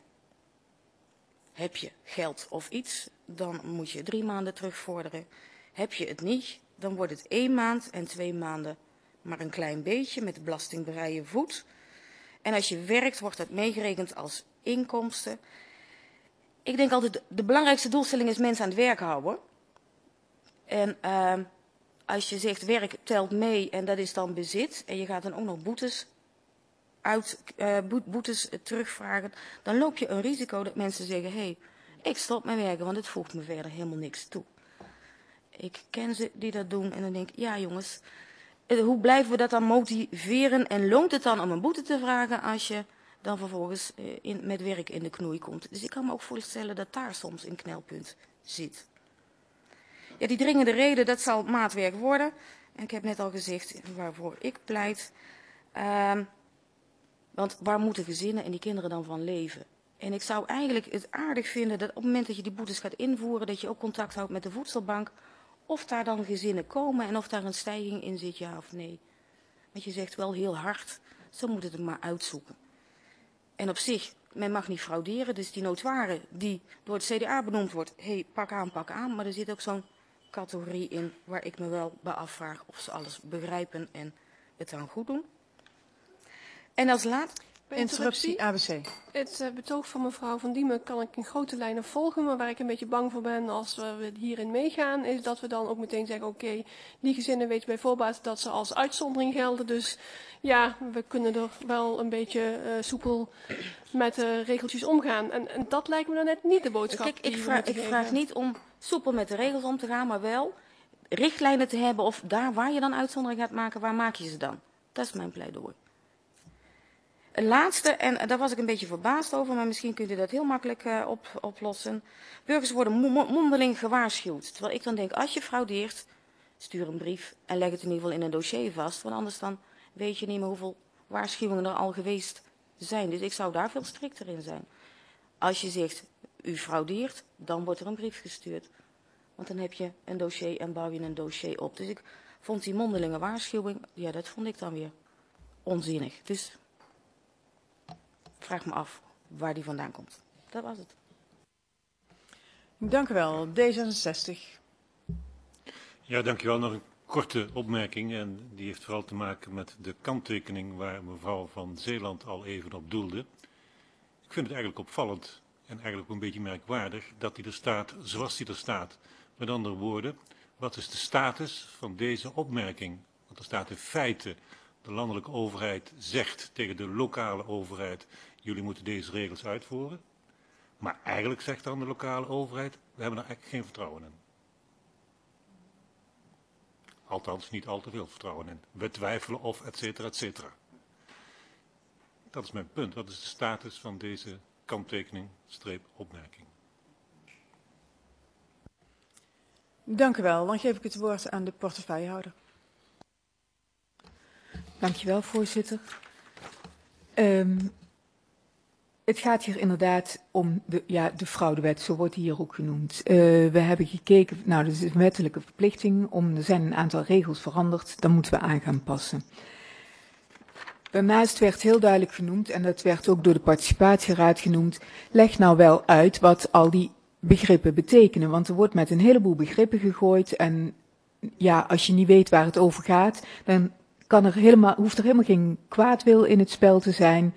Heb je geld of iets, dan moet je drie maanden terugvorderen. Heb je het niet, dan wordt het één maand en twee maanden maar een klein beetje met belastingvrije voet. En als je werkt, wordt dat meegerekend als inkomsten. Ik denk altijd, de belangrijkste doelstelling is mensen aan het werk houden. En uh, als je zegt werk telt mee en dat is dan bezit, en je gaat dan ook nog boetes, uit, uh, boetes terugvragen, dan loop je een risico dat mensen zeggen, hé, hey, ik stop met werken, want het voegt me verder helemaal niks toe. Ik ken ze die dat doen en dan denk ik, ja jongens, hoe blijven we dat dan motiveren en loont het dan om een boete te vragen als je dan vervolgens uh, in, met werk in de knoei komt. Dus ik kan me ook voorstellen dat daar soms een knelpunt zit. Ja, die dringende reden, dat zal maatwerk worden. En ik heb net al gezegd waarvoor ik pleit. Uh, want waar moeten gezinnen en die kinderen dan van leven? En ik zou eigenlijk het aardig vinden dat op het moment dat je die boetes gaat invoeren, dat je ook contact houdt met de voedselbank. Of daar dan gezinnen komen en of daar een stijging in zit, ja of nee. Want je zegt wel heel hard, zo moet het er maar uitzoeken. En op zich, men mag niet frauderen, dus die notoire die door het C D A benoemd wordt, hé, hey, pak aan, pak aan. Maar er zit ook zo'n categorie in waar ik me wel bij afvraag of ze alles begrijpen en het dan goed doen. En als laat... Interruptie, A B C. Het uh, betoog van mevrouw Van Diemen kan ik in grote lijnen volgen, maar waar ik een beetje bang voor ben als we hierin meegaan, is dat we dan ook meteen zeggen, oké, okay, die gezinnen weten bij voorbaat dat ze als uitzondering gelden, dus ja, we kunnen er wel een beetje uh, soepel met de uh, regeltjes omgaan. En, en dat lijkt me dan net niet de boodschap. Kijk, die ik, we vraag, ik vraag niet om soepel met de regels om te gaan, maar wel richtlijnen te hebben of daar waar je dan uitzondering gaat maken, waar maak je ze dan? Dat is mijn pleidooi. Een laatste, en daar was ik een beetje verbaasd over, maar misschien kunt u dat heel makkelijk uh, op, oplossen. Burgers worden mondeling gewaarschuwd. Terwijl ik dan denk, als je fraudeert, stuur een brief en leg het in ieder geval in een dossier vast. Want anders dan weet je niet meer hoeveel waarschuwingen er al geweest zijn. Dus ik zou daar veel strikter in zijn. Als je zegt, u fraudeert, dan wordt er een brief gestuurd. Want dan heb je een dossier en bouw je een dossier op. Dus ik vond die mondelinge waarschuwing, ja, dat vond ik dan weer onzinnig. Dus... vraag me af waar die vandaan komt. Dat was het. Dank u wel. D zesenzestig. Ja, dank u wel. Nog een korte opmerking. En die heeft vooral te maken met de kanttekening waar mevrouw van Zeeland al even op doelde. Ik vind het eigenlijk opvallend en eigenlijk ook een beetje merkwaardig, dat die er staat zoals die er staat. Met andere woorden, wat is de status van deze opmerking? Want er staat in feite, de landelijke overheid zegt tegen de lokale overheid, jullie moeten deze regels uitvoeren. Maar eigenlijk zegt dan de lokale overheid, we hebben er eigenlijk geen vertrouwen in. Althans, niet al te veel vertrouwen in. We twijfelen of, et cetera, et cetera. Dat is mijn punt. Wat is de status van deze kanttekening, streep, opmerking? Dank u wel. Dan geef ik het woord aan de portefeuillehouder. Dankjewel, voorzitter. Um, het gaat hier inderdaad om de, ja, de fraudewet, zo wordt die hier ook genoemd. Uh, we hebben gekeken, nou, dat is een wettelijke verplichting, om, er zijn een aantal regels veranderd, daar moeten we aan gaan passen. Daarnaast werd heel duidelijk genoemd, en dat werd ook door de participatieraad genoemd, leg nou wel uit wat al die begrippen betekenen. Want er wordt met een heleboel begrippen gegooid en ja, als je niet weet waar het over gaat, dan kan er helemaal, hoeft er helemaal geen kwaadwil in het spel te zijn.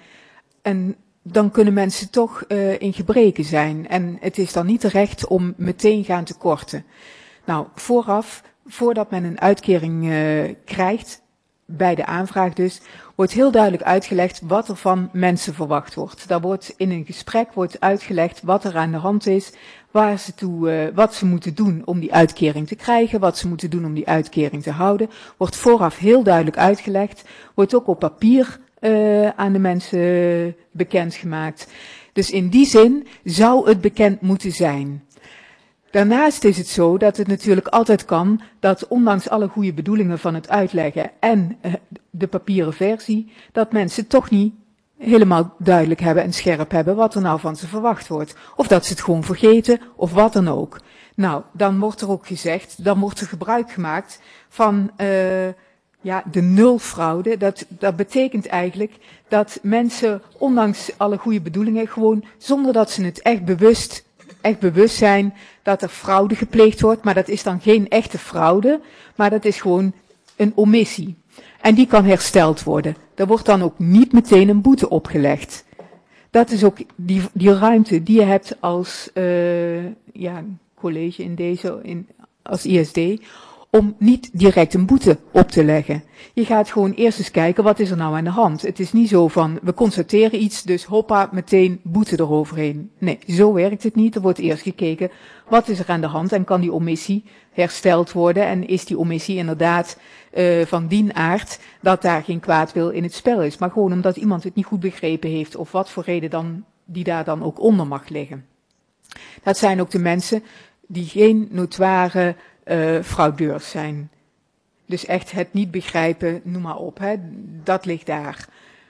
En dan kunnen mensen toch uh, in gebreken zijn. En het is dan niet terecht om meteen gaan tekorten. Nou, vooraf, voordat men een uitkering uh, krijgt, bij de aanvraag dus, wordt heel duidelijk uitgelegd wat er van mensen verwacht wordt. Daar wordt in een gesprek wordt uitgelegd wat er aan de hand is, waar ze toe, uh, wat ze moeten doen om die uitkering te krijgen, wat ze moeten doen om die uitkering te houden. Wordt vooraf heel duidelijk uitgelegd, wordt ook op papier uh, aan de mensen bekendgemaakt. Dus in die zin zou het bekend moeten zijn. Daarnaast is het zo dat het natuurlijk altijd kan dat ondanks alle goede bedoelingen van het uitleggen en uh, de papieren versie, dat mensen toch niet helemaal duidelijk hebben en scherp hebben wat er nou van ze verwacht wordt. Of dat ze het gewoon vergeten, of wat dan ook. Nou, dan wordt er ook gezegd, dan wordt er gebruik gemaakt van uh, ja, de nulfraude. Dat, dat betekent eigenlijk dat mensen, ondanks alle goede bedoelingen, gewoon zonder dat ze het echt bewust, echt bewust zijn, dat er fraude gepleegd wordt. Maar dat is dan geen echte fraude, maar dat is gewoon een omissie. En die kan hersteld worden. Er wordt dan ook niet meteen een boete opgelegd. Dat is ook die, die ruimte die je hebt als uh, ja, college in deze, in, als I S D, om niet direct een boete op te leggen. Je gaat gewoon eerst eens kijken, wat is er nou aan de hand? Het is niet zo van, we constateren iets, dus hoppa, meteen boete eroverheen. Nee, zo werkt het niet. Er wordt eerst gekeken, wat is er aan de hand en kan die omissie hersteld worden? En is die omissie inderdaad uh, van dien aard dat daar geen kwaadwil in het spel is? Maar gewoon omdat iemand het niet goed begrepen heeft of wat voor reden dan, die daar dan ook onder mag liggen. Dat zijn ook de mensen die geen notoire uh, fraudeurs zijn. Dus echt het niet begrijpen, noem maar op, hè, dat ligt daar.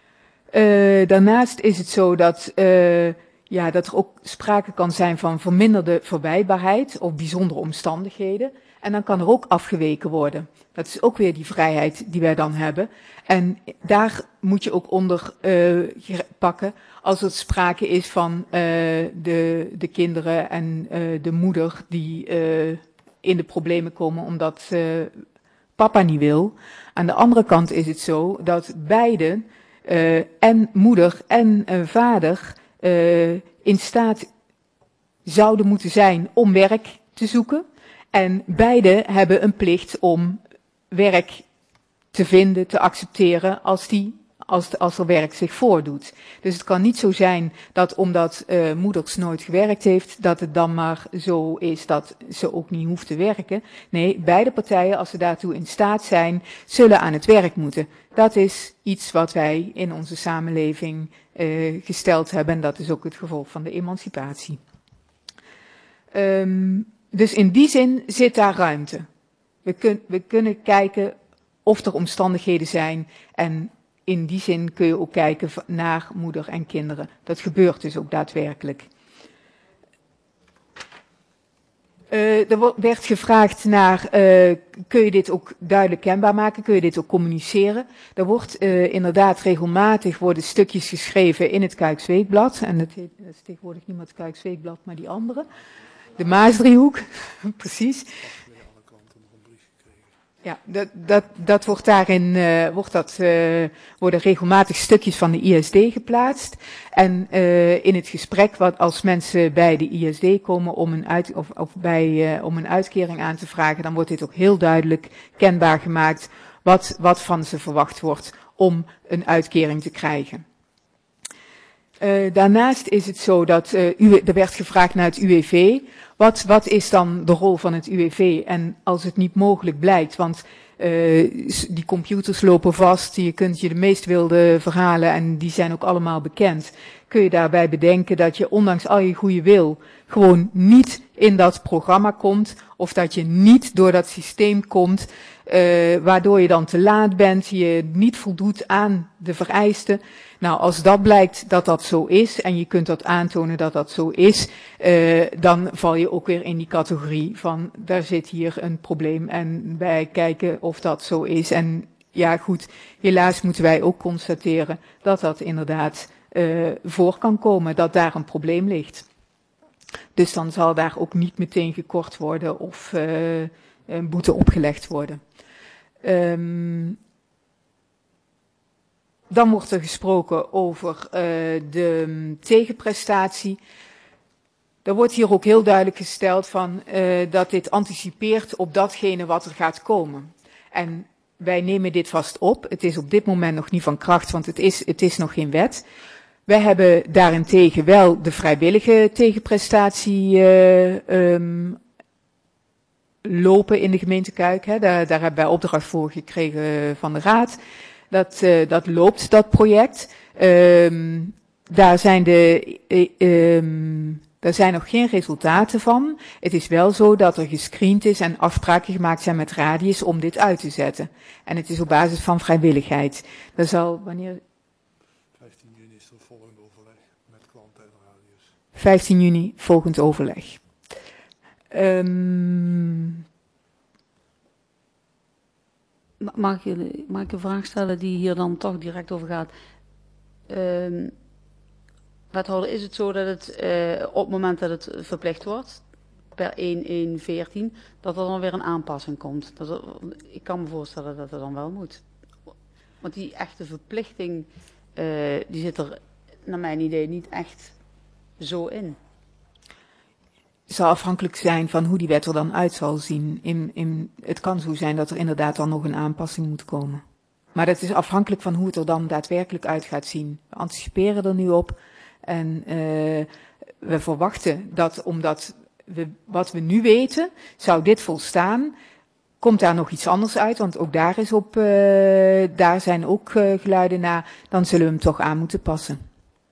Uh, daarnaast is het zo dat, uh, ja, dat er ook sprake kan zijn van verminderde verwijtbaarheid of bijzondere omstandigheden. En dan kan er ook afgeweken worden. Dat is ook weer die vrijheid die wij dan hebben. En daar moet je ook onder uh, pakken als er sprake is van uh, de, de kinderen en uh, de moeder die uh, in de problemen komen omdat uh, papa niet wil. Aan de andere kant is het zo dat beide, uh, en moeder en uh, vader, uh, in staat zouden moeten zijn om werk te zoeken. En beide hebben een plicht om werk te vinden, te accepteren als, die, als, de, als er werk zich voordoet. Dus het kan niet zo zijn dat omdat uh, moeders nooit gewerkt heeft, dat het dan maar zo is dat ze ook niet hoeft te werken. Nee, beide partijen, als ze daartoe in staat zijn, zullen aan het werk moeten. Dat is iets wat wij in onze samenleving uh, gesteld hebben en dat is ook het gevolg van de emancipatie. Um, Dus in die zin zit daar ruimte. We, kun, we kunnen kijken of er omstandigheden zijn en in die zin kun je ook kijken naar moeder en kinderen. Dat gebeurt dus ook daadwerkelijk. Uh, er werd gevraagd naar, uh, kun je dit ook duidelijk kenbaar maken, kun je dit ook communiceren? Er wordt uh, inderdaad regelmatig worden stukjes geschreven in het Kuyks Weekblad. En dat, heet, dat is tegenwoordig niet meer het Kuyks Weekblad, maar die andere. De Maasdriehoek, precies. Ja, dat, dat, dat wordt daarin, uh, wordt dat, uh, worden regelmatig stukjes van de I S D geplaatst. En uh, in het gesprek, wat als mensen bij de I S D komen om een, uit, of, of bij, uh, om een uitkering aan te vragen, dan wordt dit ook heel duidelijk kenbaar gemaakt wat, wat van ze verwacht wordt om een uitkering te krijgen. Uh, daarnaast is het zo dat uh, u, er werd gevraagd naar het U W V. Wat, wat is dan de rol van het U W V? En als het niet mogelijk blijkt, want uh, die computers lopen vast, je kunt je de meest wilde verhalen en die zijn ook allemaal bekend, kun je daarbij bedenken dat je ondanks al je goede wil gewoon niet in dat programma komt of dat je niet door dat systeem komt, uh, waardoor je dan te laat bent, je niet voldoet aan de vereisten. Nou, als dat blijkt dat dat zo is en je kunt dat aantonen dat dat zo is, uh, dan val je ook weer in die categorie van daar zit hier een probleem en wij kijken of dat zo is. En ja goed, helaas moeten wij ook constateren dat dat inderdaad uh, voor kan komen, dat daar een probleem ligt. Dus dan zal daar ook niet meteen gekort worden of uh, een boete opgelegd worden. Um, Dan wordt er gesproken over uh, de um, tegenprestatie. Er wordt hier ook heel duidelijk gesteld van uh, dat dit anticipeert op datgene wat er gaat komen. En wij nemen dit vast op. Het is op dit moment nog niet van kracht, want het is, het is nog geen wet. Wij hebben daarentegen wel de vrijwillige tegenprestatie uh, um, lopen in de gemeente Kuik. Hè. Daar, daar hebben wij opdracht voor gekregen van de raad. Dat, uh, dat loopt, dat project. Um, daar zijn de, uh, um, daar zijn nog geen resultaten van. Het is wel zo dat er gescreend is en afspraken gemaakt zijn met Radius om dit uit te zetten. En het is op basis van vrijwilligheid. Dat zal, wanneer... vijftien juni is er volgend overleg met klanten en Radius. vijftien juni volgend overleg. Um, Mag ik, mag ik een vraag stellen die hier dan toch direct over gaat? Uh, wethouder, is het zo dat het uh, op het moment dat het verplicht wordt, per één één veertien, dat er dan weer een aanpassing komt? Dat er, ik kan me voorstellen dat dat dan wel moet. Want die echte verplichting, uh, die zit er naar mijn idee niet echt zo in. Het zal afhankelijk zijn van hoe die wet er dan uit zal zien. In, in, het kan zo zijn dat er inderdaad dan nog een aanpassing moet komen. Maar dat is afhankelijk van hoe het er dan daadwerkelijk uit gaat zien. We anticiperen er nu op en uh, we verwachten dat omdat we, wat we nu weten, zou dit volstaan. Komt daar nog iets anders uit, want ook daar, is op, uh, daar zijn ook uh, geluiden naar, dan zullen we hem toch aan moeten passen.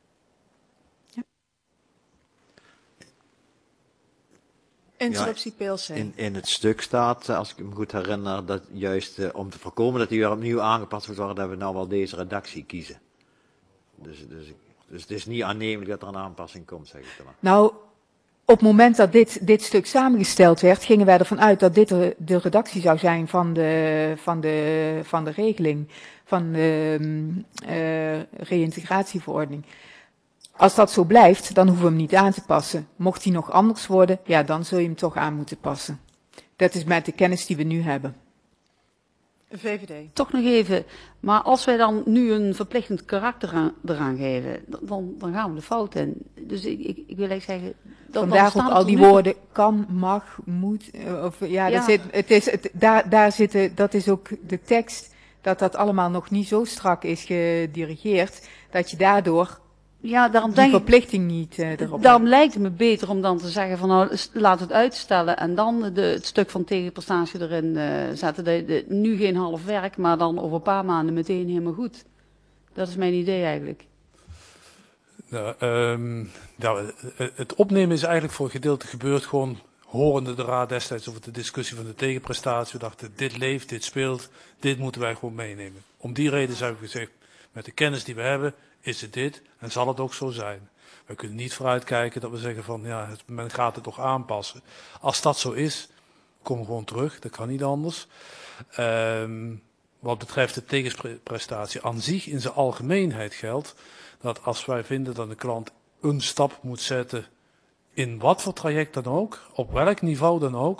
Interruptie P L C. In, in het stuk staat, als ik me goed herinner, dat juist uh, om te voorkomen dat die weer opnieuw aangepast wordt worden, dat we nou wel deze redactie kiezen. Dus, dus, dus het is niet aannemelijk dat er een aanpassing komt, zeg ik dan maar. Nou, op het moment dat dit, dit stuk samengesteld werd, gingen wij ervan uit dat dit de, de redactie zou zijn van de, van de, van de regeling, van de uh, reïntegratieverordening. Als dat zo blijft, dan hoeven we hem niet aan te passen. Mocht hij nog anders worden, ja, dan zul je hem toch aan moeten passen. Dat is met de kennis die we nu hebben. V V D. Toch nog even, maar als wij dan nu een verplichtend karakter aan, eraan geven, dan, dan gaan we de fout in. Dus ik, ik, ik wil eigenlijk zeggen... Dat Vandaar ook al die woorden kan, mag, moet. Of, ja, ja. Dat, zit, het is, het, daar, daar zitten, dat is ook de tekst, dat dat allemaal nog niet zo strak is gedirigeerd, dat je daardoor... Ja, daarom die denk verplichting ik, niet uh, erop. Daarom hebben. Lijkt het me beter om dan te zeggen van nou, laat het uitstellen en dan de, het stuk van tegenprestatie erin uh, zetten. De, de, nu geen half werk, maar dan over een paar maanden meteen helemaal goed. Dat is mijn idee eigenlijk. Nou, um, nou, het opnemen is eigenlijk voor een gedeelte gebeurd gewoon horende de raad destijds over de discussie van de tegenprestatie. We dachten dit leeft, dit speelt, dit moeten wij gewoon meenemen. Om die reden zijn we gezegd, met de kennis die we hebben, is het dit en zal het ook zo zijn. We kunnen niet vooruitkijken dat we zeggen van ja, men gaat het toch aanpassen. Als dat zo is, kom gewoon terug, dat kan niet anders. Um, wat betreft de tegenprestatie aan zich in zijn algemeenheid geldt dat als wij vinden dat een klant een stap moet zetten in wat voor traject dan ook, op welk niveau dan ook,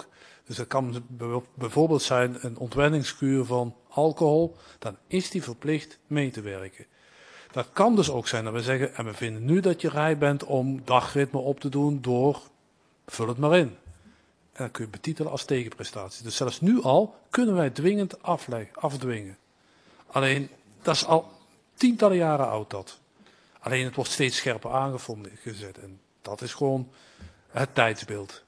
Dus dat kan bijvoorbeeld zijn een ontwenningskuur van alcohol, dan is die verplicht mee te werken. Dat kan dus ook zijn dat we zeggen, en we vinden nu dat je rij bent om dagritme op te doen door, vul het maar in. En dan kun je betitelen als tegenprestatie. Dus zelfs nu al kunnen wij dwingend afleggen, afdwingen. Alleen, dat is al tientallen jaren oud dat. Alleen het wordt steeds scherper aangevonden gezet. En dat is gewoon het tijdsbeeld.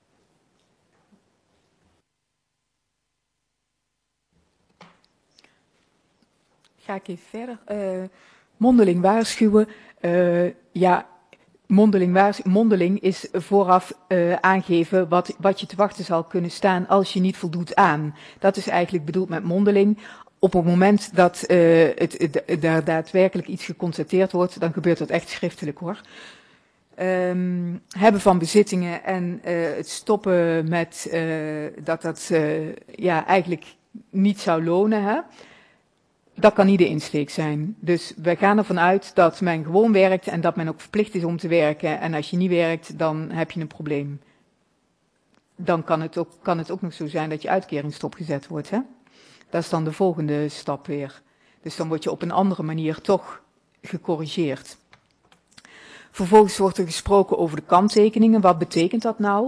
Ga ik even verder. Uh, mondeling waarschuwen. Uh, ja, mondeling, waars mondeling is vooraf uh, aangeven wat, wat je te wachten zal kunnen staan als je niet voldoet aan. Dat is eigenlijk bedoeld met mondeling. Op het moment dat uh, het, het, het, daar daadwerkelijk iets geconstateerd wordt, dan gebeurt dat echt schriftelijk hoor. Um, hebben van bezittingen en uh, het stoppen met uh, dat dat uh, ja, eigenlijk niet zou lonen. Hè? Dat kan niet de insteek zijn. Dus wij gaan ervan uit dat men gewoon werkt en dat men ook verplicht is om te werken. En als je niet werkt, dan heb je een probleem. Dan kan het ook, kan het ook nog zo zijn dat je uitkering stopgezet wordt. Hè? Dat is dan de volgende stap weer. Dus dan word je op een andere manier toch gecorrigeerd. Vervolgens wordt er gesproken over de kanttekeningen. Wat betekent dat nou?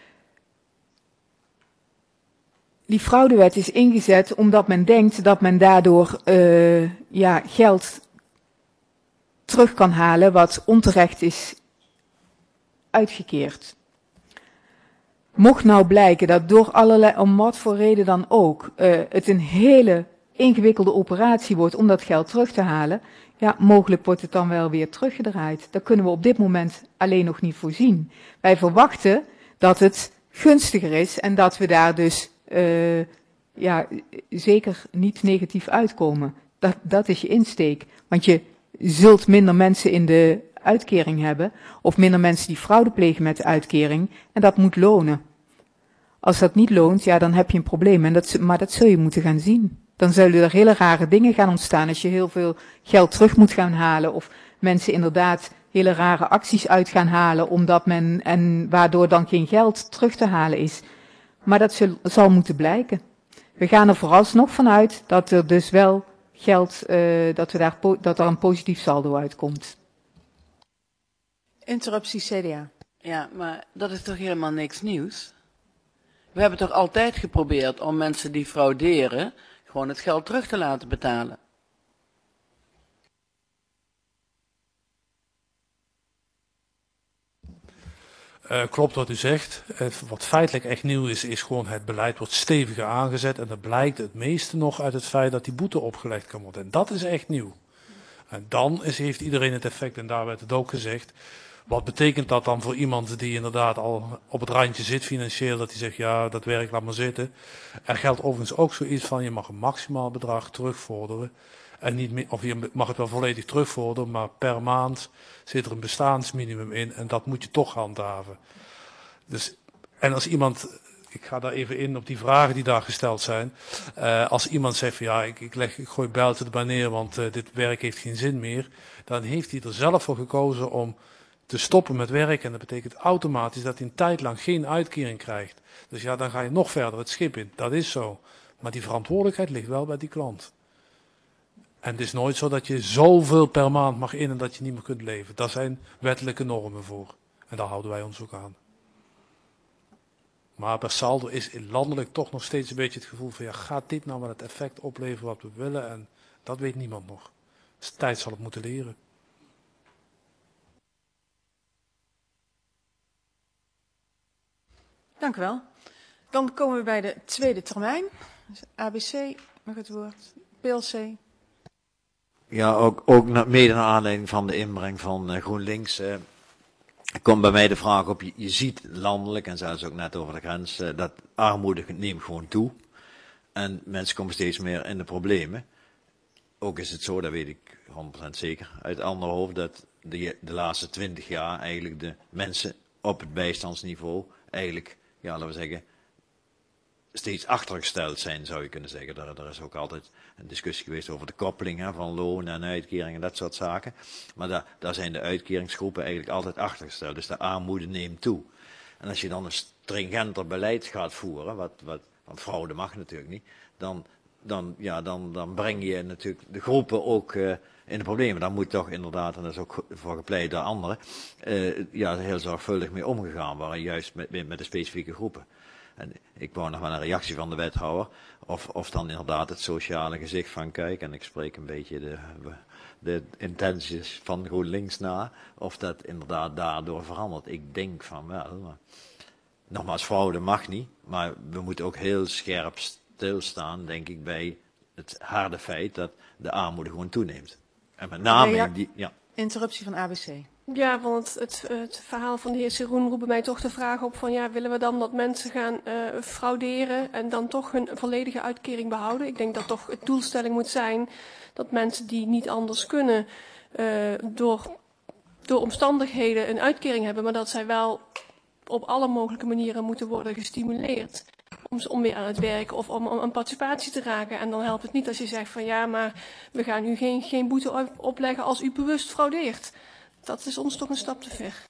Die fraudewet is ingezet omdat men denkt dat men daardoor uh, ja, geld terug kan halen wat onterecht is uitgekeerd. Mocht nou blijken dat door allerlei, om wat voor reden dan ook, uh, het een hele ingewikkelde operatie wordt om dat geld terug te halen, ja, mogelijk wordt het dan wel weer teruggedraaid. Dat kunnen we op dit moment alleen nog niet voorzien. Wij verwachten dat het gunstiger is en dat we daar dus uh, ja, zeker niet negatief uitkomen. Dat, dat is je insteek. Want je zult minder mensen in de uitkering hebben, of minder mensen die fraude plegen met de uitkering, en dat moet lonen. Als dat niet loont, ja, dan heb je een probleem, en dat, maar dat zul je moeten gaan zien. Dan zullen er hele rare dingen gaan ontstaan als je heel veel geld terug moet gaan halen, of mensen inderdaad hele rare acties uit gaan halen, omdat men, en waardoor dan geen geld terug te halen is. Maar dat zul, zal moeten blijken. We gaan er vooralsnog vanuit dat er dus wel geld, uh, dat, we daar, dat er een positief saldo uitkomt. Interruptie C D A. Ja, maar dat is toch helemaal niks nieuws? We hebben toch altijd geprobeerd om mensen die frauderen gewoon het geld terug te laten betalen? Uh, klopt wat u zegt. Uh, wat feitelijk echt nieuw is, is gewoon het beleid wordt steviger aangezet. En dat blijkt het meeste nog uit het feit dat die boete opgelegd kan worden. En dat is echt nieuw. En dan is, heeft iedereen het effect, en daar werd het ook gezegd. Wat betekent dat dan voor iemand die inderdaad al op het randje zit financieel, dat hij zegt, ja, dat werk laat maar zitten. Er geldt overigens ook zoiets van, je mag een maximaal bedrag terugvorderen. En niet meer, of je mag het wel volledig terugvorderen, maar per maand zit er een bestaansminimum in en dat moet je toch handhaven. Dus, en als iemand, ik ga daar even in op die vragen die daar gesteld zijn. Uh, als iemand zegt van ja, ik, ik, leg, ik gooi buiten de baan neer, want uh, dit werk heeft geen zin meer. Dan heeft hij er zelf voor gekozen om te stoppen met werken. En dat betekent automatisch dat hij een tijd lang geen uitkering krijgt. Dus ja, dan ga je nog verder het schip in. Dat is zo. Maar die verantwoordelijkheid ligt wel bij die klant. En het is nooit zo dat je zoveel per maand mag in en dat je niet meer kunt leven. Daar zijn wettelijke normen voor. En daar houden wij ons ook aan. Maar per saldo is landelijk toch nog steeds een beetje het gevoel van ja, gaat dit nou wel het effect opleveren wat we willen? En dat weet niemand nog. Dus tijd zal het moeten leren. Dank u wel. Dan komen we bij de tweede termijn. Dus A B C, nog het woord. P L C. Ja, ook, ook mede naar aanleiding van de inbreng van uh, GroenLinks uh, komt bij mij de vraag op, je, je ziet landelijk, en zelfs ook net over de grens, uh, dat armoede neemt gewoon toe. En mensen komen steeds meer in de problemen. Ook is het zo, dat weet ik honderd procent zeker, uit andere hoofd, dat de, de laatste twintig jaar eigenlijk de mensen op het bijstandsniveau eigenlijk, ja, laten we zeggen, steeds achtergesteld zijn, zou je kunnen zeggen. Er, er is ook altijd een discussie geweest over de koppeling hè, van lonen en uitkeringen en dat soort zaken. Maar daar, daar zijn de uitkeringsgroepen eigenlijk altijd achtergesteld. Dus de armoede neemt toe. En als je dan een stringenter beleid gaat voeren, wat, wat, want fraude mag natuurlijk niet, dan, dan, ja, dan, dan breng je natuurlijk de groepen ook uh, in de problemen. Daar moet toch inderdaad, en dat is ook voor gepleit door anderen, uh, ja, heel zorgvuldig mee omgegaan worden, juist met, met de specifieke groepen. En ik wou nog wel een reactie van de wethouder, of, of dan inderdaad het sociale gezicht van kijk, en ik spreek een beetje de, de intenties van GroenLinks na, of dat inderdaad daardoor verandert. Ik denk van wel. Maar, nogmaals, fraude mag niet, maar we moeten ook heel scherp stilstaan, denk ik, bij het harde feit dat de armoede gewoon toeneemt. En met name ja, in die... Ja. Interruptie van A B C. Ja, want het, het, het verhaal van de heer Seroen roept bij mij toch de vraag op van ja, willen we dan dat mensen gaan uh, frauderen en dan toch hun volledige uitkering behouden? Ik denk dat toch het doelstelling moet zijn dat mensen die niet anders kunnen uh, door, door omstandigheden een uitkering hebben, maar dat zij wel op alle mogelijke manieren moeten worden gestimuleerd om, om weer aan het werken of om, om een participatie te raken. En dan helpt het niet als je zegt van ja, maar we gaan u geen, geen boete opleggen als u bewust fraudeert. Dat is ons toch een stap te ver.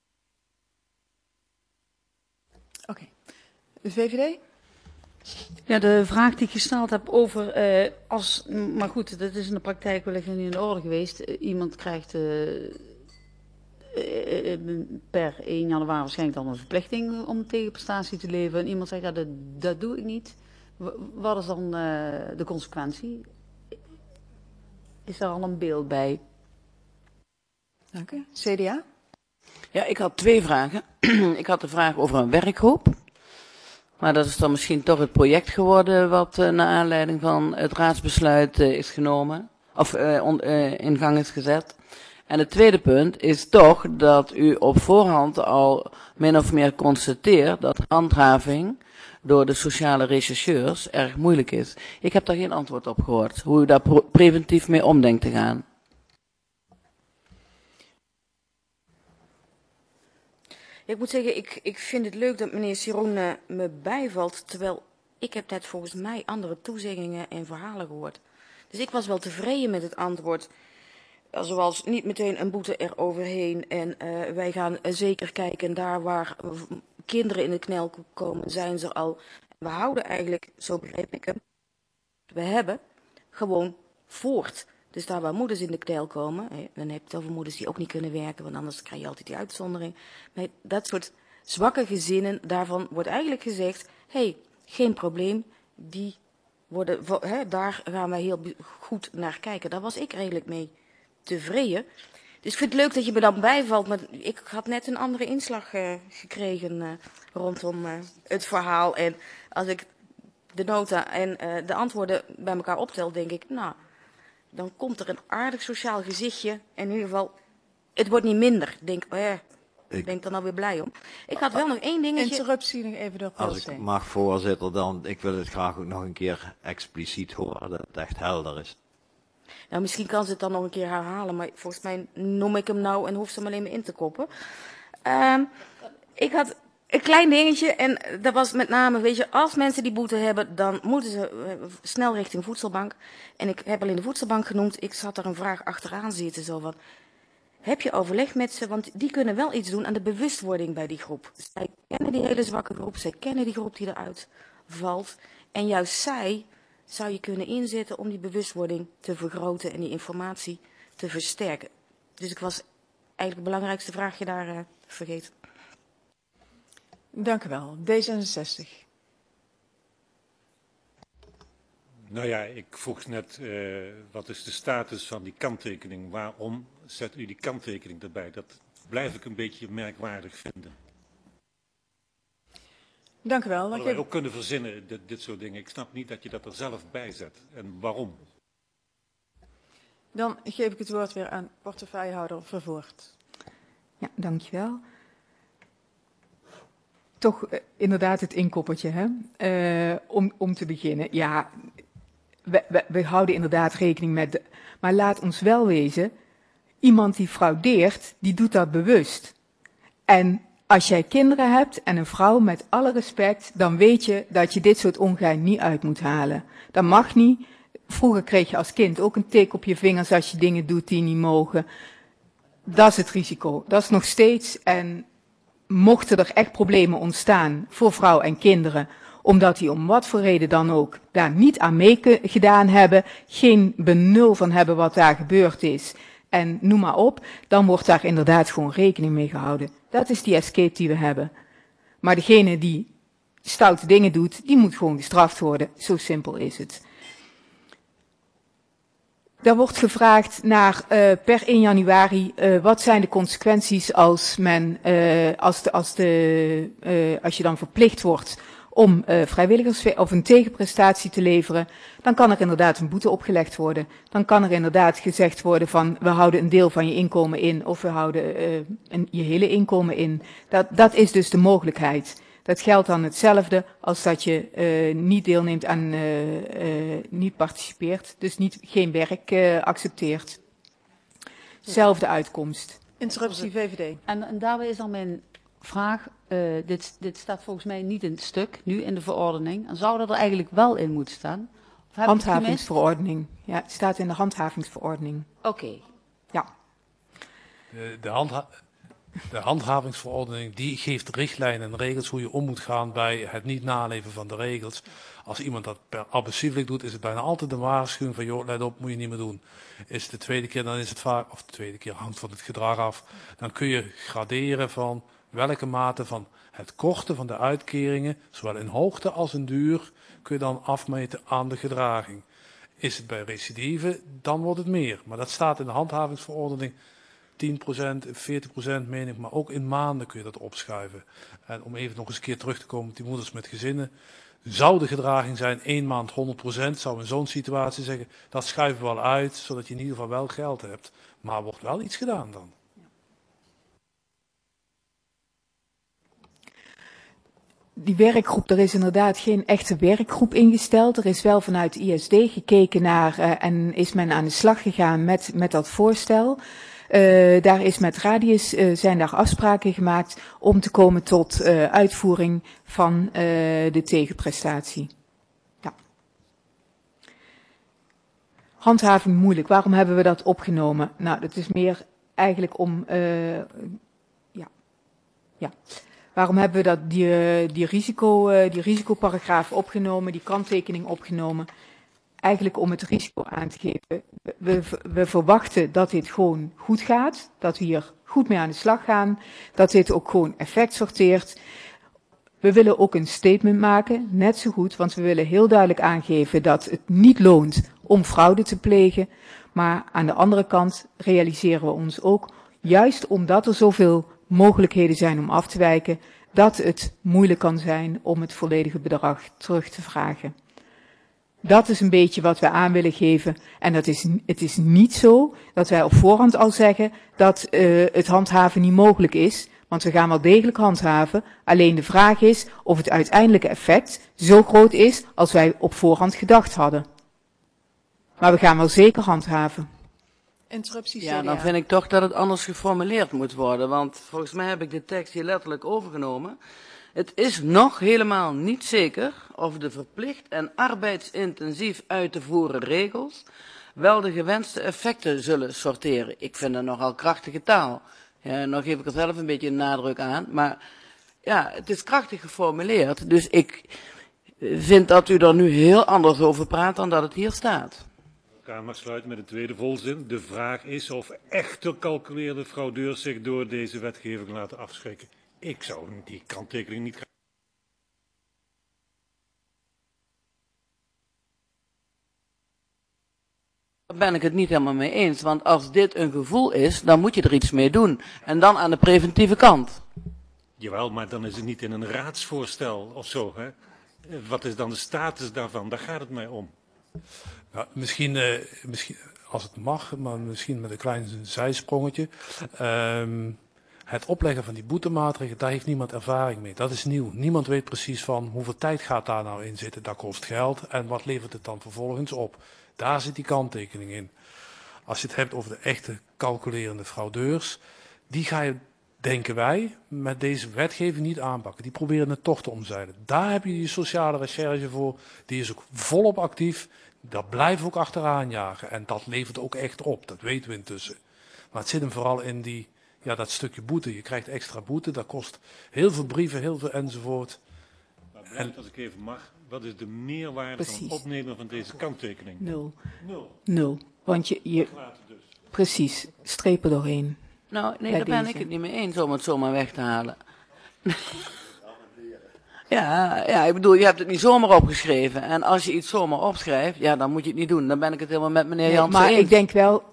Oké. Okay. De V V D? Ja, de vraag die ik gesteld heb over, uh, als, maar goed, dat is in de praktijk wellicht niet in orde geweest. Uh, iemand krijgt uh, uh, uh, per één januari waarschijnlijk dan een verplichting om tegenprestatie te leveren. En iemand zegt, ja, dat, dat doe ik niet. W wat is dan uh, de consequentie? Is daar al een beeld bij? Dank u. C D A? Ja, ik had twee vragen. Ik had de vraag over een werkgroep. Maar dat is dan misschien toch het project geworden wat uh, naar aanleiding van het raadsbesluit uh, is genomen. Of uh, on, uh, in gang is gezet. En het tweede punt is toch dat u op voorhand al min of meer constateert dat handhaving door de sociale rechercheurs erg moeilijk is. Ik heb daar geen antwoord op gehoord. Hoe u daar preventief mee om denkt te gaan. Ik moet zeggen, ik, ik vind het leuk dat meneer Siroen uh, me bijvalt, terwijl ik heb net volgens mij andere toezeggingen en verhalen gehoord. Dus ik was wel tevreden met het antwoord, uh, zoals niet meteen een boete eroverheen en uh, wij gaan uh, zeker kijken daar waar kinderen in de knel komen, zijn ze al. We houden eigenlijk, zo begrijp ik hem, we hebben gewoon voort. Dus daar waar moeders in de knel komen, hè, dan heb je het over moeders die ook niet kunnen werken, want anders krijg je altijd die uitzondering. Maar dat soort zwakke gezinnen, daarvan wordt eigenlijk gezegd, hé, hey, geen probleem, die worden, hè, daar gaan wij heel goed naar kijken. Daar was ik redelijk mee tevreden. Dus ik vind het leuk dat je me dan bijvalt, maar ik had net een andere inslag uh, gekregen uh, rondom uh, het verhaal. En als ik de nota en uh, de antwoorden bij elkaar optel, denk ik, nou, dan komt er een aardig sociaal gezichtje. En in ieder geval, het wordt niet minder. Ik denk, eh, ik ben ik er nou weer blij om. Ik had wel nog één dingetje. Interruptie nog even door P L C. Als ik mag, voorzitter, dan ik wil het graag ook nog een keer expliciet horen, dat het echt helder is. Nou, misschien kan ze het dan nog een keer herhalen, maar volgens mij noem ik hem nou en hoef ze hem alleen maar in te koppen. Um, ik had een klein dingetje en dat was met name, weet je, als mensen die boete hebben, dan moeten ze uh, snel richting voedselbank. En ik heb alleen de voedselbank genoemd, ik zat er een vraag achteraan zitten, zo van, heb je overleg met ze, want die kunnen wel iets doen aan de bewustwording bij die groep. Zij kennen die hele zwakke groep, zij kennen die groep die eruit valt. En juist zij zou je kunnen inzetten om die bewustwording te vergroten en die informatie te versterken. Dus ik was eigenlijk het belangrijkste vraagje daar uh, vergeten. Dank u wel. D zesenzestig. Nou ja, ik vroeg net, uh, wat is de status van die kanttekening? Waarom zet u die kanttekening erbij? Dat blijf ik een beetje merkwaardig vinden. Dank u wel. Hadden wij ook kunnen verzinnen, dit, dit soort dingen. Ik snap niet dat je dat er zelf bij zet. En waarom? Dan geef ik het woord weer aan portefeuillehouder Vervoort. Ja, dankjewel. Toch uh, inderdaad het inkoppertje, hè? Uh, om, om te beginnen. Ja, we, we, we houden inderdaad rekening met de... Maar laat ons wel wezen, iemand die fraudeert, die doet dat bewust. En als jij kinderen hebt en een vrouw, met alle respect, dan weet je dat je dit soort ongein niet uit moet halen. Dat mag niet. Vroeger kreeg je als kind ook een tik op je vingers als je dingen doet die niet mogen. Dat is het risico. Dat is nog steeds. En mochten er echt problemen ontstaan voor vrouw en kinderen, omdat die om wat voor reden dan ook daar niet aan meegedaan hebben, geen benul van hebben wat daar gebeurd is, en noem maar op, dan wordt daar inderdaad gewoon rekening mee gehouden. Dat is die escape die we hebben. Maar degene die stoute dingen doet, die moet gewoon gestraft worden. Zo simpel is het. Daar wordt gevraagd naar uh, per één januari, uh, wat zijn de consequenties als men, uh, als, de, als, de, uh, als je dan verplicht wordt om uh, vrijwilligers of een tegenprestatie te leveren, dan kan er inderdaad een boete opgelegd worden. Dan kan er inderdaad gezegd worden van, we houden een deel van je inkomen in, of we houden uh, een, je hele inkomen in. Dat, dat is dus de mogelijkheid. Dat geldt dan hetzelfde als dat je uh, niet deelneemt aan, uh, uh, niet participeert, dus niet, geen werk uh, accepteert. Zelfde uitkomst. Interruptie V V D. En, en daarbij is dan mijn vraag, uh, dit, dit staat volgens mij niet in het stuk, nu in de verordening. En zou dat er eigenlijk wel in moeten staan? Of heb ik het gemist? Handhavingsverordening. Ja, het staat in de handhavingsverordening. Oké. Okay. Ja. De, de, handha de handhavingsverordening die geeft richtlijnen en regels hoe je om moet gaan bij het niet naleven van de regels. Als iemand dat per abusieflijk doet, is het bijna altijd een waarschuwing van, joh, let op, moet je niet meer doen. Is het de tweede keer, dan is het vaak, of de tweede keer hangt van het gedrag af, dan kun je graderen van welke mate van het korten van de uitkeringen, zowel in hoogte als in duur, kun je dan afmeten aan de gedraging. Is het bij recidive, dan wordt het meer. Maar dat staat in de handhavingsverordening, tien procent, veertig procent meen ik, maar ook in maanden kun je dat opschuiven. En om even nog eens een keer terug te komen op die moeders met gezinnen, zou de gedraging zijn één maand honderd procent, zou in zo'n situatie zeggen, dat schuiven we wel uit, zodat je in ieder geval wel geld hebt. Maar wordt wel iets gedaan dan. Die werkgroep, er is inderdaad geen echte werkgroep ingesteld. Er is wel vanuit I S D gekeken naar uh, en is men aan de slag gegaan met, met dat voorstel. Uh, daar is met Radius, uh, zijn daar afspraken gemaakt om te komen tot uh, uitvoering van uh, de tegenprestatie. Ja. Handhaving moeilijk. Waarom hebben we dat opgenomen? Nou, dat is meer eigenlijk om, uh, ja, ja. Waarom hebben we dat, die, die, risico, die risicoparagraaf opgenomen, die kanttekening opgenomen? Eigenlijk om het risico aan te geven. We, we verwachten dat dit gewoon goed gaat, dat we hier goed mee aan de slag gaan, dat dit ook gewoon effect sorteert. We willen ook een statement maken, net zo goed, want we willen heel duidelijk aangeven dat het niet loont om fraude te plegen. Maar aan de andere kant realiseren we ons ook, juist omdat er zoveel mogelijkheden zijn om af te wijken, dat het moeilijk kan zijn om het volledige bedrag terug te vragen. Dat is een beetje wat we aan willen geven. En dat is, het is niet zo dat wij op voorhand al zeggen dat uh, het handhaven niet mogelijk is. Want we gaan wel degelijk handhaven. Alleen de vraag is of het uiteindelijke effect zo groot is als wij op voorhand gedacht hadden. Maar we gaan wel zeker handhaven. Interruptie C D A. Ja, dan vind ik toch dat het anders geformuleerd moet worden. Want volgens mij heb ik de tekst hier letterlijk overgenomen. Het is nog helemaal niet zeker of de verplicht en arbeidsintensief uit te voeren regels wel de gewenste effecten zullen sorteren. Ik vind dat nogal krachtige taal. Ja, nou geef ik er zelf een beetje een nadruk aan. Maar ja, het is krachtig geformuleerd. Dus ik vind dat u er nu heel anders over praat dan dat het hier staat. De Kamer sluit met een tweede volzin. De vraag is of echte calculerende fraudeurs zich door deze wetgeving laten afschrikken. Ik zou die kanttekening niet graag. Daar ben ik het niet helemaal mee eens. Want als dit een gevoel is, dan moet je er iets mee doen. En dan aan de preventieve kant. Jawel, maar dan is het niet in een raadsvoorstel of zo. Hè? Wat is dan de status daarvan? Daar gaat het mij om. Nou, misschien, uh, misschien, als het mag, maar misschien met een klein zijsprongetje. Um, het opleggen van die boetemaatregelen, daar heeft niemand ervaring mee. Dat is nieuw. Niemand weet precies van hoeveel tijd gaat daar nou in zitten. Dat kost geld en wat levert het dan vervolgens op. Daar zit die kanttekening in. Als je het hebt over de echte calculerende fraudeurs, die ga je, denken wij, met deze wetgeving niet aanpakken. Die proberen het toch te omzeilen. Daar heb je die sociale recherche voor. Die is ook volop actief. Dat blijven we ook achteraan jagen. En dat levert ook echt op. Dat weten we intussen. Maar het zit hem vooral in die, ja, dat stukje boete. Je krijgt extra boete, dat kost heel veel brieven, heel veel enzovoort. Maar blijft, als ik even mag, wat is de meerwaarde Precies. van het opnemen van deze kanttekening? Nul. Nul. Nul. Want je, je Dus. precies, strepen doorheen. Nou, nee, Bij daar ben deze. ik het niet mee eens om het zomaar weg te halen. ja, ja, ik bedoel, je hebt het niet zomaar opgeschreven. En als je iets zomaar opschrijft, ja, dan moet je het niet doen. Dan ben ik het helemaal met meneer Nee, Jansen maar eens. ik denk wel.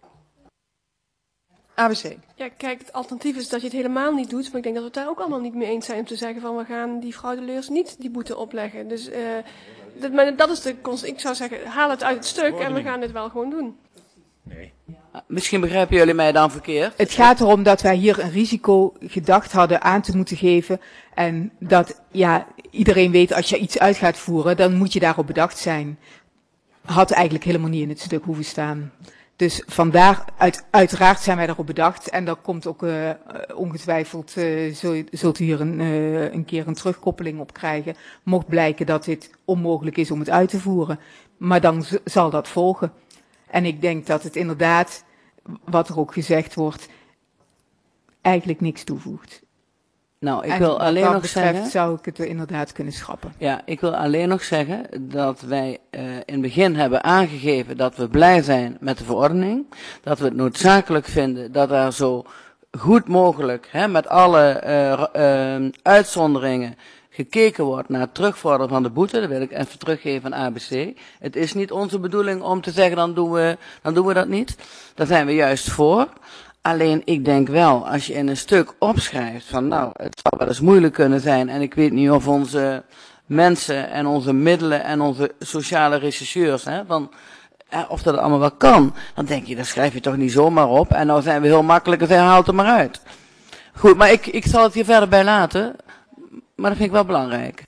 A B C. Ja, kijk, het alternatief is dat je het helemaal niet doet. Maar ik denk dat we het daar ook allemaal niet mee eens zijn om te zeggen van we gaan die fraudeurs niet die boete opleggen. Dus uh, dat, maar dat is de const. Ik zou zeggen, haal het uit het stuk en we gaan dit wel gewoon doen. Nee. Misschien begrijpen jullie mij dan verkeerd. Het gaat erom dat wij hier een risico gedacht hadden aan te moeten geven. En dat, ja, iedereen weet als je iets uit gaat voeren, dan moet je daarop bedacht zijn. Had eigenlijk helemaal niet in het stuk hoeven staan. Dus vandaar, uit, uiteraard zijn wij daarop bedacht. En daar komt ook uh, ongetwijfeld, uh, zul, zult u hier een, uh, een keer een terugkoppeling op krijgen. Mocht blijken dat dit onmogelijk is om het uit te voeren. Maar dan z- zal dat volgen. En ik denk dat het inderdaad, wat er ook gezegd wordt, eigenlijk niks toevoegt. Nou, ik en wil wat alleen dat nog betreft zeggen. zou ik het inderdaad kunnen schrappen. Ja, ik wil alleen nog zeggen dat wij uh, in het begin hebben aangegeven dat we blij zijn met de verordening. Dat we het noodzakelijk vinden dat er zo goed mogelijk, hè, met alle uh, uh, uitzonderingen, gekeken wordt naar het terugvorderen van de boete. Dat wil ik even teruggeven aan A B C. Het is niet onze bedoeling om te zeggen, dan doen we, dan doen we dat niet. Daar zijn we juist voor. Alleen, ik denk wel, als je in een stuk opschrijft van, nou, het zou wel eens moeilijk kunnen zijn en ik weet niet of onze mensen en onze middelen en onze sociale rechercheurs, hè, van, eh, of dat allemaal wel kan, dan denk je, dat schrijf je toch niet zomaar op en nou zijn we heel makkelijk, het haalt er maar uit. Goed, maar ik, ik zal het hier verder bij laten, maar dat vind ik wel belangrijk.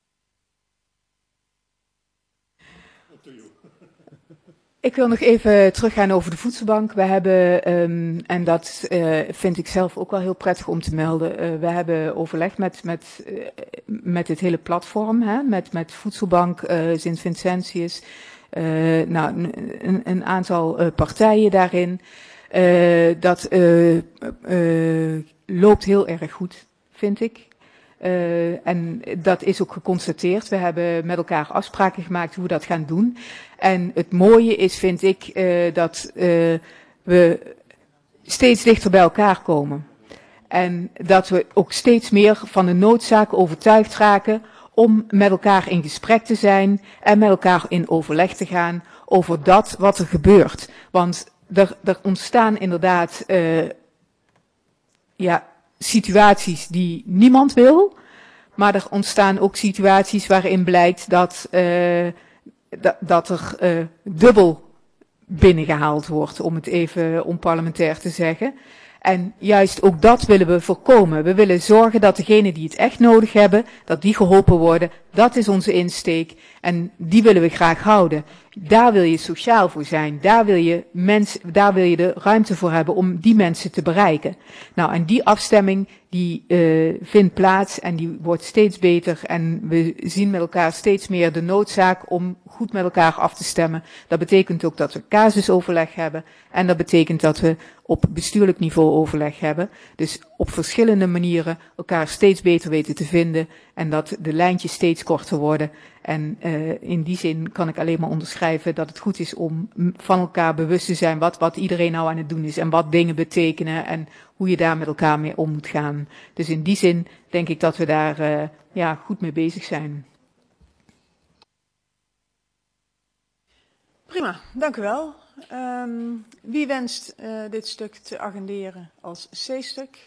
Ik wil nog even teruggaan over de voedselbank. We hebben, um, en dat uh, vind ik zelf ook wel heel prettig om te melden, uh, we hebben overlegd met, met, uh, met het hele platform, hè, met, met Voedselbank, uh, Sint-Vincentius, uh, nou, een, een aantal uh, partijen daarin. Uh, dat uh, uh, loopt heel erg goed, vind ik. Uh, en dat is ook geconstateerd. We hebben met elkaar afspraken gemaakt hoe we dat gaan doen. En het mooie is, vind ik, uh, dat uh, we steeds dichter bij elkaar komen. En dat we ook steeds meer van de noodzaak overtuigd raken om met elkaar in gesprek te zijn en met elkaar in overleg te gaan over dat wat er gebeurt. Want er, er ontstaan inderdaad uh, ja, situaties die niemand wil, maar er ontstaan ook situaties waarin blijkt dat, uh, dat, dat er uh, dubbel binnengehaald wordt, om het even onparlementair te zeggen. En juist ook dat willen we voorkomen. We willen zorgen dat degenen die het echt nodig hebben, dat die geholpen worden. Dat is onze insteek en die willen we graag houden. Daar wil je sociaal voor zijn. Daar wil je mensen, daar wil je de ruimte voor hebben om die mensen te bereiken. Nou, en die afstemming die uh, vindt plaats en die wordt steeds beter. En we zien met elkaar steeds meer de noodzaak om goed met elkaar af te stemmen. Dat betekent ook dat we casusoverleg hebben. En dat betekent dat we op bestuurlijk niveau overleg hebben. Dus op verschillende manieren elkaar steeds beter weten te vinden. En dat de lijntjes steeds korter worden. En uh, in die zin kan ik alleen maar onderschrijven dat het goed is om van elkaar bewust te zijn wat, wat iedereen nou aan het doen is. En wat dingen betekenen en hoe je daar met elkaar mee om moet gaan. Dus in die zin denk ik dat we daar uh, ja, goed mee bezig zijn. Prima, dank u wel. Um, wie wenst uh, dit stuk te agenderen als C-stuk?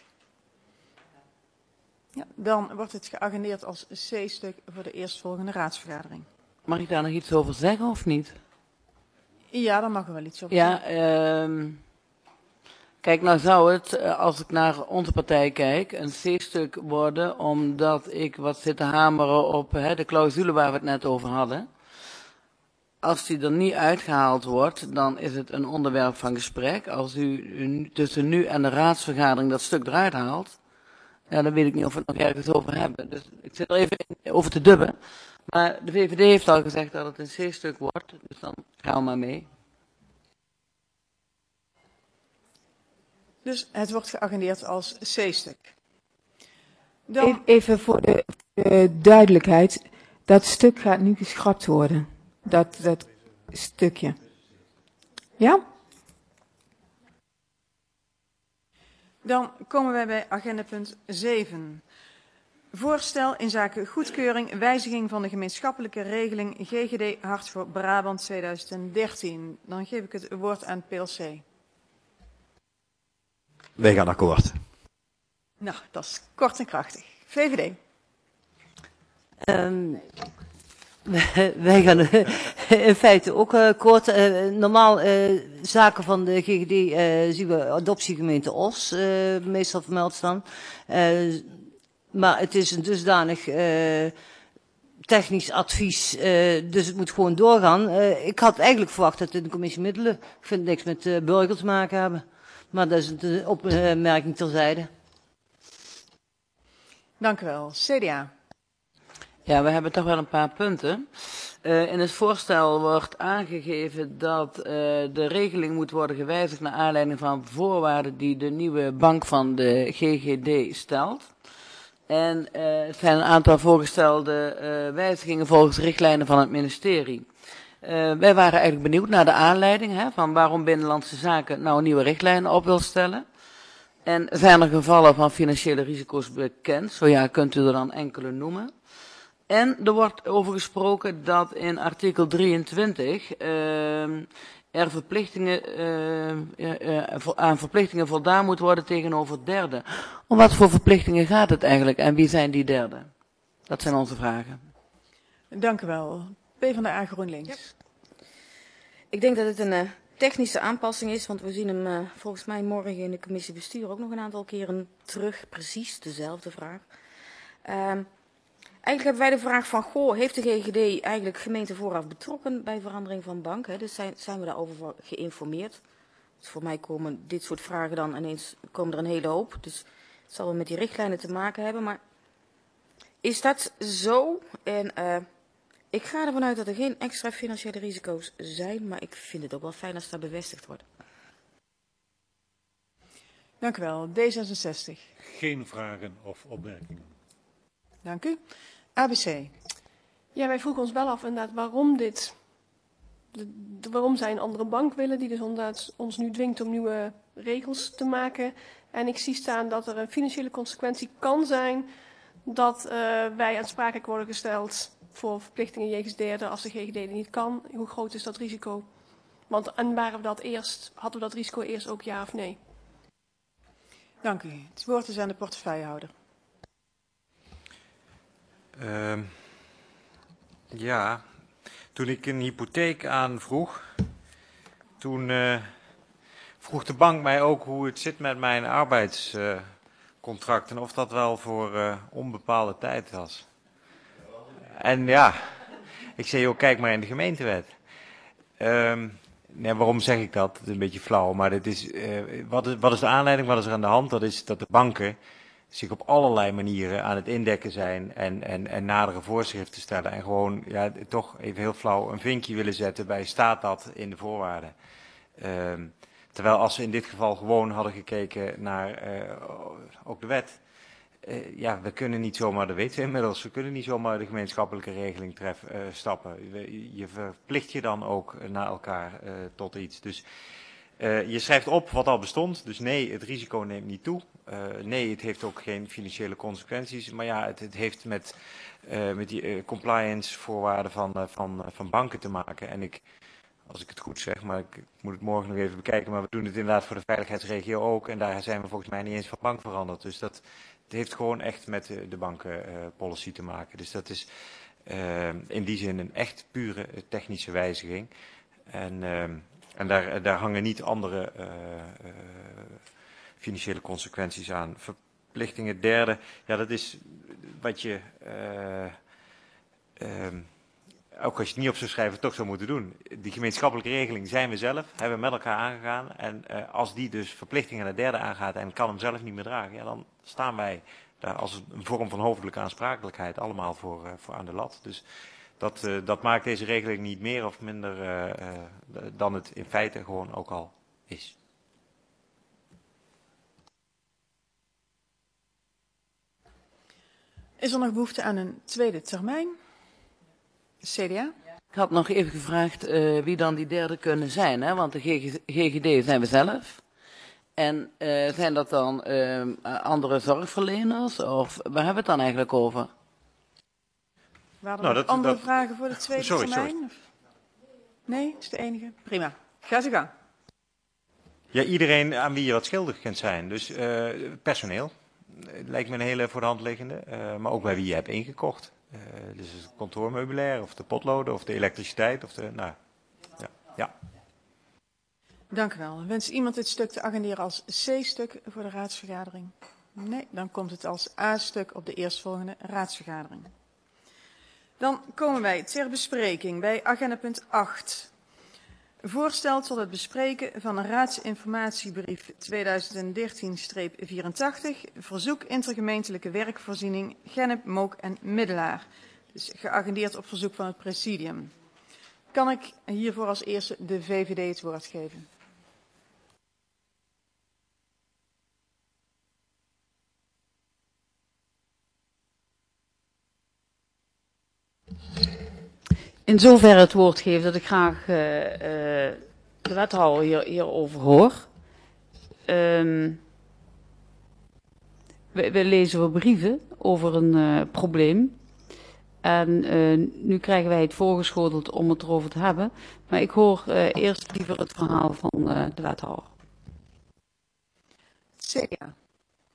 Ja, dan wordt het geagendeerd als C-stuk voor de eerstvolgende raadsvergadering. Mag ik daar nog iets over zeggen of niet? Ja, daar mag er wel iets over ja, zeggen. Um, kijk, nou zou het, als ik naar onze partij kijk, een C-stuk worden, omdat ik wat zit te hameren op hè, de clausule waar we het net over hadden. Als die er niet uitgehaald wordt, dan is het een onderwerp van gesprek. Als u, u tussen nu en de raadsvergadering dat stuk eruit haalt, ja, dan weet ik niet of we het nog ergens over hebben. Dus ik zit er even over te dubben. Maar de V V D heeft al gezegd dat het een C-stuk wordt, dus dan gaan we maar mee. Dus het wordt geagendeerd als C-stuk. Dan... Even voor de, de duidelijkheid. Dat stuk gaat nu geschrapt worden. Dat, dat stukje. Ja? Dan komen wij bij agendapunt zeven. Voorstel in zaken goedkeuring wijziging van de gemeenschappelijke regeling G G D Hart voor Brabant tweeduizend dertien. Dan geef ik het woord aan P L C. Wij gaan akkoord. Nou, dat is kort en krachtig. V V D. Um, wij gaan in feite ook uh, kort. Uh, normaal uh, zaken van de G G D uh, zien we adoptiegemeente Os uh, meestal vermeld staan. Uh, maar het is een dusdanig uh, technisch advies, uh, dus het moet gewoon doorgaan. Uh, ik had eigenlijk verwacht dat het in de commissie middelen, ik vind het niks met uh, burger te maken hebben. Maar dat is een opmerking terzijde. Dank u wel. C D A. Ja, we hebben toch wel een paar punten. Uh, in het voorstel wordt aangegeven dat uh, de regeling moet worden gewijzigd naar aanleiding van voorwaarden die de nieuwe bank van de G G D stelt. En uh, het zijn een aantal voorgestelde uh, wijzigingen volgens richtlijnen van het ministerie. Uh, wij waren eigenlijk benieuwd naar de aanleiding, hè, van waarom Binnenlandse Zaken nou nieuwe richtlijnen op wil stellen. En zijn er gevallen van financiële risico's bekend? Zo ja, kunt u er dan enkele noemen. En er wordt over gesproken dat in artikel drieëntwintig uh, er verplichtingen, uh, uh, aan verplichtingen voldaan moet worden tegenover derden. Om wat voor verplichtingen gaat het eigenlijk en wie zijn die derden? Dat zijn onze vragen. Dank u wel. PvdA GroenLinks. Ja. Ik denk dat het een uh, technische aanpassing is, want we zien hem uh, volgens mij morgen in de commissie bestuur ook nog een aantal keren terug. Precies dezelfde vraag. Uh, Eigenlijk hebben wij de vraag van, goh, heeft de G G D eigenlijk gemeente vooraf betrokken bij verandering van bank? Hè? Dus zijn, zijn we daarover geïnformeerd? Dus voor mij komen dit soort vragen dan ineens, komen er een hele hoop. Dus het zal wel met die richtlijnen te maken hebben. Maar is dat zo? En uh, ik ga ervan uit dat er geen extra financiële risico's zijn, maar ik vind het ook wel fijn als dat bevestigd wordt. Dank u wel. D zesenzestig. Geen vragen of opmerkingen. Dank u. A B C. Ja, wij vroegen ons wel af inderdaad waarom dit, de, de, waarom zij een andere bank willen, die dus inderdaad ons nu dwingt om nieuwe regels te maken. En ik zie staan dat er een financiële consequentie kan zijn dat uh, wij aansprakelijk worden gesteld voor verplichtingen jegens derden als de G G D niet kan. Hoe groot is dat risico? Want en waren we dat eerst, hadden we dat risico eerst ook ja of nee? Dank u. Het woord is aan de portefeuillehouder. Uh, ja, toen ik een hypotheek aanvroeg, toen uh, vroeg de bank mij ook hoe het zit met mijn arbeidscontract uh, en of dat wel voor uh, onbepaalde tijd was. En ja, ik zei, joh, kijk maar in de gemeentewet. Uh, nee, waarom zeg ik dat? Het is een beetje flauw, maar dit is, uh, wat, is, wat is de aanleiding, wat is er aan de hand? Dat is dat de banken zich op allerlei manieren aan het indekken zijn en, en, en nadere voorschriften stellen. En gewoon, ja, toch even heel flauw een vinkje willen zetten bij staat dat in de voorwaarden. Uh, terwijl als ze in dit geval gewoon hadden gekeken naar uh, ook de wet. Uh, ja, we kunnen niet zomaar, dat weten we inmiddels, we kunnen niet zomaar de gemeenschappelijke regeling tref, uh, stappen. Je, je verplicht je dan ook naar elkaar uh, tot iets. Dus uh, je schrijft op wat al bestond. Dus nee, het risico neemt niet toe. Uh, nee, het heeft ook geen financiële consequenties. Maar ja, het, het heeft met, uh, met die uh, compliance voorwaarden van, uh, van, uh, van banken te maken. En ik, als ik het goed zeg, maar ik, ik moet het morgen nog even bekijken. Maar we doen het inderdaad voor de veiligheidsregio ook. En daar zijn we volgens mij niet eens van bank veranderd. Dus dat het heeft gewoon echt met de, de bankenpolicy uh, te maken. Dus dat is uh, in die zin een echt pure uh, technische wijziging. En, uh, en daar, daar hangen niet andere uh, uh, financiële consequenties aan. Verplichtingen derde, ja, dat is wat je, uh, uh, ook als je het niet op zou schrijven, toch zou moeten doen. Die gemeenschappelijke regeling zijn we zelf, hebben we met elkaar aangegaan. En uh, als die dus verplichtingen naar derde aangaat en kan hem zelf niet meer dragen, ja, dan staan wij daar als een vorm van hoofdelijke aansprakelijkheid allemaal voor, uh, voor aan de lat. Dus dat, uh, dat maakt deze regeling niet meer of minder uh, uh, dan het in feite gewoon ook al is. Is er nog behoefte aan een tweede termijn? C D A? Ik had nog even gevraagd uh, wie dan die derde kunnen zijn, hè? Want de G G D zijn we zelf. En uh, zijn dat dan uh, andere zorgverleners? Of waar hebben we het dan eigenlijk over? Waren er nou, nog dat, andere dat... vragen voor de tweede sorry, termijn? Sorry. Nee, is de enige. Prima. Ga ze gang. Ja, iedereen aan wie je wat schuldig kunt zijn. Dus uh, personeel lijkt me een hele voor de hand liggende. Uh, maar ook bij wie je hebt ingekocht. Uh, dus het kantoormeubilair of de potloden of de elektriciteit. Of de, nou, ja, ja. Dank u wel. Wens iemand dit stuk te agenderen als C-stuk voor de raadsvergadering? Nee, dan komt het als A-stuk op de eerstvolgende raadsvergadering. Dan komen wij ter bespreking bij agenda punt acht. Voorstel tot het bespreken van een raadsinformatiebrief tweeduizend dertien vierentachtig, verzoek intergemeentelijke werkvoorziening Gennep, Mook en Middelaar. Dus geagendeerd op verzoek van het presidium. Kan ik hiervoor als eerste de V V D het woord geven? In zoverre het woord geven dat ik graag uh, uh, de wethouder hier, hierover hoor. Um, we, we lezen we brieven over een uh, probleem. En uh, nu krijgen wij het voorgeschoteld om het erover te hebben. Maar ik hoor uh, eerst liever het verhaal van uh, de wethouder. C D A.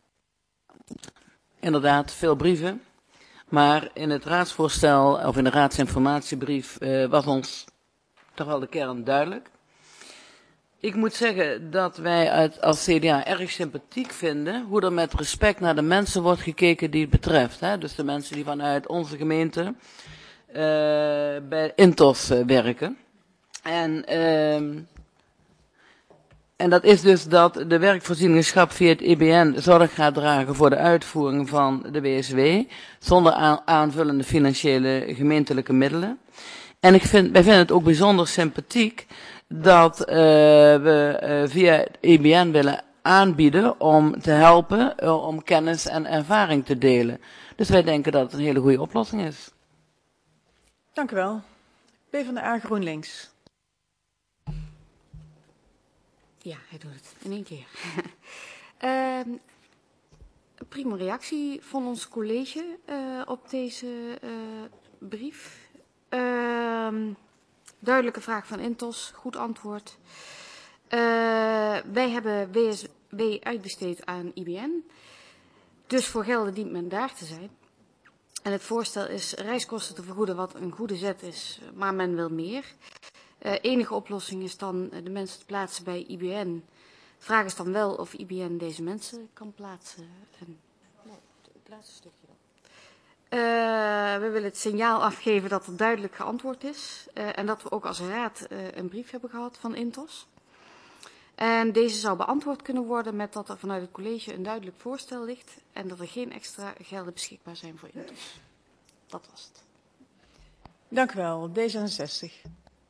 Inderdaad, veel brieven. Maar in het raadsvoorstel, of in de raadsinformatiebrief, uh, was ons toch wel de kern duidelijk. Ik moet zeggen dat wij uit, als C D A erg sympathiek vinden hoe er met respect naar de mensen wordt gekeken die het betreft. Hè? Dus de mensen die vanuit onze gemeente uh, bij Intos uh, werken. En, uh, en dat is dus dat de werkvoorzieningschap via het I B N zorg gaat dragen voor de uitvoering van de W S W, zonder aan, aanvullende financiële gemeentelijke middelen. En ik vind, wij vinden het ook bijzonder sympathiek dat uh, we uh, via het I B N willen aanbieden om te helpen, uh, om kennis en ervaring te delen. Dus wij denken dat het een hele goede oplossing is. Dank u wel. PvdA GroenLinks. Ja, hij doet het in één keer. uh, prima reactie van ons college uh, op deze uh, brief. Uh, duidelijke vraag van Intos, goed antwoord. Uh, wij hebben W S W uitbesteed aan I B N. Dus voor gelden dient men daar te zijn. En het voorstel is reiskosten te vergoeden, wat een goede zet is, maar men wil meer. Uh, enige oplossing is dan uh, de mensen te plaatsen bij I B N. De vraag is dan wel of I B N deze mensen kan plaatsen. En, nou, het laatste stukje dan. Uh, we willen het signaal afgeven dat er duidelijk geantwoord is. Uh, en dat we ook als raad uh, een brief hebben gehad van Intos. En deze zou beantwoord kunnen worden met dat er vanuit het college een duidelijk voorstel ligt. En dat er geen extra gelden beschikbaar zijn voor Intos. Dat was het. Dank u wel. D zesenzestig.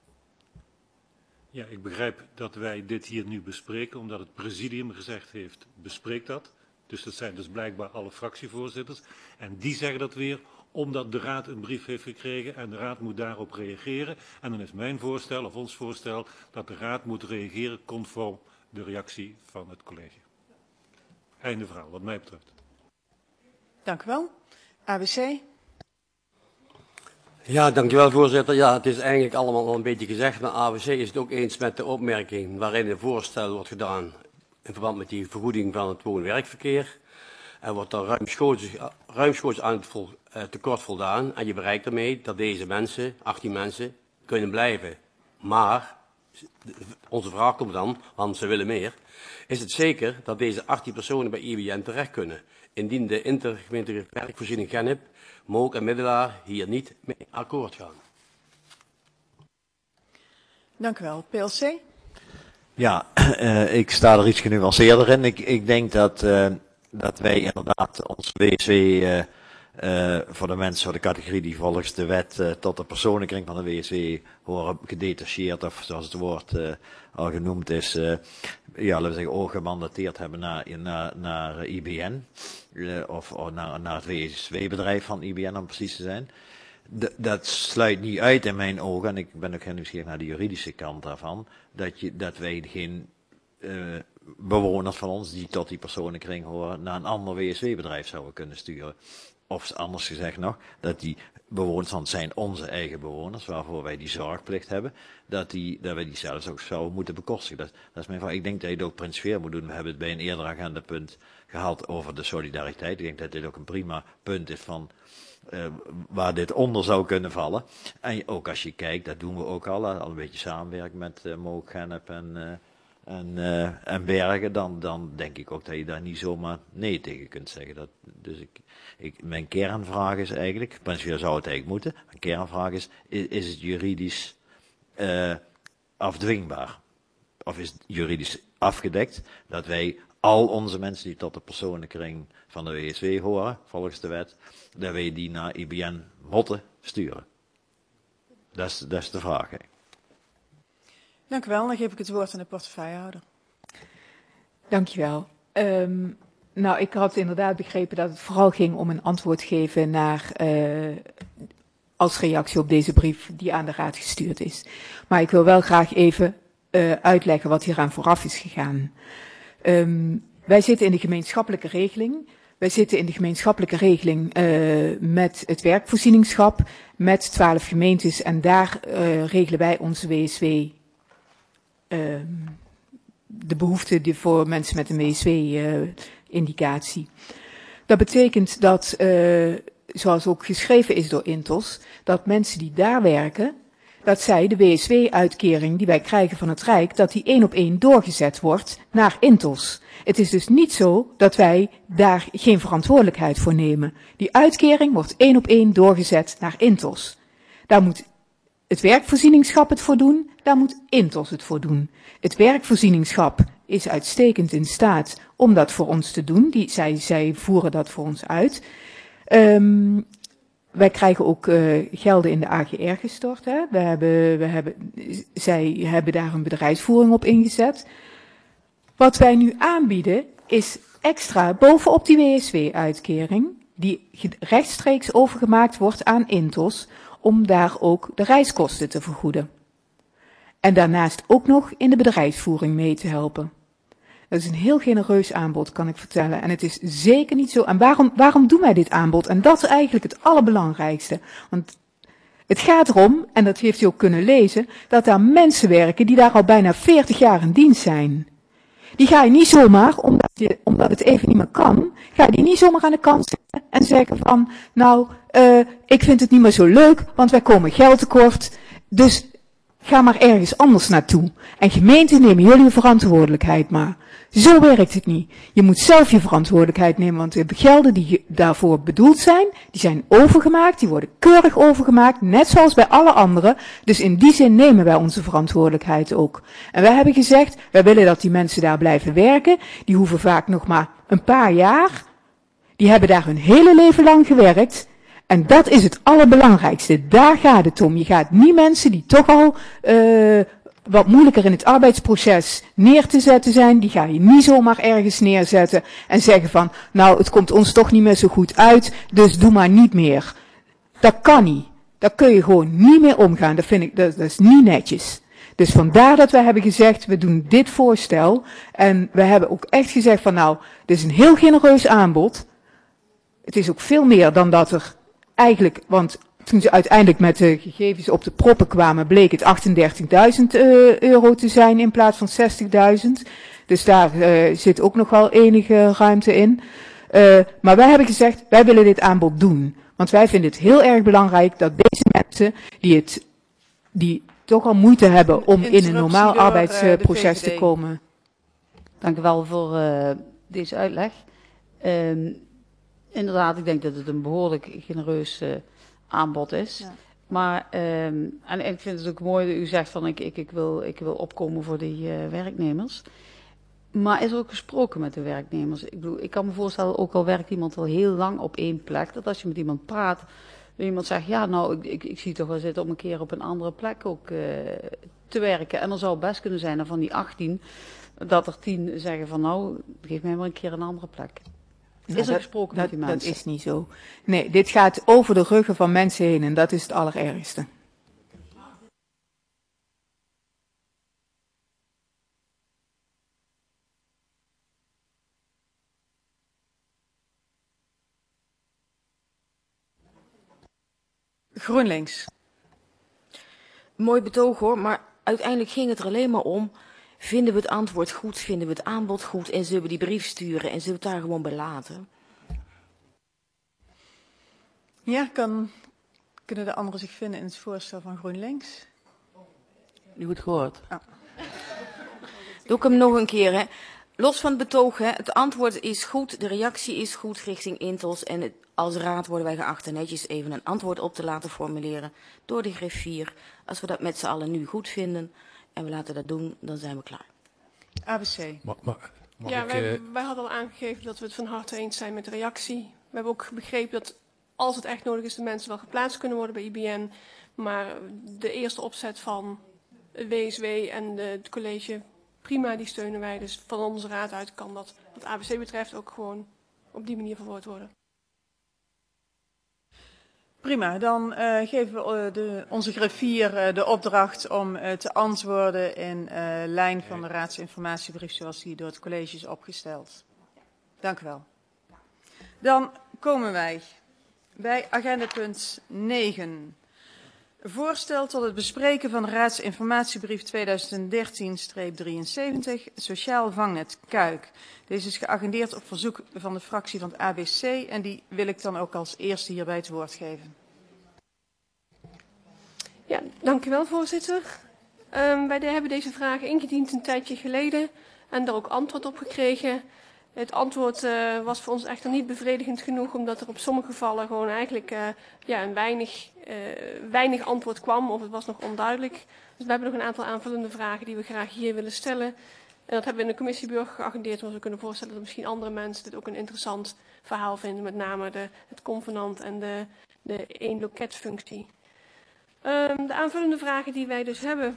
Ja, ik begrijp dat wij dit hier nu bespreken, omdat het presidium gezegd heeft, bespreek dat. Dus dat zijn dus blijkbaar alle fractievoorzitters. En die zeggen dat weer, omdat de raad een brief heeft gekregen en de raad moet daarop reageren. En dan is mijn voorstel, of ons voorstel, dat de raad moet reageren conform de reactie van het college. Einde verhaal, wat mij betreft. Dank u wel. A B C. Ja, dankjewel voorzitter. Ja, het is eigenlijk allemaal al een beetje gezegd, maar A B C is het ook eens met de opmerking waarin een voorstel wordt gedaan in verband met die vergoeding van het woon-werkverkeer. Er wordt dan ruimschoots, ruimschoots aan het vol, uh, tekort voldaan en je bereikt ermee dat deze mensen, achttien mensen, kunnen blijven. Maar, onze vraag komt dan, want ze willen meer, is het zeker dat deze achttien personen bij I B N terecht kunnen, indien de intergemeentelijke werkvoorziening Gennep, Mook en Middelaar hier niet mee akkoord gaan? Dank u wel. P L C? Ja, uh, ik sta er iets genuanceerder in. Ik, ik denk dat, uh, dat wij inderdaad ons W S W uh, uh, voor de mensen, voor de categorie die volgens de wet uh, tot de personenkring van de W S W horen gedetacheerd, of zoals het woord uh, al genoemd is, uh, ja, laten we zeggen, ook gemandateerd hebben naar, naar, naar I B N, uh, of, of naar, naar het W S W-bedrijf van I B N om precies te zijn. D dat sluit niet uit in mijn ogen, en ik ben ook heel nieuwsgierig naar de juridische kant daarvan, dat, je, dat wij geen uh, bewoners van ons die tot die personenkring horen naar een ander W S W-bedrijf zouden kunnen sturen. Of anders gezegd nog, dat die bewoners, want het zijn onze eigen bewoners, waarvoor wij die zorgplicht hebben, dat, die, dat wij die zelfs ook zouden moeten bekostigen. Dat, dat is mijn vraag. Ik denk dat je het ook principieel moet doen. We hebben het bij een eerder agendapunt gehad over de solidariteit. Ik denk dat dit ook een prima punt is van uh, waar dit onder zou kunnen vallen. En ook als je kijkt, dat doen we ook al, al een beetje samenwerken met uh, Mook, Gennep en... Uh, En, uh, en Bergen, dan, dan denk ik ook dat je daar niet zomaar nee tegen kunt zeggen. Dat, dus ik, ik, mijn kernvraag is eigenlijk, principieel zou het eigenlijk moeten, mijn kernvraag is, is, is het juridisch uh, afdwingbaar? Of is het juridisch afgedekt dat wij al onze mensen die tot de personenkring van de W S W horen, volgens de wet, dat wij die naar I B N moeten sturen? Dat is, dat is de vraag. Hè. Dank u wel. Dan geef ik het woord aan de portefeuillehouder. Dank je wel. Um, nou, ik had inderdaad begrepen dat het vooral ging om een antwoord geven naar, uh, als reactie op deze brief die aan de Raad gestuurd is. Maar ik wil wel graag even uh, uitleggen wat hieraan vooraf is gegaan. Um, wij zitten in de gemeenschappelijke regeling. Wij zitten in de gemeenschappelijke regeling uh, met het werkvoorzieningschap, met twaalf gemeentes en daar uh, regelen wij onze W S W. Uh, de behoeften die voor mensen met een W S W-indicatie. Uh, dat betekent dat, uh, zoals ook geschreven is door Intos, dat mensen die daar werken, dat zij de W S W-uitkering die wij krijgen van het Rijk, dat die één op één doorgezet wordt naar Intos. Het is dus niet zo dat wij daar geen verantwoordelijkheid voor nemen. Die uitkering wordt één op één doorgezet naar Intos. Daar moet het werkvoorzieningschap het voor doen, daar moet Intos het voor doen. Het werkvoorzieningschap is uitstekend in staat om dat voor ons te doen. Die, zij, zij voeren dat voor ons uit. Um, wij krijgen ook uh, gelden in de A G R gestort. Hè. We hebben, we hebben, zij hebben daar een bedrijfsvoering op ingezet. Wat wij nu aanbieden is extra bovenop die W S W-uitkering, die rechtstreeks overgemaakt wordt aan Intos, om daar ook de reiskosten te vergoeden. En daarnaast ook nog in de bedrijfsvoering mee te helpen. Dat is een heel genereus aanbod, kan ik vertellen. En het is zeker niet zo. En waarom, waarom doen wij dit aanbod? En dat is eigenlijk het allerbelangrijkste. Want het gaat erom, en dat heeft u ook kunnen lezen, dat daar mensen werken die daar al bijna veertig jaar in dienst zijn. Die ga je niet zomaar, omdat, je, omdat het even niet meer kan, ga je die niet zomaar aan de kant zetten en zeggen van, nou, uh, ik vind het niet meer zo leuk, want wij komen geld tekort, dus ga maar ergens anders naartoe. En gemeenten nemen jullie verantwoordelijkheid maar. Zo werkt het niet. Je moet zelf je verantwoordelijkheid nemen, want de gelden die daarvoor bedoeld zijn, die zijn overgemaakt, die worden keurig overgemaakt, net zoals bij alle anderen. Dus in die zin nemen wij onze verantwoordelijkheid ook. En wij hebben gezegd, wij willen dat die mensen daar blijven werken. Die hoeven vaak nog maar een paar jaar. Die hebben daar hun hele leven lang gewerkt. En dat is het allerbelangrijkste. Daar gaat het om. Je gaat niet mensen die toch al uh, wat moeilijker in het arbeidsproces neer te zetten zijn, die ga je niet zomaar ergens neerzetten en zeggen van, nou, het komt ons toch niet meer zo goed uit, dus doe maar niet meer. Dat kan niet. Daar kun je gewoon niet mee omgaan. Dat vind ik, dat, dat is niet netjes. Dus vandaar dat wij hebben gezegd, we doen dit voorstel. En we hebben ook echt gezegd van, nou, dit is een heel genereus aanbod. Het is ook veel meer dan dat er eigenlijk, want toen ze uiteindelijk met de gegevens op de proppen kwamen, bleek het achtendertigduizend uh, euro te zijn in plaats van zestigduizend. Dus daar uh, zit ook nog wel enige ruimte in. Uh, maar wij hebben gezegd, wij willen dit aanbod doen. Want wij vinden het heel erg belangrijk dat deze mensen, die, het, die toch al moeite hebben om in een normaal door, arbeidsproces uh, te komen. Dank u wel voor uh, deze uitleg. Uh, inderdaad, ik denk dat het een behoorlijk genereus uh, aanbod is. Ja. Maar, um, en ik vind het ook mooi dat u zegt van ik, ik, ik, wil, ik wil opkomen voor die uh, werknemers. Maar is er ook gesproken met de werknemers? Ik bedoel, ik kan me voorstellen, ook al werkt iemand al heel lang op één plek, dat als je met iemand praat, dat iemand zegt, ja nou, ik, ik, ik zie toch wel zitten om een keer op een andere plek ook uh, te werken. En er zou best kunnen zijn dat van die achttien, dat er tien zeggen van nou, geef mij maar een keer een andere plek. Nou, Is er dat, gesproken dat, met die mensen? Dat is niet zo. Nee, dit gaat over de ruggen van mensen heen en dat is het allerergste. GroenLinks. Mooi betoog hoor, maar uiteindelijk ging het er alleen maar om, vinden we het antwoord goed, vinden we het aanbod goed en zullen we die brief sturen en zullen we het daar gewoon bij laten? Ja, kan, kunnen de anderen zich vinden in het voorstel van GroenLinks? Nu goed gehoord. Oh. Doe ik hem nog een keer, hè. Los van het betoog, hè. Het antwoord is goed, de reactie is goed richting Intos en het, als raad worden wij geacht er netjes even een antwoord op te laten formuleren door de griffier. Als we dat met z'n allen nu goed vinden en we laten dat doen, dan zijn we klaar. A B C. Mag, mag, mag ja, ik, wij, uh... wij hadden al aangegeven dat we het van harte eens zijn met de reactie. We hebben ook begrepen dat als het echt nodig is, de mensen wel geplaatst kunnen worden bij I B N. Maar de eerste opzet van W S W en de, het college, prima, die steunen wij. Dus van onze raad uit kan dat, wat A B C betreft, ook gewoon op die manier verwoord worden. Prima, dan uh, geven we uh, de, onze griffier uh, de opdracht om uh, te antwoorden in uh, lijn van de raadsinformatiebrief zoals die door het college is opgesteld. Dank u wel. Dan komen wij bij agendapunt negen. Voorstel tot het bespreken van de raadsinformatiebrief tweeduizend dertien drieënzeventig, Sociaal Vangnet Kuik. Deze is geagendeerd op verzoek van de fractie van het A B C en die wil ik dan ook als eerste hierbij het woord geven. Ja, dank u wel, voorzitter. Um, wij de, hebben deze vragen ingediend een tijdje geleden en daar ook antwoord op gekregen. Het antwoord uh, was voor ons echter niet bevredigend genoeg, omdat er op sommige gevallen gewoon eigenlijk uh, ja, een weinig, uh, weinig antwoord kwam, of het was nog onduidelijk. Dus we hebben nog een aantal aanvullende vragen die we graag hier willen stellen. En dat hebben we in de commissie burger geagendeerd, want we kunnen voorstellen dat misschien andere mensen dit ook een interessant verhaal vinden, met name de, het convenant en de, de één-loketfunctie. Um, de aanvullende vragen die wij dus hebben,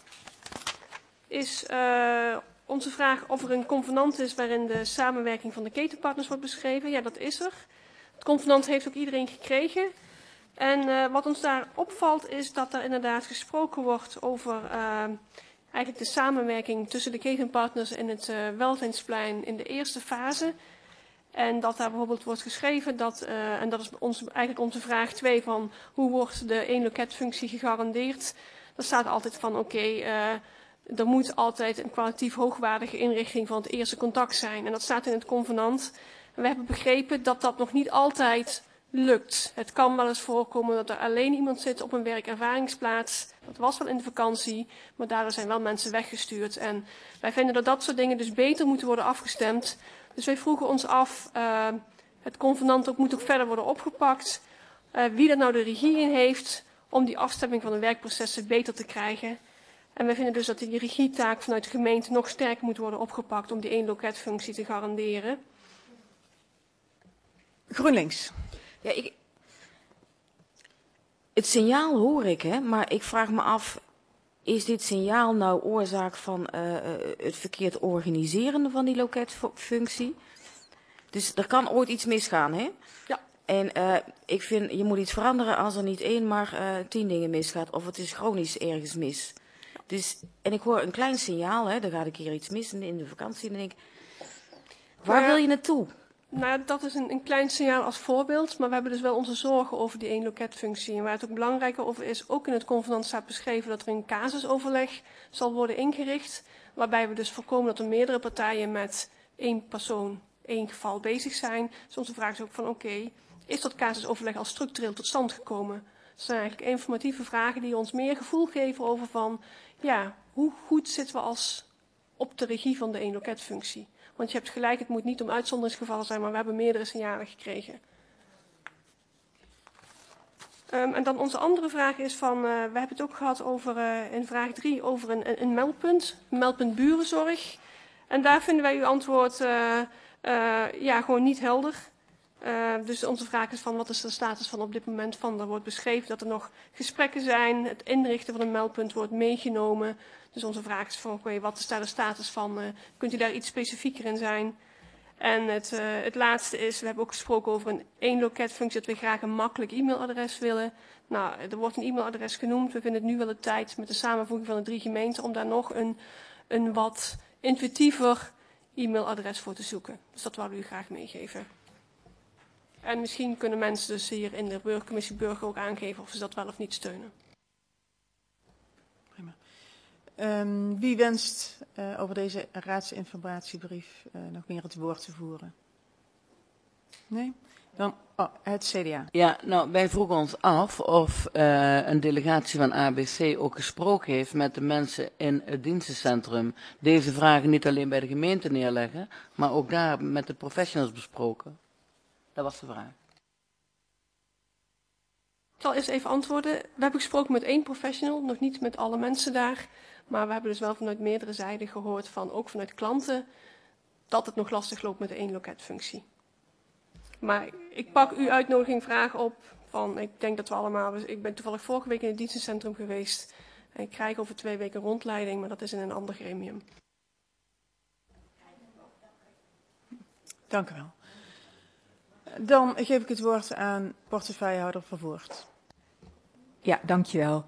is uh, onze vraag of er een convenant is waarin de samenwerking van de ketenpartners wordt beschreven. Ja, dat is er. Het convenant heeft ook iedereen gekregen. En uh, wat ons daar opvalt is dat er inderdaad gesproken wordt over uh, eigenlijk de samenwerking tussen de ketenpartners in het uh, Welzijnsplein in de eerste fase. En dat daar bijvoorbeeld wordt geschreven, dat, uh, en dat is ons, eigenlijk onze vraag twee van hoe wordt de één-loketfunctie gegarandeerd. Daar staat altijd van oké, okay, uh, er moet altijd een kwalitatief hoogwaardige inrichting van het eerste contact zijn. En dat staat in het convenant. En we hebben begrepen dat dat nog niet altijd lukt. Het kan wel eens voorkomen dat er alleen iemand zit op een werkervaringsplaats. Dat was wel in de vakantie, maar daardoor zijn wel mensen weggestuurd. En wij vinden dat dat soort dingen dus beter moeten worden afgestemd. Dus wij vroegen ons af, uh, het convenant ook, moet ook verder worden opgepakt. Uh, wie er nou de regie in heeft om die afstemming van de werkprocessen beter te krijgen. En wij vinden dus dat die regietaak vanuit de gemeente nog sterker moet worden opgepakt om die één-loketfunctie te garanderen. GroenLinks. Ja, ik, het signaal hoor ik, hè, maar ik vraag me af, is dit signaal nou oorzaak van uh, het verkeerd organiseren van die loketfunctie? Dus er kan ooit iets misgaan, hè? Ja. En uh, ik vind, je moet iets veranderen als er niet één, maar uh, tien dingen misgaat. Of het is chronisch ergens mis. Dus, en ik hoor een klein signaal, hè, er gaat een keer iets mis in de vakantie. En denk ik, waar ja, wil je naartoe? Nou ja, dat is een, een klein signaal als voorbeeld. Maar we hebben dus wel onze zorgen over die één-loketfunctie. En waar het ook belangrijker over is, ook in het convenant staat beschreven dat er een casusoverleg zal worden ingericht. Waarbij we dus voorkomen dat er meerdere partijen met één persoon, één geval bezig zijn. Dus onze vraag is ook van oké, okay, is dat casusoverleg al structureel tot stand gekomen? Dat zijn eigenlijk informatieve vragen die ons meer gevoel geven over van, ja, hoe goed zitten we als op de regie van de één-loketfunctie? Want je hebt gelijk, het moet niet om uitzonderingsgevallen zijn, maar we hebben meerdere signalen gekregen. Um, en dan onze andere vraag is van, uh, we hebben het ook gehad over, uh, in vraag drie, over een, een, een meldpunt, een meldpunt burenzorg. En daar vinden wij uw antwoord uh, uh, ja, gewoon niet helder. Uh, dus onze vraag is van, wat is de status van op dit moment van? Er wordt beschreven dat er nog gesprekken zijn, het inrichten van een meldpunt wordt meegenomen. Dus onze vraag is van, oké, okay, wat is daar de status van? Uh, kunt u daar iets specifieker in zijn? En het, uh, het laatste is, we hebben ook gesproken over een één loketfunctie, dat we graag een makkelijk e-mailadres willen. Nou, er wordt een e-mailadres genoemd. We vinden het nu wel de tijd met de samenvoeging van de drie gemeenten om daar nog een, een wat intuïtiever e-mailadres voor te zoeken. Dus dat wilden we u graag meegeven. En misschien kunnen mensen dus hier in de burgercommissie Burger ook aangeven of ze dat wel of niet steunen. Prima. Um, wie wenst uh, over deze raadsinformatiebrief uh, nog meer het woord te voeren? Nee? Dan oh, het C D A. Ja, nou, wij vroegen ons af of uh, een delegatie van A B C ook gesproken heeft met de mensen in het dienstencentrum. Deze vragen niet alleen bij de gemeente neerleggen, maar ook daar met de professionals besproken. Dat was de vraag. Ik zal eerst even antwoorden. We hebben gesproken met één professional, nog niet met alle mensen daar. Maar we hebben dus wel vanuit meerdere zijden gehoord, van, ook vanuit klanten, dat het nog lastig loopt met de één loketfunctie. Maar ik pak uw uitnodiging vraag op. Van, ik denk dat we allemaal. Ik ben toevallig vorige week in het dienstencentrum geweest. En ik krijg over twee weken rondleiding, maar dat is in een ander gremium. Dank u wel. Dan geef ik het woord aan portefeuillehouder Vervoort. Ja, dankjewel.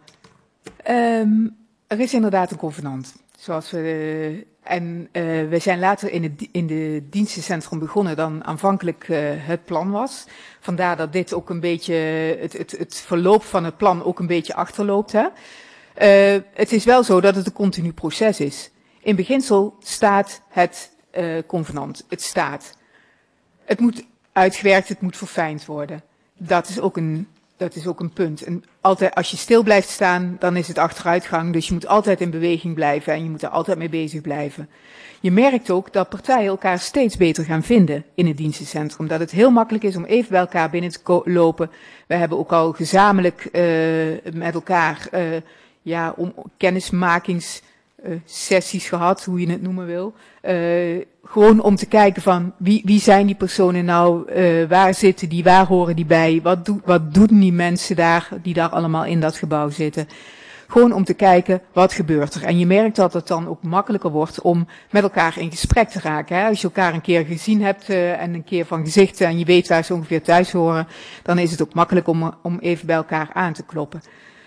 Um, er is inderdaad een convenant. Zoals we, uh, en uh, we zijn later in het in de dienstencentrum begonnen dan aanvankelijk uh, het plan was. Vandaar dat dit ook een beetje, het, het, het verloop van het plan ook een beetje achterloopt. Hè? Uh, het is wel zo dat het een continu proces is. In beginsel staat het uh, convenant. Het staat. Het moet uitgewerkt, het moet verfijnd worden. Dat is ook een, dat is ook een punt. En altijd, als je stil blijft staan, dan is het achteruitgang. Dus je moet altijd in beweging blijven en je moet er altijd mee bezig blijven. Je merkt ook dat partijen elkaar steeds beter gaan vinden in het dienstencentrum. Dat het heel makkelijk is om even bij elkaar binnen te lopen. We hebben ook al gezamenlijk uh, met elkaar uh, ja, om kennismakings... Uh, sessies gehad, hoe je het noemen wil. Uh, gewoon om te kijken van wie, wie zijn die personen nou, uh, waar zitten die, waar horen die bij, wat, do, wat doen die mensen daar, die daar allemaal in dat gebouw zitten. Gewoon om te kijken, wat gebeurt er. En je merkt dat het dan ook makkelijker wordt om met elkaar in gesprek te raken. Hè? Als je elkaar een keer gezien hebt uh, en een keer van gezicht en je weet waar ze ongeveer thuis horen, dan is het ook makkelijk om, om even bij elkaar aan te kloppen.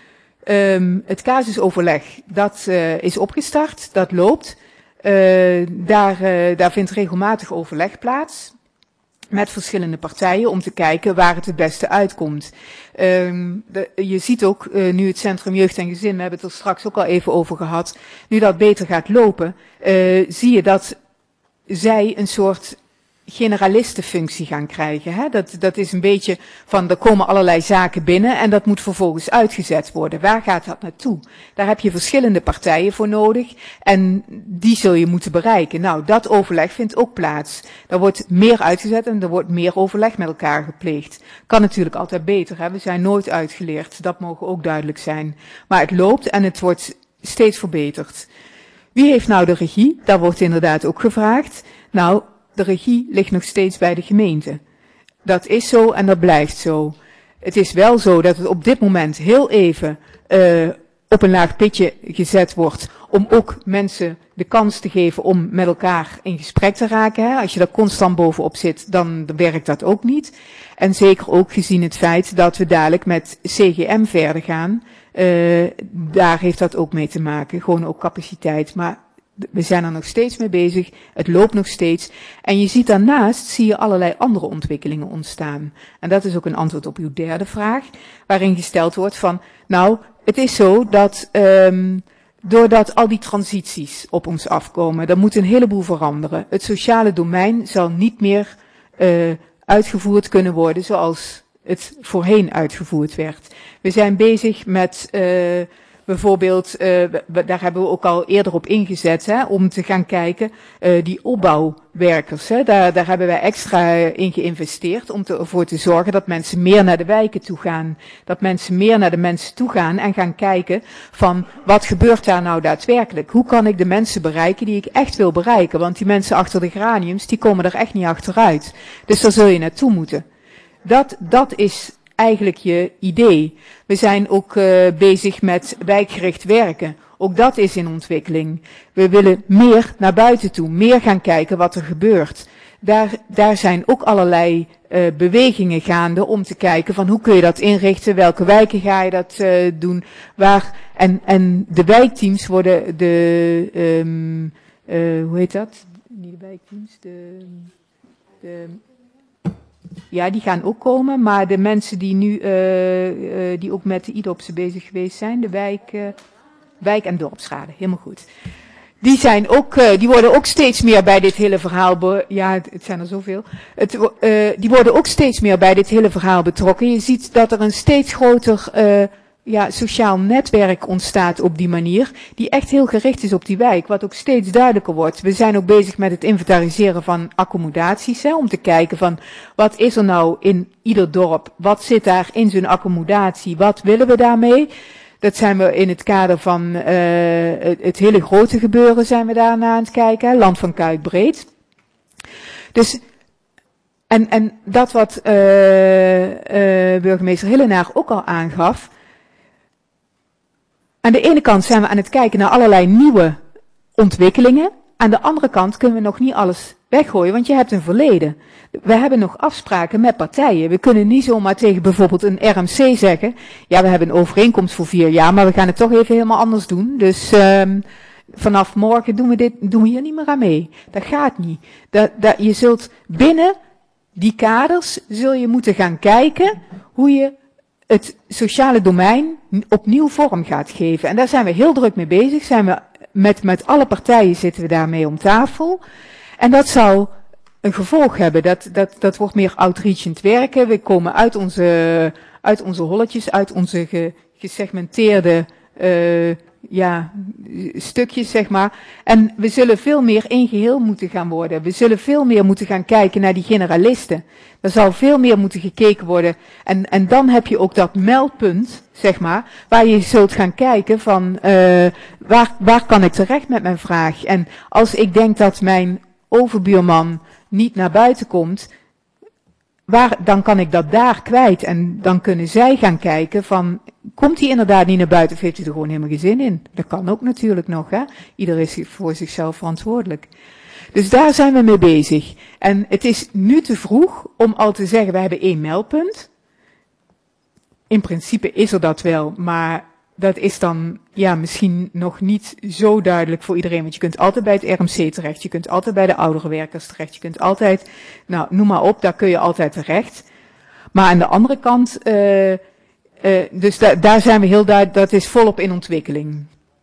Um, het casusoverleg, dat uh, is opgestart, dat loopt. Uh, daar, uh, daar vindt regelmatig overleg plaats met verschillende partijen om te kijken waar het het beste uitkomt. Um, de, je ziet ook uh, nu het Centrum Jeugd en Gezin, we hebben het er straks ook al even over gehad, nu dat beter gaat lopen, uh, zie je dat zij een soort generalistenfunctie gaan krijgen. Hè? Dat, dat is een beetje van, er komen allerlei zaken binnen en dat moet vervolgens uitgezet worden. Waar gaat dat naartoe? Daar heb je verschillende partijen voor nodig en die zul je moeten bereiken. Nou, dat overleg vindt ook plaats. Er wordt meer uitgezet en er wordt meer overleg met elkaar gepleegd. Kan natuurlijk altijd beter, hè? We zijn nooit uitgeleerd. Dat mogen ook duidelijk zijn. Maar het loopt en het wordt steeds verbeterd. Wie heeft nou de regie? Daar wordt inderdaad ook gevraagd. Nou, de regie ligt nog steeds bij de gemeente. Dat is zo en dat blijft zo. Het is wel zo dat het op dit moment heel even uh, op een laag pitje gezet wordt om ook mensen de kans te geven om met elkaar in gesprek te raken. Hè. Als je daar constant bovenop zit, dan werkt dat ook niet. En zeker ook gezien het feit dat we dadelijk met C G M verder gaan. Uh, daar heeft dat ook mee te maken. Gewoon ook capaciteit. Maar we zijn er nog steeds mee bezig. Het loopt nog steeds. En je ziet daarnaast, zie je allerlei andere ontwikkelingen ontstaan. En dat is ook een antwoord op uw derde vraag. Waarin gesteld wordt van, nou, het is zo dat, um, doordat al die transities op ons afkomen, er moet een heleboel veranderen. Het sociale domein zal niet meer uh, uitgevoerd kunnen worden zoals het voorheen uitgevoerd werd. We zijn bezig met uh, bijvoorbeeld, uh, daar hebben we ook al eerder op ingezet, hè, om te gaan kijken, uh, die opbouwwerkers, hè, daar, daar hebben wij extra in geïnvesteerd om te, ervoor te zorgen dat mensen meer naar de wijken toe gaan. Dat mensen meer naar de mensen toe gaan en gaan kijken van, wat gebeurt daar nou daadwerkelijk? Hoe kan ik de mensen bereiken die ik echt wil bereiken? Want die mensen achter de geraniums, die komen er echt niet achteruit. Dus daar zul je naartoe moeten. Dat, dat is eigenlijk je idee. We zijn ook uh, bezig met wijkgericht werken. Ook dat is in ontwikkeling. We willen meer naar buiten toe, meer gaan kijken wat er gebeurt. Daar, daar zijn ook allerlei uh, bewegingen gaande om te kijken van hoe kun je dat inrichten, welke wijken ga je dat uh, doen, waar, en, en de wijkteams worden de, um, uh, hoe heet dat? Niet de wijkteams, de, de, ja, die gaan ook komen, maar de mensen die nu, uh, uh, die ook met de I D O P S bezig geweest zijn, de wijk, uh, wijk- en dorpsraden, helemaal goed. Die zijn ook, uh, die worden ook steeds meer bij dit hele verhaal, be- ja, het, het zijn er zoveel. Het, uh, die worden ook steeds meer bij dit hele verhaal betrokken. Je ziet dat er een steeds groter, uh, ja, sociaal netwerk ontstaat op die manier, die echt heel gericht is op die wijk, wat ook steeds duidelijker wordt. We zijn ook bezig met het inventariseren van accommodaties, hè, om te kijken van, wat is er nou in ieder dorp? Wat zit daar in zo'n accommodatie? Wat willen we daarmee? Dat zijn we in het kader van uh, het, het hele grote gebeuren zijn we daarna aan het kijken, Land van Kuik breed. Dus, en, en dat wat uh, uh, burgemeester Hillenaar ook al aangaf. Aan de ene kant zijn we aan het kijken naar allerlei nieuwe ontwikkelingen. Aan de andere kant kunnen we nog niet alles weggooien, want je hebt een verleden. We hebben nog afspraken met partijen. We kunnen niet zomaar tegen bijvoorbeeld een R M C zeggen, ja, we hebben een overeenkomst voor vier jaar, maar we gaan het toch even helemaal anders doen. Dus um, vanaf morgen doen we dit, doen we hier niet meer aan mee. Dat gaat niet. Dat, dat, je zult binnen die kaders, zul je moeten gaan kijken hoe je het sociale domein opnieuw vorm gaat geven. En daar zijn we heel druk mee bezig. Zijn we met, met alle partijen zitten we daarmee om tafel. En dat zou een gevolg hebben. Dat, dat, dat wordt meer outreachend werken. We komen uit onze, uit onze holletjes, uit onze ge, gesegmenteerde uh, ja, stukjes, zeg maar. En we zullen veel meer één geheel moeten gaan worden. We zullen veel meer moeten gaan kijken naar die generalisten. Er zal veel meer moeten gekeken worden. En, en dan heb je ook dat meldpunt, zeg maar, waar je zult gaan kijken van, uh, waar, waar kan ik terecht met mijn vraag? En als ik denk dat mijn overbuurman niet naar buiten komt, waar, dan kan ik dat daar kwijt. En dan kunnen zij gaan kijken van, komt hij inderdaad niet naar buiten of heeft hij er gewoon helemaal geen zin in? Dat kan ook natuurlijk nog, hè. Ieder is voor zichzelf verantwoordelijk. Dus daar zijn we mee bezig. En het is nu te vroeg om al te zeggen, we hebben één meldpunt. In principe is er dat wel, maar dat is dan ja misschien nog niet zo duidelijk voor iedereen. Want je kunt altijd bij het R M C terecht, je kunt altijd bij de ouderenwerkers terecht, je kunt altijd, nou noem maar op, daar kun je altijd terecht. Maar aan de andere kant, uh, uh, dus da daar zijn we heel duidelijk, dat is volop in ontwikkeling.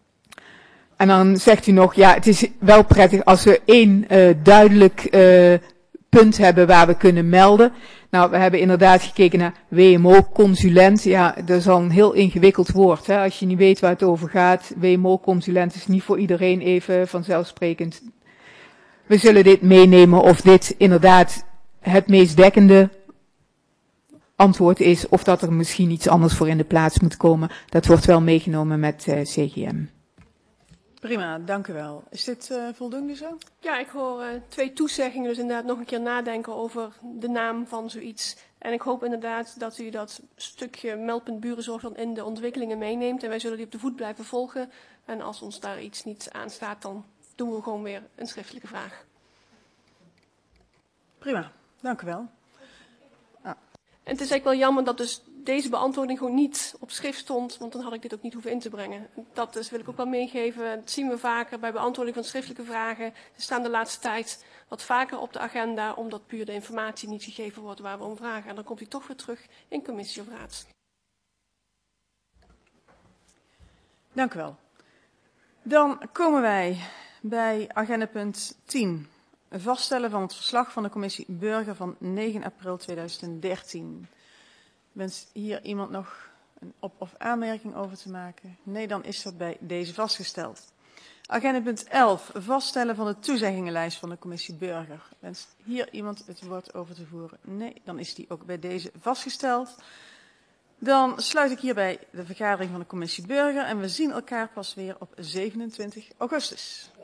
En dan zegt u nog, ja, het is wel prettig als we één uh, duidelijk uh, punt hebben waar we kunnen melden. Nou, we hebben inderdaad gekeken naar W M O-consulent. Ja, dat is al een heel ingewikkeld woord, hè. Als je niet weet waar het over gaat. W M O-consulent is niet voor iedereen even vanzelfsprekend. We zullen dit meenemen of dit inderdaad het meest dekkende antwoord is. Of dat er misschien iets anders voor in de plaats moet komen. Dat wordt wel meegenomen met uh, C G M. Prima, dank u wel. Is dit uh, voldoende zo? Ja, ik hoor uh, twee toezeggingen, dus inderdaad nog een keer nadenken over de naam van zoiets. En ik hoop inderdaad dat u dat stukje meldpunt burenzorg dan in de ontwikkelingen meeneemt. En wij zullen die op de voet blijven volgen. En als ons daar iets niet aanstaat, dan doen we gewoon weer een schriftelijke vraag. Prima, dank u wel. Ah. En het is eigenlijk wel jammer dat dus deze beantwoording gewoon niet op schrift stond, want dan had ik dit ook niet hoeven in te brengen. Dat dus wil ik ook wel meegeven. Dat zien we vaker bij beantwoording van schriftelijke vragen. Ze staan de laatste tijd wat vaker op de agenda, omdat puur de informatie niet gegeven wordt waar we om vragen. En dan komt hij toch weer terug in commissie of raad. Dank u wel. Dan komen wij bij agendapunt tien. Vaststellen van het verslag van de commissie Burger van negen april tweeduizend dertien. Wenst hier iemand nog een op- of aanmerking over te maken? Nee, dan is dat bij deze vastgesteld. Agendapunt elf. Vaststellen van de toezeggingenlijst van de commissie Burger. Wenst hier iemand het woord over te voeren? Nee, dan is die ook bij deze vastgesteld. Dan sluit ik hierbij de vergadering van de commissie Burger en we zien elkaar pas weer op zevenentwintig augustus.